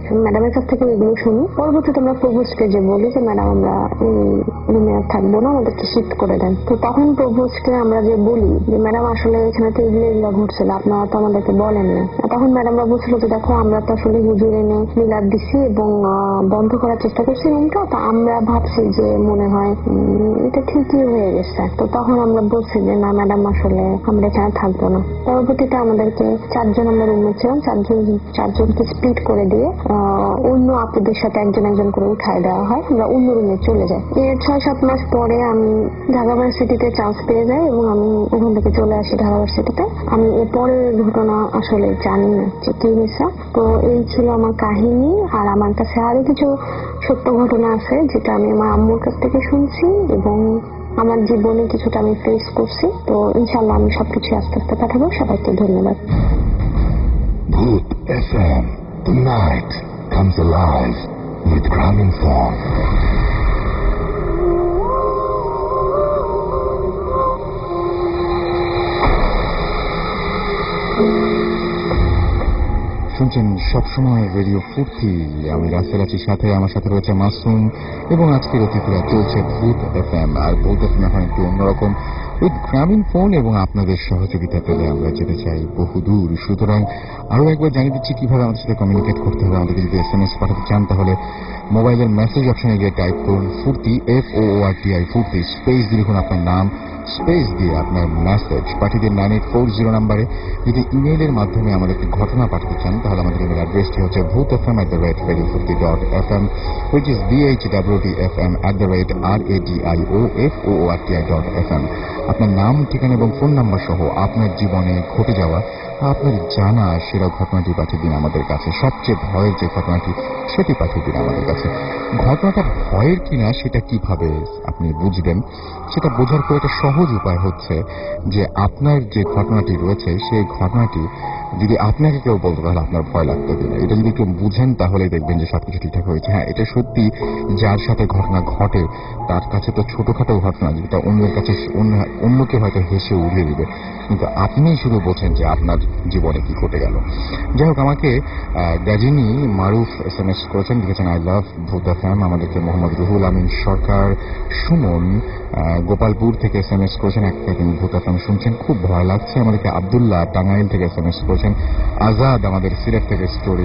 কাছ থেকে এগুলো শুনি। পরবর্তীতে আমরা প্রভোস্টকে যে বলি যে ম্যাডাম, আমরা এই রুমে আর থাকবো না, আমাদেরকে শিফট করে দেন। তো তখন প্রভোস্টকে আমরা যে বলি যে ম্যাডাম, আসলে এখানে তো এগুলো ঘটছিল, আপনারা তো আমাদেরকে বলেন না। তখন ম্যাডামরা বলছিল যে দেখো, আমরা তো আসলে হুজুর এনে মিলাদ দিচ্ছি এবং বন্ধ করার চেষ্টা করছি রুমটা, তো আমরা ভাবছি যে মনে হয় এটা ঠিকই হয়ে গেছে। তো তখন আমরা বলছি যে না ম্যাডাম, আসলে আমরা এখানে থাকবো না। পরবর্তীতে আমাদেরকে 4 জন আমরা রুমে ছিলাম, 4 জনকে স্প্লিট করে দিয়ে অন্য আপুদের সাথে একজন করে উঠায় দেওয়া হয়, আমরা অন্য রুমে চলে যাই। এর 6-7 মাস পরে আমি ঢাকা ভার্সিটিতে চান্স পেয়ে যাই এবং আমি ওখান থেকে চলে আসি ঢাকা ভার্সিটিতে। আমি এরপরের ঘটনা আসলে জানি না যে কি হয়েছে। তো এই ছিল আমার কাহিনী। আর আমার কাছে আরো কিছু সত্য ঘটনা আছে যেটা আমি আমার আম্মুর কাছ থেকে শুনছি এবং আমার জীবনে কিছুটা আমি ফেস করছি। তো ইনশাআল্লাহ আমি সবকিছু আস্তে আস্তে পাঠাবো। সবাইকে ধন্যবাদ। Bhoot FM, the night comes alive with Gramophone. শুনছেন সবসময় রেডিও ফুর্তি। আমি রাসেল আছি, সাথে আমার সাথে রয়েছে মাসুম এবং আজকের অতিথিরা। চলছে ভূত এফএম, আর ভূত এফএম এখন একটু অন্যরকম উইথ গ্রামীণ ফোন এবং আপনাদের সহযোগিতা পেলে আমরা যেতে চাই বহুদূর। সুতরাং আরো একবার জানিয়ে দিচ্ছি কিভাবে আমাদের সাথে কমিউনিকেট করতে হবে। আমাদেরকে যদি SMS পাঠাতে চান তাহলে মোবাইলের মেসেজ অপশনে গিয়ে টাইপ করুন ফুর্তি, FOORTI ফুর্তি, স্পেস দিয়ে লিখুন আপনার নাম, স্পেস দিয়ে আপনার মেসেজ পাঠিয়ে দিন 9840 নাম্বারে। যদি ইমেইলের মাধ্যমে আমাদেরকে ঘটনা পাঠাতে চান তাহলে আমাদের ইমেল অ্যাড্রেসটি হচ্ছে bhootfm@radiofurti.fm, which is BHWTFM@radioforti.fm। আপনার নাম, ঠিকানা এবং ফোন নাম্বার সহ আপনার জীবনে ঘটে যাওয়া আপনার জানা সেরা ঘটনাটি পাঠিয়ে দিন আমাদের কাছে। সবচেয়ে ভয়ের যে ঘটনাটি সেটি পাঠিয়ে দিন আমাদের কাছে। ঘটনাটা ভয়ের কিনা সেটা কিভাবে আপনি বুঝবেন, সেটা বোঝার খুব একটা সহজ উপায় হচ্ছে যে আপনার যে ঘটনাটি রয়েছে সেই ঘটনাটি যদি আপনাকে কেউ বলতে তাহলে আপনার ভয় লাগতো কিনা, এটা যদি একটু বুঝেন তাহলে দেখবেন যে সবকিছু ঠিকঠাক হয়েছে। হ্যাঁ, এটা সত্যি যার সাথে ঘটনা ঘটে তার কাছে তো ছোটখাটো ঘটনা, যেটা অন্যের কাছে অন্যকে হয়তো হেসে উড়িয়ে দিবে, কিন্তু আপনি শুধু বোঝেন যে আপনার জীবনে কি ঘটে গেল। যাই হোক, আমাকে গাজিনী মারুফ SMS করেছেন, লিখেছেন আই লাভ ভূত এফএম। আমাদেরকে মোহাম্মদ রুহুল আমিন সরকার সুমন গোপালপুর থেকে SMS করেছেন, একটা তিনি ভূত এফএম শুনছেন, খুব ভয় লাগছে। আমাদেরকে আব্দুল্লাহ টাঙ্গাইল থেকে SMS করেছেন। আজাদ আমাদের সিলেট থেকে স্টোরি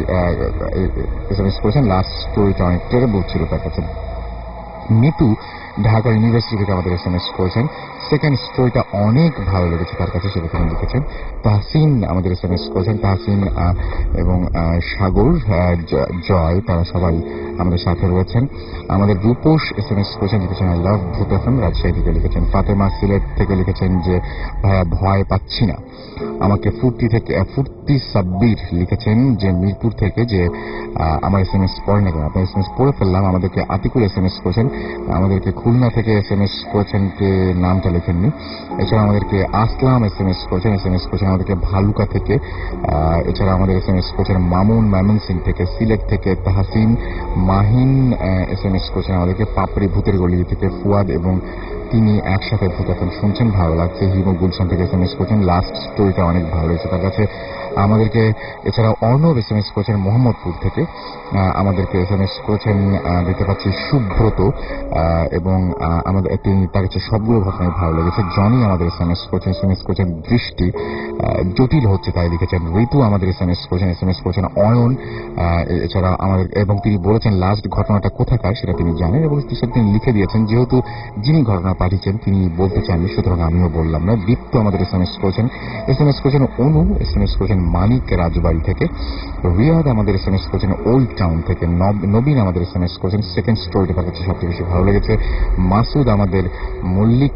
SMS করেছেন, লাস্ট স্টোরিটা অনেক টেরেবল ছিল তার কাছে। মিতু ঢাকা ইউনিভার্সিটি থেকে আমাদের SMS করেছেন, সেকেন্ড স্টোরিটা অনেক ভালো লেগেছে তার কাছে, সেটা তিনি লিখেছেন। তাহসিন আমাদের SMS করেছেন, তাহসিন এবং সাগর জয় তারা সবাই আমাদের সাথে রয়েছেন। আমাদের রূপোষ SMS করেছেন, লিখেছেন আই লাভ ভূত এফএম, রাজশাহী থেকে লিখেছেন। ফাতেমা সিলেট থেকে লিখেছেন যে ভাইয়া ভয় পাচ্ছি না। আমাকে ফুর্তি সাব্বির লিখেছেন যে মিরপুর থেকে যে আমার SMS পড়ে না কেন, আপনার SMS পড়ে ফেললাম। আমাদেরকে আতিকুল SMS করেছেন, আমাদেরকে খুলনা থেকে SMS করেছেন, কে নামটা লেখেননি। এছাড়া আমাদেরকে আসলাম SMS করেছেন আমাদেরকে ভালুকা থেকে। এছাড়া আমাদের SMS করেছেন মামুন ময়মনসিং থেকে, সিলেট থেকে তাহসিন মাহিন SMS করেছেন আমাদেরকে পাপড়ি ভূতের গলি থেকে ফুয়াদ, এবং তিনি একসাথে ভূত এখন শুনছেন, ভালো লাগছে। হিমু গুলশান থেকে SMS করেছেন, লাস্ট স্টোরিটা অনেক ভালো হয়েছে তার কাছে। আমাদেরকে এছাড়া অর্ণব SMS করেছেন মোহাম্মদপুর থেকে, আমাদেরকে SMS করেছেন দেখতে পাচ্ছি সুব্রত, এবং আমাদের তিনি তার কাছে সবগুলো ঘটনাই ভালো লেগেছে। জনি আমাদের SMS করেছেন দৃষ্টি জটিল হচ্ছে তাই লিখেছেন। ঋতু আমাদের SMS করেছেন অয়ন। এছাড়া আমাদের, এবং তিনি বলেছেন লাস্ট ঘটনাটা কোথাকার সেটা তিনি জানেন এবং সেটা তিনি লিখে দিয়েছেন, যেহেতু যিনি ঘটনা পাঠিয়েছেন তিনি বলতে চাননি সুতরাং আমিও বললাম না। দীপ্ত আমাদের SMS করেছেন অনু SMS করেছেন মানিক রাজবাড়ি থেকে। রিয়াদ আমাদের SMS করেছেন ওল্ড টাউন থেকে। নবীন আমাদের SMS করেছেন সেকেন্ড স্টোরিটা তার কাছে সবচেয়ে বেশি ভালো লেগেছে। মাসুদ আমাদের মল্লিক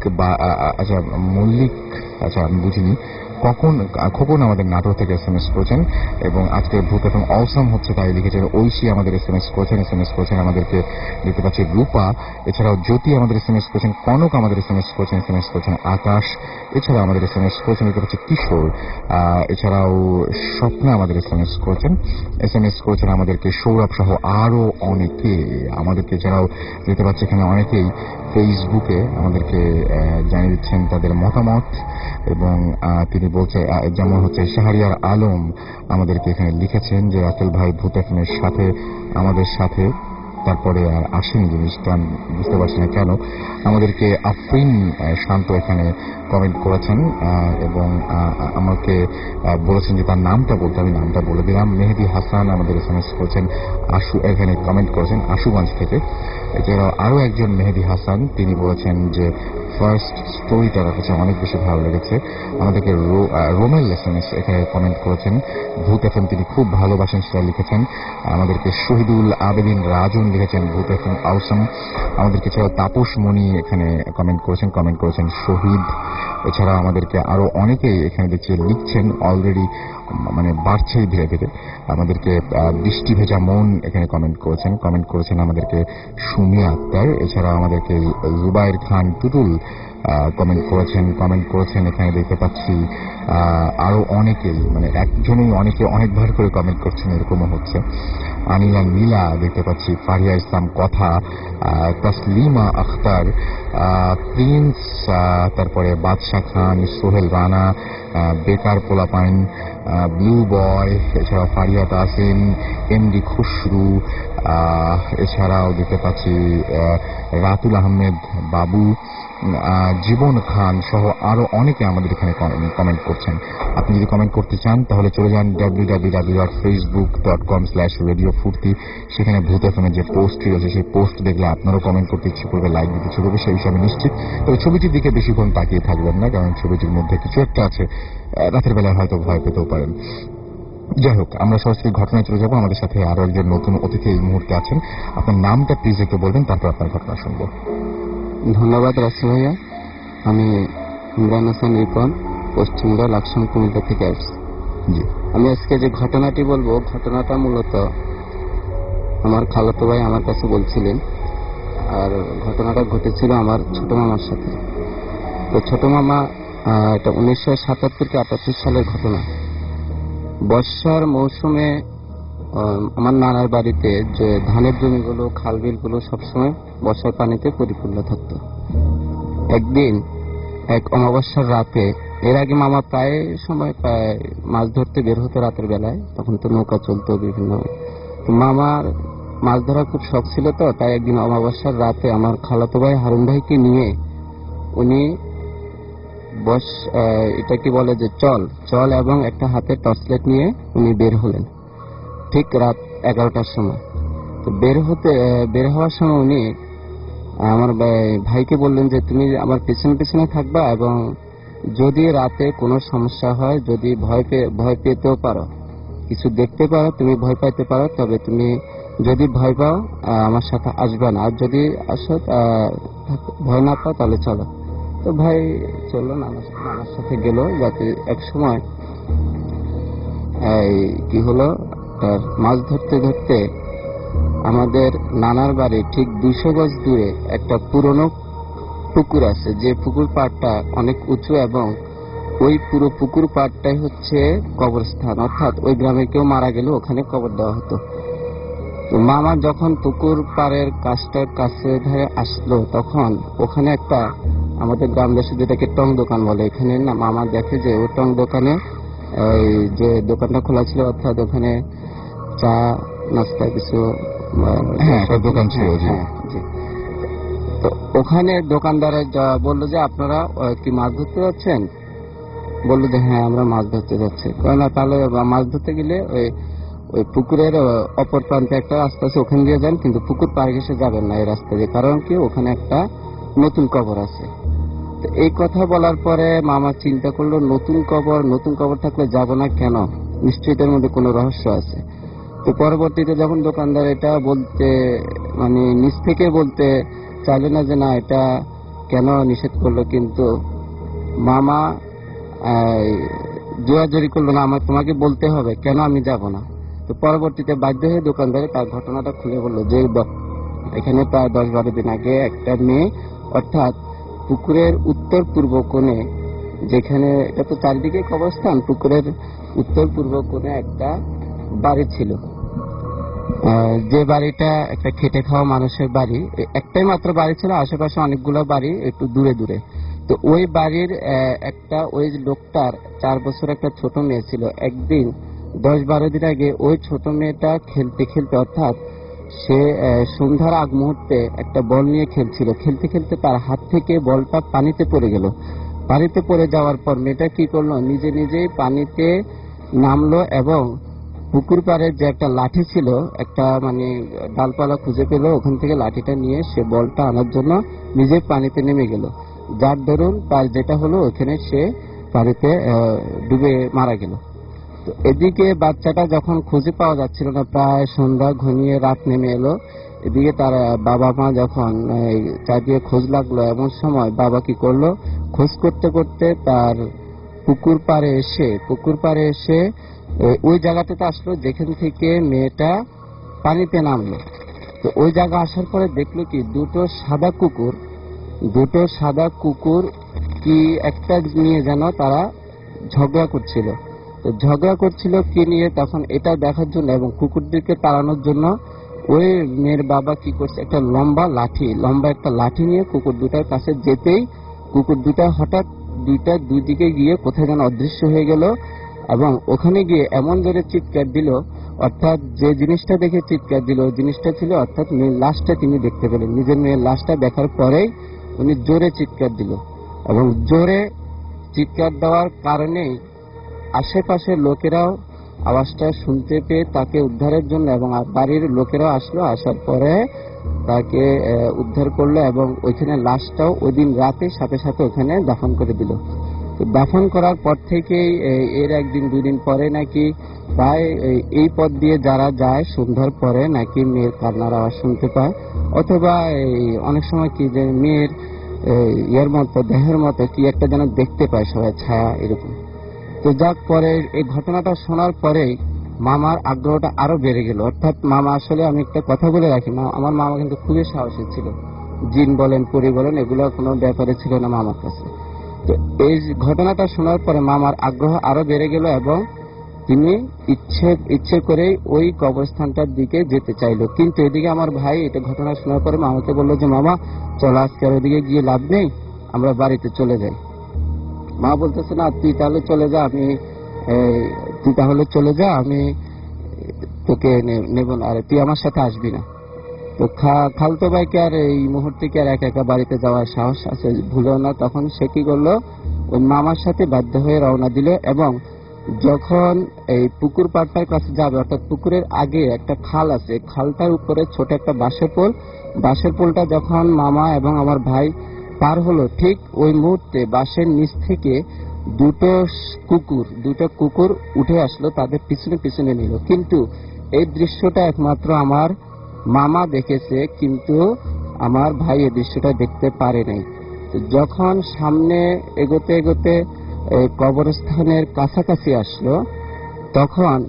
আমি বুঝিনি খোকন আমাদের নাটোর থেকে SMS করেছেন, এবং আজকে ভূত এখন অসম হচ্ছে তাই লিখেছেন। ঐশী আমাদের SMS করেছেন আমাদেরকে দেখতে পাচ্ছি রূপা। এছাড়াও জ্যোতি আমাদের SMS করেছেন, কনক আমাদের SMS করেছেন আকাশ। এছাড়াও আমাদের SMS করেছেন দেখতে পাচ্ছি কিশোর। এছাড়াও স্বপ্না আমাদের SMS করেছেন আমাদেরকে সৌরভ সহ আরো অনেকে আমাদেরকে। এছাড়াও দেখতে পাচ্ছি এখানে অনেকেই ফেসবুকে আমাদেরকে জানিয়ে দিচ্ছেন তাদের মতামত, এবং তিনি বলছে যেমন হচ্ছে শাহরিয়ার আলম আমাদেরকে এখানে লিখেছেন যে রাসেল ভাই ভূত এফএমের সাথে আমাদের সাথে, তারপরে আর আসেনি জিনিসটা আমি বুঝতে পারছি না কেন। আমাদেরকে আফরিন শান্ত এখানে কমেন্ট করেছেন এবং আমাকে বলেছেন যে তার নামটা বলতে, আমি নামটা বলে দিলাম। মেহেদি হাসান আমাদের SMS করেছেন, এখানে কমেন্ট করেছেন আশুগঞ্জ থেকে। এছাড়াও আরো একজন মেহেদি হাসান, তিনি বলেছেন যে ফার্স্ট স্টোরিটা তার কাছে অনেক বেশি ভালো লেগেছে। আমাদেরকে রোমেল SMS এখানে কমেন্ট করেছেন ভূত এফএম তিনি খুব ভালোবাসেন সেটা লিখেছেন। আমাদেরকে শহীদুল আবেদিন রাজন লিখেছেন ভূত এফএম আউসাম। আমাদেরকে এছাড়াও তাপস মণি এখানে কমেন্ট করেছেন শহীদ। এছাড়া আমাদেরকে আরো অনেকেই এখানে দেখছি লিখছেন, অলরেডি মানে বাড়ছেই ধীরে ধীরে। আমাদেরকে বৃষ্টি ভেজা মন এখানে কমেন্ট করেছেন আমাদেরকে সুমি আক্তার। এছাড়া আমাদেরকে জুবাইর খান টুটুল কমেন্ট করেছেন এখানে দেখতে পাচ্ছি আরো অনেকেই, মানে একজনেই অনেকে অনেকবার করে কমেন্ট করছেন এরকমও হচ্ছে। আনিলা নীলা দেখতে পাচ্ছি, ফারিয়া ইসলাম কথা, তাসলিমা আখতার, প্রিন্স, তারপরে বাদশাহ খান, সোহেল রানা, বেকার পোলাপাইন, ব্লু বয়, এছাড়াও ফারিয়া তাসিন, এমডি খুশরু, এছাড়াও দেখতে পাচ্ছি রাতুল আহমেদ বাবু, জীবন খান সহ আরো অনেকে আমাদের এখানে কমেন্ট করছেন। আপনি যদি কমেন্ট করতে চান তাহলে চলে যান www.facebook.com/radiofurti। সেখানে ভূত এফএমের যে পোস্টটি রয়েছে সেই পোস্ট দেখলে আপনারও কমেন্ট করতে ইচ্ছে করবে, লাইক দিতে ইচ্ছে করবে, সেই বিষয়ে আমি নিশ্চিত। তবে ছবিটির দিকে বেশিক্ষণ তাকিয়ে থাকবেন না, কারণ ছবিটির মধ্যে কিছু একটা আছে, রাতের বেলায় হয়তো ভয় পেতেও পারেন। যাই হোক, আমরা সরাসরি ঘটনায় চলে যাবো। আমাদের সাথে আরো একজন নতুন অতিথি এই মুহূর্তে আছেন। আপনার নামটা প্লিজ একটু বলবেন, তারপর আপনার ঘটনা শুনবো। ধন্যবাদ রাসেল ভাইয়া। আমি ইমরান হাসান রিপন, পশ্চিমবঙ্গ লাকসাম কুমিল্লা থেকে আসছি। জি, আমি আজকে যে ঘটনাটি বলবো, ঘটনাটা মূলত আমার খালাতো ভাই আমার কাছে বলছিলেন। আর ঘটনাটা ঘটেছিল আমার ছোট মামার সাথে। তো ছোট মামা, এটা 1977 কি 78 সালের ঘটনা। বর্ষার মৌসুমে আমার নানার বাড়িতে যে ধানের জমিগুলো, খাল বিলগুলো সবসময় বর্ষার পানিতে পরিপূর্ণ থাকতো। একদিন এক অমাবস্যার রাতে, এর আগে মামা প্রায় সময় মাছ ধরতে বের হতো রাতের বেলায়, তখন তো নৌকা চলতো বিভিন্ন। তো মামার মাছ ধরার খুব শখ ছিল, তো তাই একদিন অমাবস্যার রাতে আমার খালাতো ভাই হারুন ভাইকে নিয়ে উনি এটা কি বলে যে চল এবং একটা হাতে টর্চলাইট নিয়ে উনি বের হলেন ঠিক রাত 11টার সময়। তো বের হওয়ার সময় উনি আমার ভাইকে বললেন যে তুমি আমার পেছনে পেছনে থাকবা, এবং যদি রাতে কোনো সমস্যা হয়, যদি ভয় পেতেও পারো, কিছু দেখতে পারো, তুমি ভয় পাইতে পারো, তবে তুমি যদি ভয় পাও আমার সাথে আসবে না, আর যদি আসো ভয় না পাও তাহলে চলো। তো ভাই চললো, নানার সাথে গেল। যাতে এক সময় কি হলো, মাছ ধরতে ধরতে আমাদের নানার বাড়ি ঠিক 200 গজ দূরে একটা পুরনো পুকুর আছে, যে পুকুর পাড়টা অনেক উঁচু, এবং ওই পুরো পুকুর পাড়টাই হচ্ছে কবরস্থান, অর্থাৎ ওই গ্রামে কেউ মারা গেলে ওখানে কবর দেওয়া হতো। তো মামা যখন পুকুর পাড়ের কাছে ধরে আসলো, তখন ওখানে একটা, আমাদের গ্রাম দেশে যেটাকে টং দোকান বলে, এখানে না, মামা দেখে যে ওই টং দোকানে যে দোকানটা খোলা ছিল, অর্থাৎ ওখানে চা নাস্তা কিছু দোকান ছিল। তো ওখানে দোকানদারে বললো যে আপনারা কি মাছ ধরতে যাচ্ছেন? বললো যে হ্যাঁ আমরা মাছ ধরতে যাচ্ছি। না তাহলে মাছ ধরতে গেলে ওই পুকুরের অপর প্রান্তে একটা রাস্তা আছে, ওখানে দিয়ে যান, কিন্তু পুকুর পাড়ে ঘেসে যাবেন না এই রাস্তা দিয়ে, কারণ কি ওখানে একটা নতুন কবর আছে। তো এই কথা বলার পরে মামা চিন্তা করলো, নতুন কবর থাকলে যাব না কেন, নিশ্চয়ই এটার মধ্যে কোনো রহস্য আছে। তো পরবর্তীতে যখন দোকানদার এটা বলতে, মানে নিজ থেকে বলতে চাইলে না যে না এটা কেন নিষেধ করলো, কিন্তু মামা জোরাজোরি করলো, না আমার তোমাকে বলতে হবে, কেন আমি যাব না। তো পরবর্তীতে বাধ্য হয়ে দোকানদারে তার ঘটনাটা খুলে বললো যে এখানে প্রায় 10-12 দিন আগে একটা মেয়ে, অর্থাৎ পুকুরের উত্তর পূর্ব কোণে, যেখানে এটা তো চারিদিকে কবরস্থান, পুকুরের উত্তর পূর্ব কোণে একটা বাড়ি ছিল, যে বাড়িটা একটা খেটে খাওয়া মানুষের বাড়ি, একটাই মাত্র বাড়ি ছিল, আশেপাশে অনেকগুলো বাড়ি একটু দূরে দূরে। তো ওই বাড়ির ওই লোকটার 4 বছর একটা ছোট মেয়ে ছিল। একদিন 10-12 দিন আগে ওই ছোট মেয়েটা খেলতে খেলতে, অর্থাৎ সে সন্ধ্যার আগ মুহূর্তে একটা বল নিয়ে খেলছিল, খেলতে খেলতে তার হাত থেকে বলটা পানিতে পড়ে গেল। পানিতে পড়ে যাওয়ার পর মেয়েটা কি করলো, নিজেই পানিতে নামলো, এবং পুকুর পাড়ে যে একটা লাঠি ছিল, একটা মানে ডালপালা খুঁজে পেল, ওখান থেকে লাঠিটা নিয়ে সে বলটা আনার জন্য নিজে পানিতে নেমে গেল। যার দরুন তার যেটা হলো, ওখানে সে পানিতে ডুবে মারা গেল। তো এদিকে বাচ্চাটা যখন খুঁজে পাওয়া যাচ্ছিল না, প্রায় সন্ধ্যা ঘনিয়ে রাত নেমে এলো, এদিকে তার বাবা মা যখন চারদিকে খোঁজ লাগলো, এমন সময় বাবা কি করলো, খোঁজ করতে করতে তার পুকুর পাড়ে এসে ওই জায়গাটাতে আসলো যেখান থেকে মেয়েটা পানিতে নামলো। তো ওই জায়গা আসার পরে দেখলো কি দুটো সাদা কুকুর কি একটা নিয়ে যেন তারা ঝগড়া করছিল কি নিয়ে, তখন এটা দেখার জন্য এবং কুকুরদেরকে তাড়ানোর জন্য ওই মেয়ের বাবা কি করছে, একটা লম্বা একটা লাঠি নিয়ে কুকুর দুটার কাছে যেতেই কুকুর দুটা হঠাৎ দুই দিকে গিয়ে কোথায় যেন অদৃশ্য হয়ে গেল, এবং ওখানে গিয়ে এমন জোরে চিৎকার দিল, অর্থাৎ যে জিনিসটা দেখে চিৎকার দিল ওই জিনিসটা ছিল, অর্থাৎ মেয়ের লাশটা তিনি দেখতে পেলেন। নিজের মেয়ের লাশটা দেখার পরেই উনি জোরে চিৎকার দিল, এবং জোরে চিৎকার দেওয়ার কারণেই আশেপাশের লোকেরাও আওয়াজটা শুনতে পেয়ে তাকে উদ্ধারের জন্য, এবং বাড়ির লোকেরাও আসার পরে তাকে উদ্ধার করলো, এবং ওইখানে লাশটাও ওই দিন রাতে সাথে সাথে ওখানে দাফন করে দিল। দাফন করার পর থেকেই এর 1-2 দিন পরে নাকি প্রায় এই পথ দিয়ে যারা যায় সন্ধ্যার পরে নাকি মেয়ের কান্নার আওয়াজ শুনতে পায়, অথবা অনেক সময় কি যে মেয়ের দেহের মতো কি একটা যেন দেখতে পায় সবাই, ছায়া এরকম। তো যাক, পরে এই ঘটনাটা শোনার পরে মামার আগ্রহটা আরো বেড়ে গেল। অর্থাৎ মামা, আসলে আমি একটা কথা বলে রাখি, আমার মামা কিন্তু খুবই সাহসী ছিল। জিন বলেন, পরি বলেন, এগুলো কোনো ব্যাপারে ছিল না মামার কাছে। তো এই ঘটনাটা শোনার পরে মামার আগ্রহ আরো বেড়ে গেল এবং তিনি ইচ্ছে করেই ওই কবরস্থানটার দিকে যেতে চাইলো। কিন্তু এদিকে আমার ভাই এটা ঘটনা শোনার পরে মামাকে বললো যে মামা চলো, আজকে আর ওদিকে গিয়ে লাভ নেই, আমরা বাড়িতে চলে যাই। মা বলতেছে না, তুই তাহলে চলে যা, আমি তোকে নেব না, আর তুই আমার সাথে আসবি না। তো খালতো ভাইকে আর এই মুহূর্তে কি আর একা একা বাড়িতে যাওয়ার সাহস আছে? ভুলেও না। তখন সে কি করলো, ওই মামার সাথে বাধ্য হয়ে রওনা দিল এবং যখন এই পুকুর পাড়টার কাছে যাবে, অর্থাৎ পুকুরের আগে একটা খাল আছে, খালটার উপরে ছোট একটা বাঁশের পোলটা যখন মামা এবং আমার ভাই পার হলো, ঠিক ওই মুহূর্তে বাঁশের নিচ থেকে দুটো কুকুর উঠে আসলো, তাদের পিছনে পিছনে নিল। কিন্তু এই দৃশ্যটা একমাত্র আমার মামা দেখেছে, কিন্তু আমার ভাই এই দৃশ্যটা দেখতে পারে নাই। যখন সামনে এগোতে এগোতে কবরস্থানের কাছাকাছি আসলো, তখন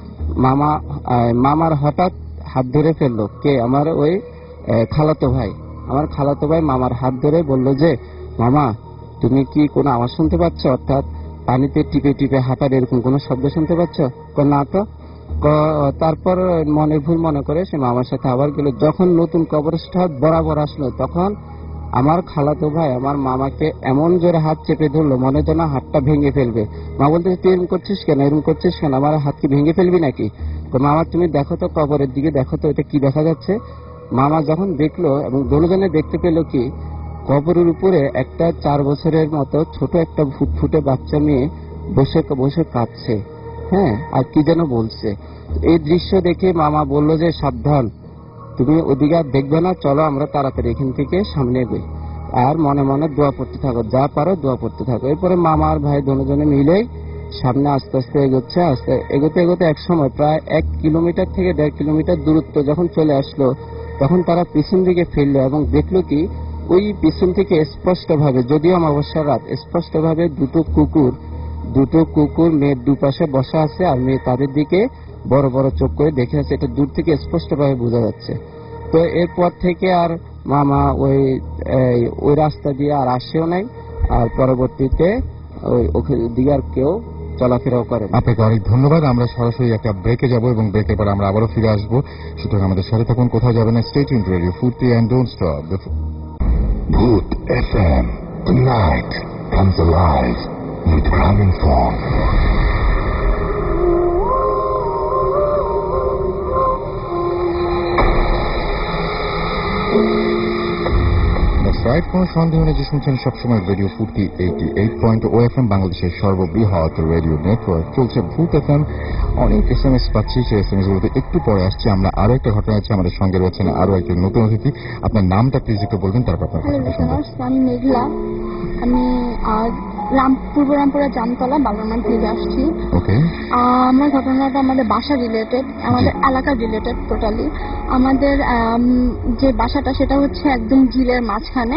মামার হঠাৎ হাত ধরে ফেললো কে, আমার ওই খালাতো ভাই। আমার খালাতো ভাই মামার হাত ধরে বলল যে মামা, তুমি কি কোনো আওয়াজ শুনতে পাচ্ছ? অর্থাৎ পানিতে টিপে টিপে হাঁটার এরকম কোনো শব্দ শুনতে পাচ্ছ? না তো। তারপর মনের ভুল মনে করে সে মামার সাথে আবার গেল। যখন নতুন কবরস্থান বরাবর আসলো, তখন আমার খালাতো ভাই আমার মামাকে এমন জোরে হাত চেপে ধরলো, মনে তো না হাতটা ভেঙে ফেলবে। মা বলতে, তুই এরকম করছিস কেন, আমার হাত কি ভেঙে ফেলবি নাকি? তো মামা, তুমি দেখো তো, কবরের দিকে দেখো তো, এটা কি দেখা যাচ্ছে? মামা যখন দেখলো এবং দুজনে দেখতে পেল কি, কবরের উপরে একটা 4 বছরের মতো ছোট একটা ফুটফুটে বাচ্চা মেয়ে বসে বসে কাঁদছে, হ্যাঁ, আর কি যেন বলছে। এই দৃশ্য দেখে মামা বলল যে সাবধান, তুমি ওদিকে আর দেখবে না, চলো আমরা তাড়াতাড়ি এখান থেকে সামনে এগোই, আর মনে মনে দোয়া পড়তে থাকো, যা পারো দোয়া পড়তে থাকো। এরপরে মামা আর ভাই দুজনে মিলে সামনে আস্তে আস্তে এগোচ্ছে। এগোতে এগোতে এক সময় প্রায় 1 কিলোমিটার থেকে 1.5 কিলোমিটার দূরত্ব যখন চলে আসলো, তখন তারা পিছন দিকে ফিরলো এবং দেখলো কি, ওই পিছন থেকে স্পষ্টভাবে, যদিও অমাবস্যার রাত, স্পষ্টভাবে দুটো কুকুর মেয়ের দুপাশে বসা আছে, আর মেয়ে তাদের দিকে বড় বড় চোখ করে দেখে আছে। এটা দূর থেকে স্পষ্টভাবে বোঝা যাচ্ছে। তো এরপর থেকে আর মামা ওই রাস্তা দিয়ে আর আসেও নাই, আর পরবর্তীতে ওই দিকে আর কেউ চলাফেরাও করে। আপনাকে অনেক ধন্যবাদ। আমরা সরাসরি একটা ব্রেকে যাব এবং ব্রেকের পর আমরা আবারও ফিরে আসবো। সুতরাং আমাদের সাথে থাকুন, কোথাও যাবেন না। Stay tuned to radio Foorti and don't stop. Bhoot FM. Tonight comes alive with Gramophone. কোন সন্দেহ নেই যে শুনছেন সবসময় রেডিও ফুর্তি 88.0 FM, বাংলাদেশের সর্ববৃহৎ রেডিও নেটওয়ার্ক। চলছে ভূত FM। অনেক SMS পাচ্ছি, সেই SMS গুলোতে একটু পরে আসছে। আমরা আরো একটা ঘটনা আছে, আমাদের সঙ্গে রয়েছেন আরো একজন নতুন অতিথি। আপনার নামটা প্লিজ একটু বলবেন, তারপর আপনার কথা শুনবো। আমি মেঘলা, আমি পূর্ব রামপুরা জামতলা বালুরমাঠ থেকে আসছি। ওকে। আমার ঘটনাটা আমাদের বাসা রিলেটেড, আমাদের এলাকা রিলেটেড টোটালি। আমাদের যে বাসাটা সেটা হচ্ছে একদম ঝিলের মাঝখানে,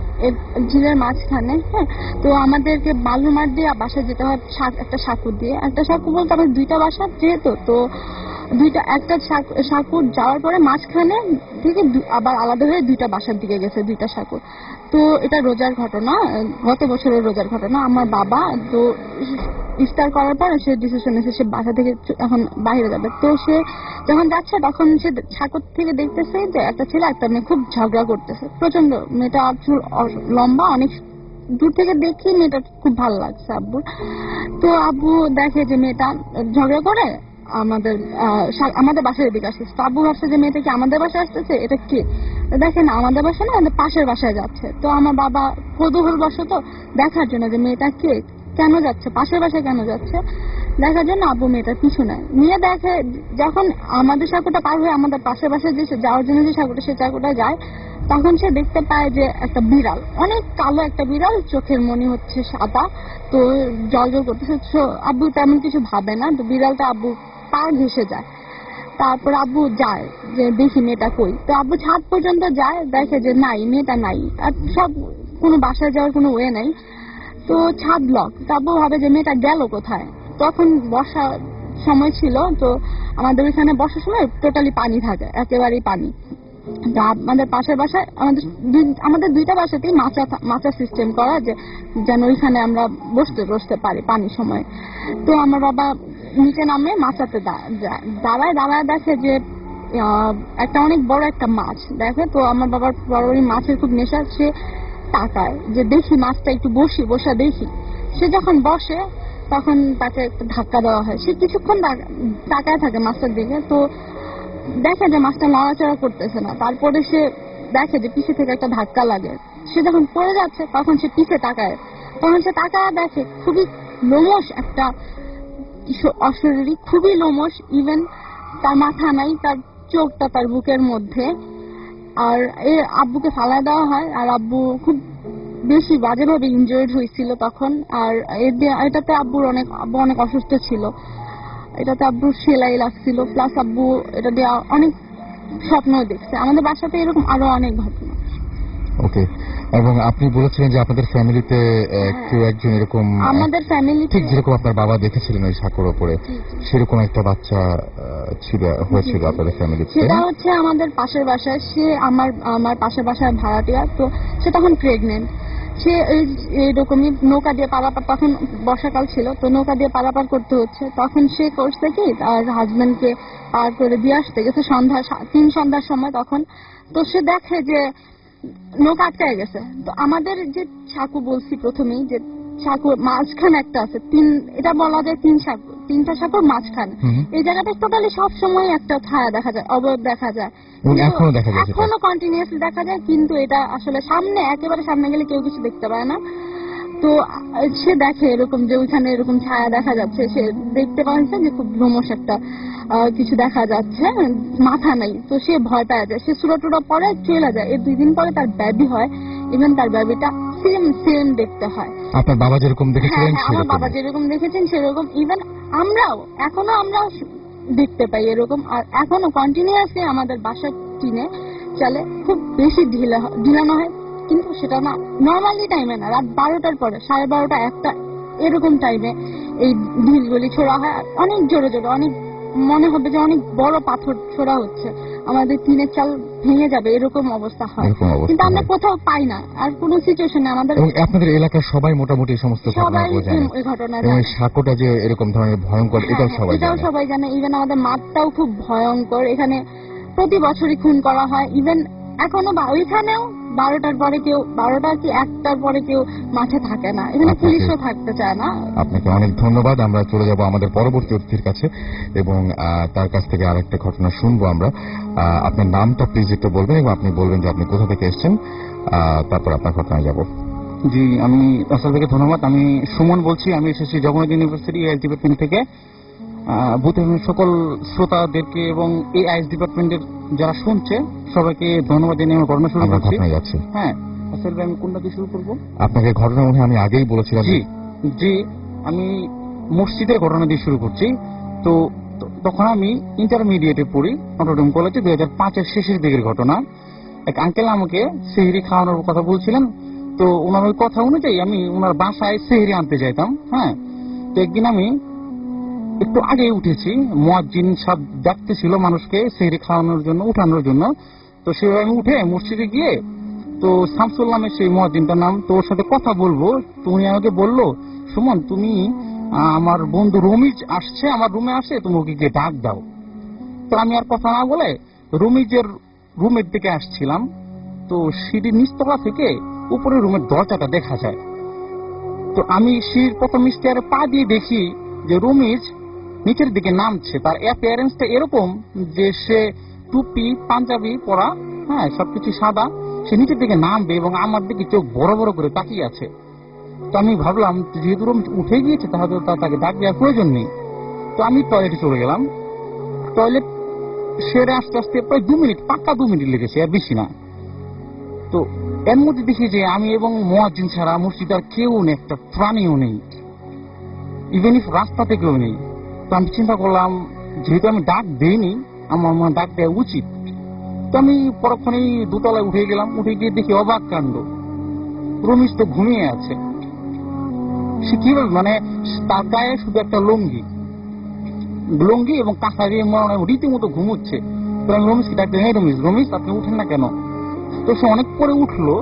হ্যাঁ। তো আমাদেরকে বালুরমাঠ দিয়ে বাসা যেতে হয় একটা সাঁকুর দিয়ে। একটা সাঁকুর বলতে আমার 2টা বাসা যেহেতু, তো একটা সাঁকুর যাওয়ার পরে মাঝখানে থেকে আবার আলাদা হয়ে 2টা বাসার দিকে গেছে, 2টা সাঁকুর। তো এটা রোজার ঘটনা, গত বছরের রোজার ঘটনা। আমার বাবা তো ইফতার করার পর সে ডিসিশন নিয়েছে সে বাসা থেকে এখন বাইরে যাবে। তো সে যখন যাচ্ছে তখন সে সাঁকুর থেকে দেখতেছে যে একটা ছেলে একটা মেয়ে খুব ঝগড়া করতেছে প্রচন্ড। মেয়েটা চুল লম্বা, অনেক দূর থেকে দেখি মেয়েটা খুব ভালো লাগছে আব্বুর। তো আব্বু দেখে যে মেয়েটা ঝগড়া করে আমাদের বাসার এদিকে আসছে। তো আব্বু ভাবছে যে মেয়েটা কি আমাদের বাসায় আসতেছে, এটা কি দেখেন আমাদের বাসায় না, আমাদের পাশের বাসায় যাচ্ছে। তো আমার বাবা কৌতূহল বশত দেখার জন্য যে মেয়েটা কে, কেন যাচ্ছে, পাশের বাসায় কেন যাচ্ছে, দেখার জন্য আব্বু মেয়েটার পিছু নেয়। নিয়ে দেখে যখন আমাদের সাঁকুটা পার হয়ে আমাদের পাশের বাসায় যে যাওয়ার জন্য যে সাঁকুটা, সে সাঁকুটা যায়, তখন সে দেখতে পায় যে একটা বিড়াল, অনেক কালো একটা বিড়াল, চোখের মনি হচ্ছে সাদা, তো জল জল করতেছে। আব্বু তেমন কিছু ভাবে না, তো বিড়ালটা আব্বু পা ঘেসে যায়। তারপর আব্বু যায় যে দেখি মেয়েটা কই। তো আব্বু ছাদ পর্যন্ত যায়, দেখে যে নাই, মেয়েটা নাই, আর সব কোনো বাসায় যাওয়ার কোনো ওয়ে নাই। তো তো ছাদ লক, আব্বু ভাবে যে মেয়েটা গেল কোথায়। তখন বর্ষা সময় ছিল, তো আমাদের ওইখানে বর্ষার সময় টোটালি পানি থাকে, একেবারেই পানি। আমাদের পাশের বাসায় আমাদের দুইটা বাসাতেই মাচা সিস্টেম করা, যে যেন ওইখানে আমরা বসতে পারি পানির সময়। তো আমার বাবা নিচে নামে মাচাতে দাঁড়ায় দেখে যে একটা অনেক বড় একটা মাছ দেখে। তো আমার বাবার বরাবরই মাছের খুব নেশা, সে তাকায় যে দেখি মাছটা একটু বসা দেখি। সে যখন বসে তখন তাকে একটা ধাক্কা দেওয়া হয়। সে কিছুক্ষণ তাকায় থাকে মাছটার দিকে, তো দেখে যে মাছটা নড়াচড়া করতেছে না। তারপরে সে দেখে যে পিছে থেকে একটা ধাক্কা লাগে। সে যখন পড়ে যাচ্ছে তখন সে পিছে তাকায়, দেখে খুবই লোমশ একটা অশরীরী, খুবই লোমশ। ইভেন তার মাথা নাই, তার চোখটা তার বুকের মধ্যে। আর আব্বুকে ফালায় দেওয়া হয়, আর আব্বু খুব বেশি বাজেভাবে ইনজয়েড হয়েছিল তখন। আর এটাতে আব্বু অনেক অসুস্থ ছিল, এটাতে আব্বুর সেলাই লাগছিল, প্লাস আব্বু এটা দিয়ে অনেক স্বপ্ন দেখছে। আমাদের বাসাতে এরকম আরো অনেক ঘটনা। ওকে, এবং আপনি বলেছিলেন যে আপনাদের ফ্যামিলিতে কেউ একজন এরকম, আমাদের ফ্যামিলি ঠিক যেরকম আপনার বাবা দেখেছিলেন ওই সাঁকোর উপরে, সেরকম একটা বাচ্চা হয়েছিল আপনাদের ফ্যামিলিতে। সেটা হচ্ছে আমাদের পাশের বাসায়, সে আমার পাশের বাসায় ভাড়াটিয়া। তো সে তখন প্রেগনেন্ট। সে এইরকমই নৌকা দিয়ে পারাপার, তখন বর্ষাকাল ছিল, তো নৌকা দিয়ে পারাপার করতে হচ্ছে। তখন সে করছে কি, তার হাজবেন্ডকে পার করে দিয়ে আসতে গেছে সন্ধ্যার সময় তখন। তো সে দেখে যে নৌকা আটকায় গেছে। তো আমাদের যে সাঁকো বলছি প্রথমেই, যে সাঁকোর মাঝখানে একটা আছে, এটা বলা যায় তিনটা সাঁকোর মাঝখানে। এই জায়গাটা টোটালি সবসময় একটা ছায়া দেখা যায়, অবয়ব দেখা যায়, এখনো কন্টিনিউয়াসলি দেখা যায়। কিন্তু এটা আসলে একেবারে সামনে গেলে কেউ কিছু দেখতে পায় না। তো সে দেখে এরকম যে ওইখানে এরকম ছায়া দেখা যাচ্ছে। সে দেখতে পাচ্ছে যে খুব লোমশ একটা কিছু দেখা যাচ্ছে, মাথা নাই। তো সে ভয় পাওয়া যায়, সে সুরটুরা পরে চলে যায়। এর 2 দিন পরে তার বেবি হয়। ইভেন তার বেবিটা সেম দেখতে হয়। আপনার বাবা যেরকম দেখেছিলেন, আমার বাবা যেরকম দেখেছেন সেরকম। ইভেন এখনো আমরা দেখতে পাই এরকম। আর এখনো কন্টিনিউয়াসলি আমাদের বাসার টিনে চলে, খুব বেশি ঢিলানো হয়। কিন্তু সেটা না নর্মালি টাইমে না, রাত 12টার পরে, 12:30, 1টা এরকম টাইমে এই ঢিলগুলি ছোড়া হয়। অনেক জোরে অনেক, মনে হবে যে অনেক বড় পাথর ছোড়া হচ্ছে, আমাদের টিনের চাল ভেঙে যাবে এরকম অবস্থা হয়। কিন্তু আমরা কোথাও পাই না, আর কোন সিচুয়েশনে আমাদের। আপনাদের এলাকার সবাই মোটামুটি সমস্ত ঘটনা, সাঁকোটা যে এরকম ধরনের ভয়ঙ্কর, এটাও সবাই জানে। ইভেন আমাদের মাঠটাও খুব ভয়ঙ্কর, এখানে প্রতি বছরই খুন করা হয়। ইভেন এখনো ওইখানেও 12টার পরে কেউ, 12টা কি 1টার পরে কেউ মাঠে থাকে না, এখানে পুলিশও থাকতে চায় না। আপনাকে অনেক ধন্যবাদ। আমরা চলে যাব আমাদের পরবর্তী অতিথির কাছে এবং তার কাছ থেকে আরেকটা ঘটনা শুনবো আমরা। আপনার নামটা প্লিজ একটু বলবেন এবং আপনি বলবেন যে আপনি কোথা থেকে এসেছেন, তারপর আপনার ঘটনায় যাব। জি, আমি আসল থেকে ধন্যবাদ। আমি সুমন বলছি, আমি এসেছি জগন্নাথ ইউনিভার্সিটি আইএস ডিপার্টমেন্ট থেকে। সকল শ্রোতাদেরকে এবং এই আইএস ডিপার্টমেন্টের যারা শুনছে সবাইকে ধন্যবাদ জানিয়ে আমার ঘটনা শুরু করছি। হ্যাঁ, আসলে আমি কোনটা দিয়ে শুরু করবো? আপনাকে ঘটনা মনে আমি আগেই বলেছিলাম। জি, আমি মসজিদের ঘটনা দিয়ে শুরু করছি। তো তখন আমি ইন্টারমিডিয়েটে পড়ি নটরডেম কলেজে, 2005-এর শেষের দিকের ঘটনা। এক আঙ্কেল আমাকে সেহরি খাওয়ানোর কথা বলছিলেন। তো ওনার ওই কথা অনুযায়ী আমি ওনার বাসায় সেহরি আনতে যাইতাম। হ্যাঁ, তো একদিন আমি একটু আগে উঠেছি, মুয়াজ্জিন সাহেব ডাকতেছিল মানুষকে সেহরি খাওয়ানোর জন্য, উঠানোর জন্য। তো সেভাবে আমি উঠে মসজিদে গিয়ে, তো শামসুল নামের সেই মুয়াজ্জিনটার নাম, তো ওর সাথে কথা বলবো। তো উনি আমাকে বললো, সুমন তুমি আমার বন্ধু রমিজ আসছে, আমার রুমে আসে, তুমি ওকে গিয়ে ডাক দাও। তো আমি আর কথা না বলে রমিজের রুমের দিকে আসছিলাম। তো সিঁড়ির নিচতলা থেকে উপরে রুমের দরজাটা দেখা যায়। তো আমি সিঁড়ির প্রথম স্টেয়ারে পা দিয়ে দেখি যে রমিজ নিচের দিকে নামছে। তার অ্যাপিয়ারেন্সটা এরকম যে সে টুপি পাঞ্জাবি পরা, হ্যাঁ, সবকিছু সাদা। সে নিচের দিকে নামবে এবং আমার দিকে চোখ বড় বড় করে তাকিয়ে আছে। তো আমি ভাবলাম যেহেতু রুম উঠে গিয়েছে তাহলে তাকে ডাক দেওয়ার প্রয়োজন নেই। তো আমি টয়লেটে চলে গেলাম। টয়লেট সেরে আস্তে আস্তে প্রায় 2 মিনিট, পাক্কা 2 মিনিট লেগেছে, আর বেশি না। তো এর মধ্যে দেখি যে আমি এবং মুয়াজ্জিন ছাড়া মসজিদ আর কেউ নেই, একটা প্রাণীও নেই, ইভেন ইফ রাস্তাতে কেউ নেই। তো আমি চিন্তা করলাম যেহেতু আমি ডাক দেইনি, আমার মনে ডাক দেওয়া উচিত। তো আমি পরক্ষণেই দোতলায় উঠে গেলাম। উঠে গিয়ে দেখি অবাক কাণ্ড, রমিজ তো ঘুমিয়ে আছে। সে কিভাবে মানে তার গায়ে শুধু একটা লুঙ্গি এবং কাঁথা দিয়ে রীতিমতো ঘুমুচ্ছে। তো আমি রমেশকে ডাকতে, হ্যাঁ রমেশ আপনি উঠেন না কেন? তো সে অনেক পরে উঠলো।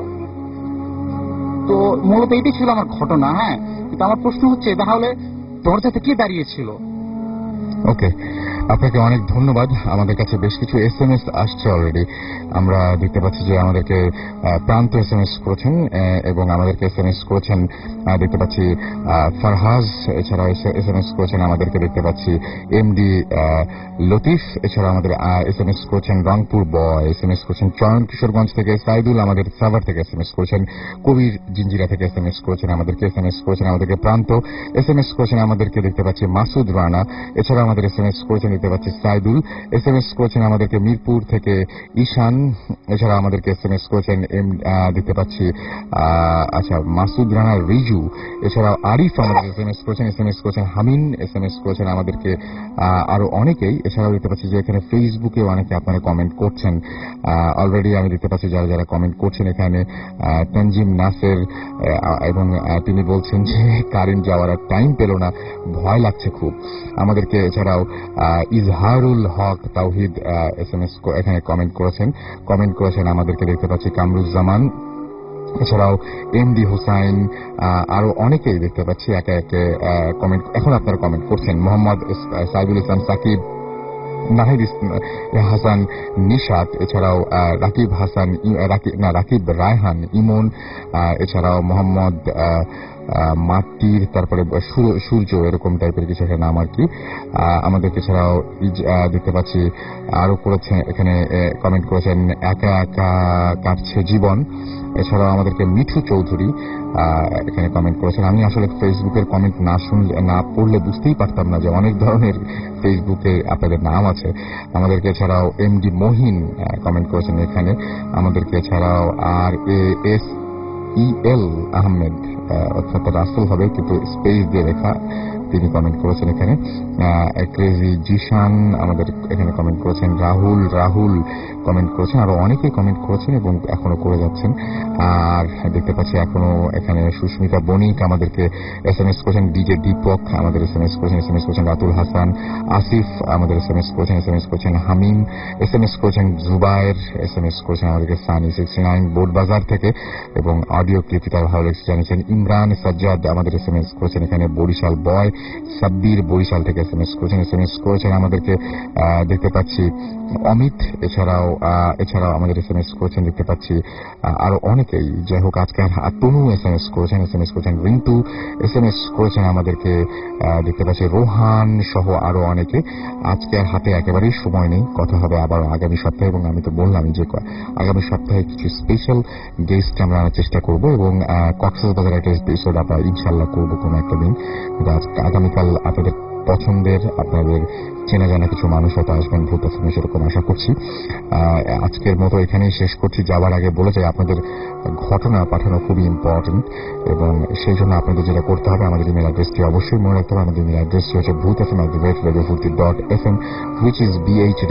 তো মূলত এটাই ছিল আমার ঘটনা। হ্যাঁ, কিন্তু আমার প্রশ্ন হচ্ছে তাহলে দরজাতে কে দাঁড়িয়েছিল? ওকে, আপনাকে অনেক ধন্যবাদ। আমাদের কাছে বেশ কিছু SMS আসছে অলরেডি। আমরা দেখতে পাচ্ছি যে আমাদেরকে প্রান্ত SMS করেছেন এবং আমাদেরকে SMS করেছেন দেখতে পাচ্ছি ফারহাজ, এছাড়া SMS করেছেন আমাদেরকে দেখতে পাচ্ছি MD লতিফ, এছাড়া আমাদের SMS করেছেন রংপুর বয়, SMS করেছেন চয়ন কিশোরগঞ্জ থেকে, সাইদুল আমাদের সাভার থেকে SMS করেছেন, কবির জিঞ্জিরা থেকে SMS করেছেন আমাদেরকে, SMS করেছেন আমাদেরকে প্রান্ত, SMS করেছেন আমাদেরকে দেখতে পাচ্ছি মাসুদ রানা, এছাড়া আমাদের SMS করেছেন দেখতে পাচ্ছি সাইদুল, SMS করেছেন আমাদেরকে মিরপুর থেকে ঈশান, এছাড়া আমাদেরকে SMS করেছেন দেখতে পাচ্ছি আচ্ছা মাসুদ রানা রিজু, এছাড়াও আরিফ আমাদের SMS করেছেন হামিন, SMS করেছেন আমাদেরকে আরো অনেকেই। এছাড়াও দেখতে পাচ্ছি যে এখানে ফেসবুকে অনেকে আপনারা কমেন্ট করছেন অলরেডি। আমি দেখতে পাচ্ছি যারা যারা কমেন্ট করছেন এখানে তানজিম নাসের, এবং তিনি বলছেন যে কারেন্ট যাওয়ার টাইম পেল না, ভয় লাগছে খুব আমাদেরকে। এছাড়াও ইজহারুল হক তাওহিদ SMS এখানে কমেন্ট করেছেন আমাদেরকে দেখতে পাচ্ছি কামরুজ্জামান, এছাড়াও MD হোসাইন, আরো অনেকেই দেখতে পাচ্ছি একে একে কমেন্ট এখন আপনারা কমেন্ট করছেন। মোহাম্মদ সাইদুল ইসলাম সাকিব, নাহিদ হাসান নিশাত, এছাড়াও রাকিব হাসান রাকিব রায়হান ইমন, এছাড়াও মোহাম্মদ মাটির তারপরে সূর্য এরকম টাইপের কিছু একটা নাম আর কি আমাদেরকে। এছাড়াও দেখতে পাচ্ছি আরো করেছেন এখানে কমেন্ট করেছেন একা একা কাটছে জীবন, এছাড়াও আমাদেরকে মিঠু চৌধুরী এখানে কমেন্ট করেছেন। আমি আসলে ফেসবুকের কমেন্ট না পড়লে বুঝতেই পারতাম না যে অনেক ধরনের ফেসবুকে আপনাদের নাম আছে আমাদেরকে। এছাড়াও MD মহিন কমেন্ট করেছেন এখানে আমাদেরকে। এছাড়াও RASEL আহমেদ, অর্থাৎ রাসেল হবে কিন্তু স্পেস দিয়ে লেখা, তিনি কমেন্ট করেছেন এখানে। ক্রেজি জিশান আমাদের এখানে কমেন্ট করেছেন। রাহুল কমেন্ট করেছেন, আরো অনেকেই কমেন্ট করেছেন এবং এখনো করে যাচ্ছেন। আর দেখতে পাচ্ছি এখনো এখানে সুস্মিতা বণিক আমাদেরকে SMS করেছেন, DJ দীপক আমাদের SMS করেছেন রাতুল হাসান, আসিফ আমাদের SMS করেছেন হামিম, SMS করেছেন জুবায়ের, SMS করেছেন আমাদেরকে সানি 69 বোর্ড বাজার থেকে এবং অডিও ক্লিপ তার ভালো লেগেছে জানিয়েছেন। ইমরান সাজ্জাদ আমাদের SMS করেছেন এখানে বরিশাল বয়, সাব্বির বরিশাল থেকে SMS করেছেন আমাদেরকে দেখতে পাচ্ছি অমিত, এছাড়াও আমাদের SMS করেছেন দেখতে পাচ্ছি আরো অনেকেই। যাই হোক আজকে তনু SMS করেছেন রিন্টু SMS করেছেন আমাদেরকে দেখতে পাচ্ছি রোহান সহ আরো অনেকে। আজকে আর হাতে একেবারেই সময় নেই, কথা হবে আবার আগামী সপ্তাহে এবং আমি তো বললামই যে আগামী সপ্তাহে কিছু স্পেশাল গেস্ট আমরা আনার চেষ্টা করব এবং কক্সবাজার একটা এপিসোড আমরা ইনশাল্লাহ করবো কোনো একটা দিন। আগামীকাল আপনাদের পছন্দের আপনাদের চেনা জানা কিছু মানুষ হয়তো আসবেন ভূত আসবেন সেরকম আশা করছি। আজকের মতো এখানেই শেষ করছি। যাওয়ার আগে বলে যাই আপনাদের ঘটনা পাঠানো খুবই ইম্পর্টেন্ট এবং সেই জন্য আপনাদের যেটা করতে হবে আমাদের ইমেল অ্যাড্রেসটি অবশ্যই মনে রাখতে হবে। আমাদের ইমেল অ্যাড্রেসটি হচ্ছে bhutfm@radiofurti.fm which is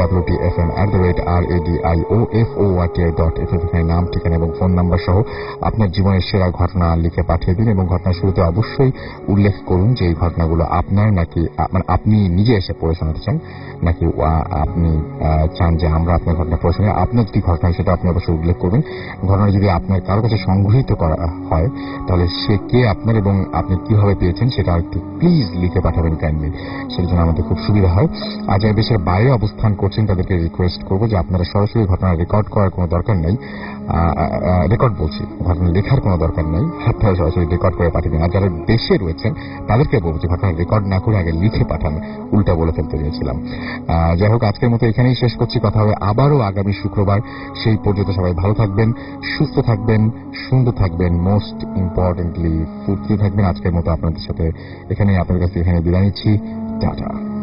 bhwtfm@radiofurti.fm। এখানে নাম ঠিকানা এবং ফোন নাম্বার সহ আপনার জীবনের সেরা ঘটনা লিখে পাঠিয়ে দিন এবং ঘটনার শুরুতে অবশ্যই উল্লেখ করুন যে এই ঘটনাগুলো আপনার নাকি মানে আপনি নিজে এসে পড়ে শোনাতে চান নাকি আপনি চান যে আমরা আপনার ঘটনা পড়ে শোনাই। আপনার যদি ঘটনা সেটা আপনি অবশ্যই উল্লেখ করবেন। ঘটনা যদি আপনার কারো কাছে সংগৃহীত করা হয় তাহলে সে কে আপনার এবং আপনি কিভাবে পেয়েছেন সেটা একটু প্লিজ লিখে পাঠাবেন কাইন্ডলি, সেটার জন্য আমাদের খুব সুবিধা হয়। আর যারা দেশের বাইরে অবস্থান করছেন তাদেরকে রিকোয়েস্ট করবো যে আপনারা সরাসরি ঘটনা রেকর্ড করার কোনো দরকার নেই, ঘটনা লেখার কোনো দরকার নেই, আপনারা সরাসরি রেকর্ড করে পাঠিয়ে দিন। আর যারা দেশে রয়েছেন তাদেরকে বলবো যে ঘটনা রেকর্ড না করে আগে লিখে পাঠান, উল্টা বলে ফেলতে চেয়েছিলাম। যাই হোক আজকের মতো এখানেই শেষ করছি, কথা হবে আবারও আগামী শুক্রবার। সেই পর্যন্ত সবাই ভালো থাকবেন, সুস্থ থাকবেন, সুন্দর থাকবেন, মোস্ট ইম্পর্টেন্টলি ফুর্তি থাকবেন। আজকের মতো আপনাদের সাথে আপনাদের কাছে এখানে বিদায় নিচ্ছি। টাটা।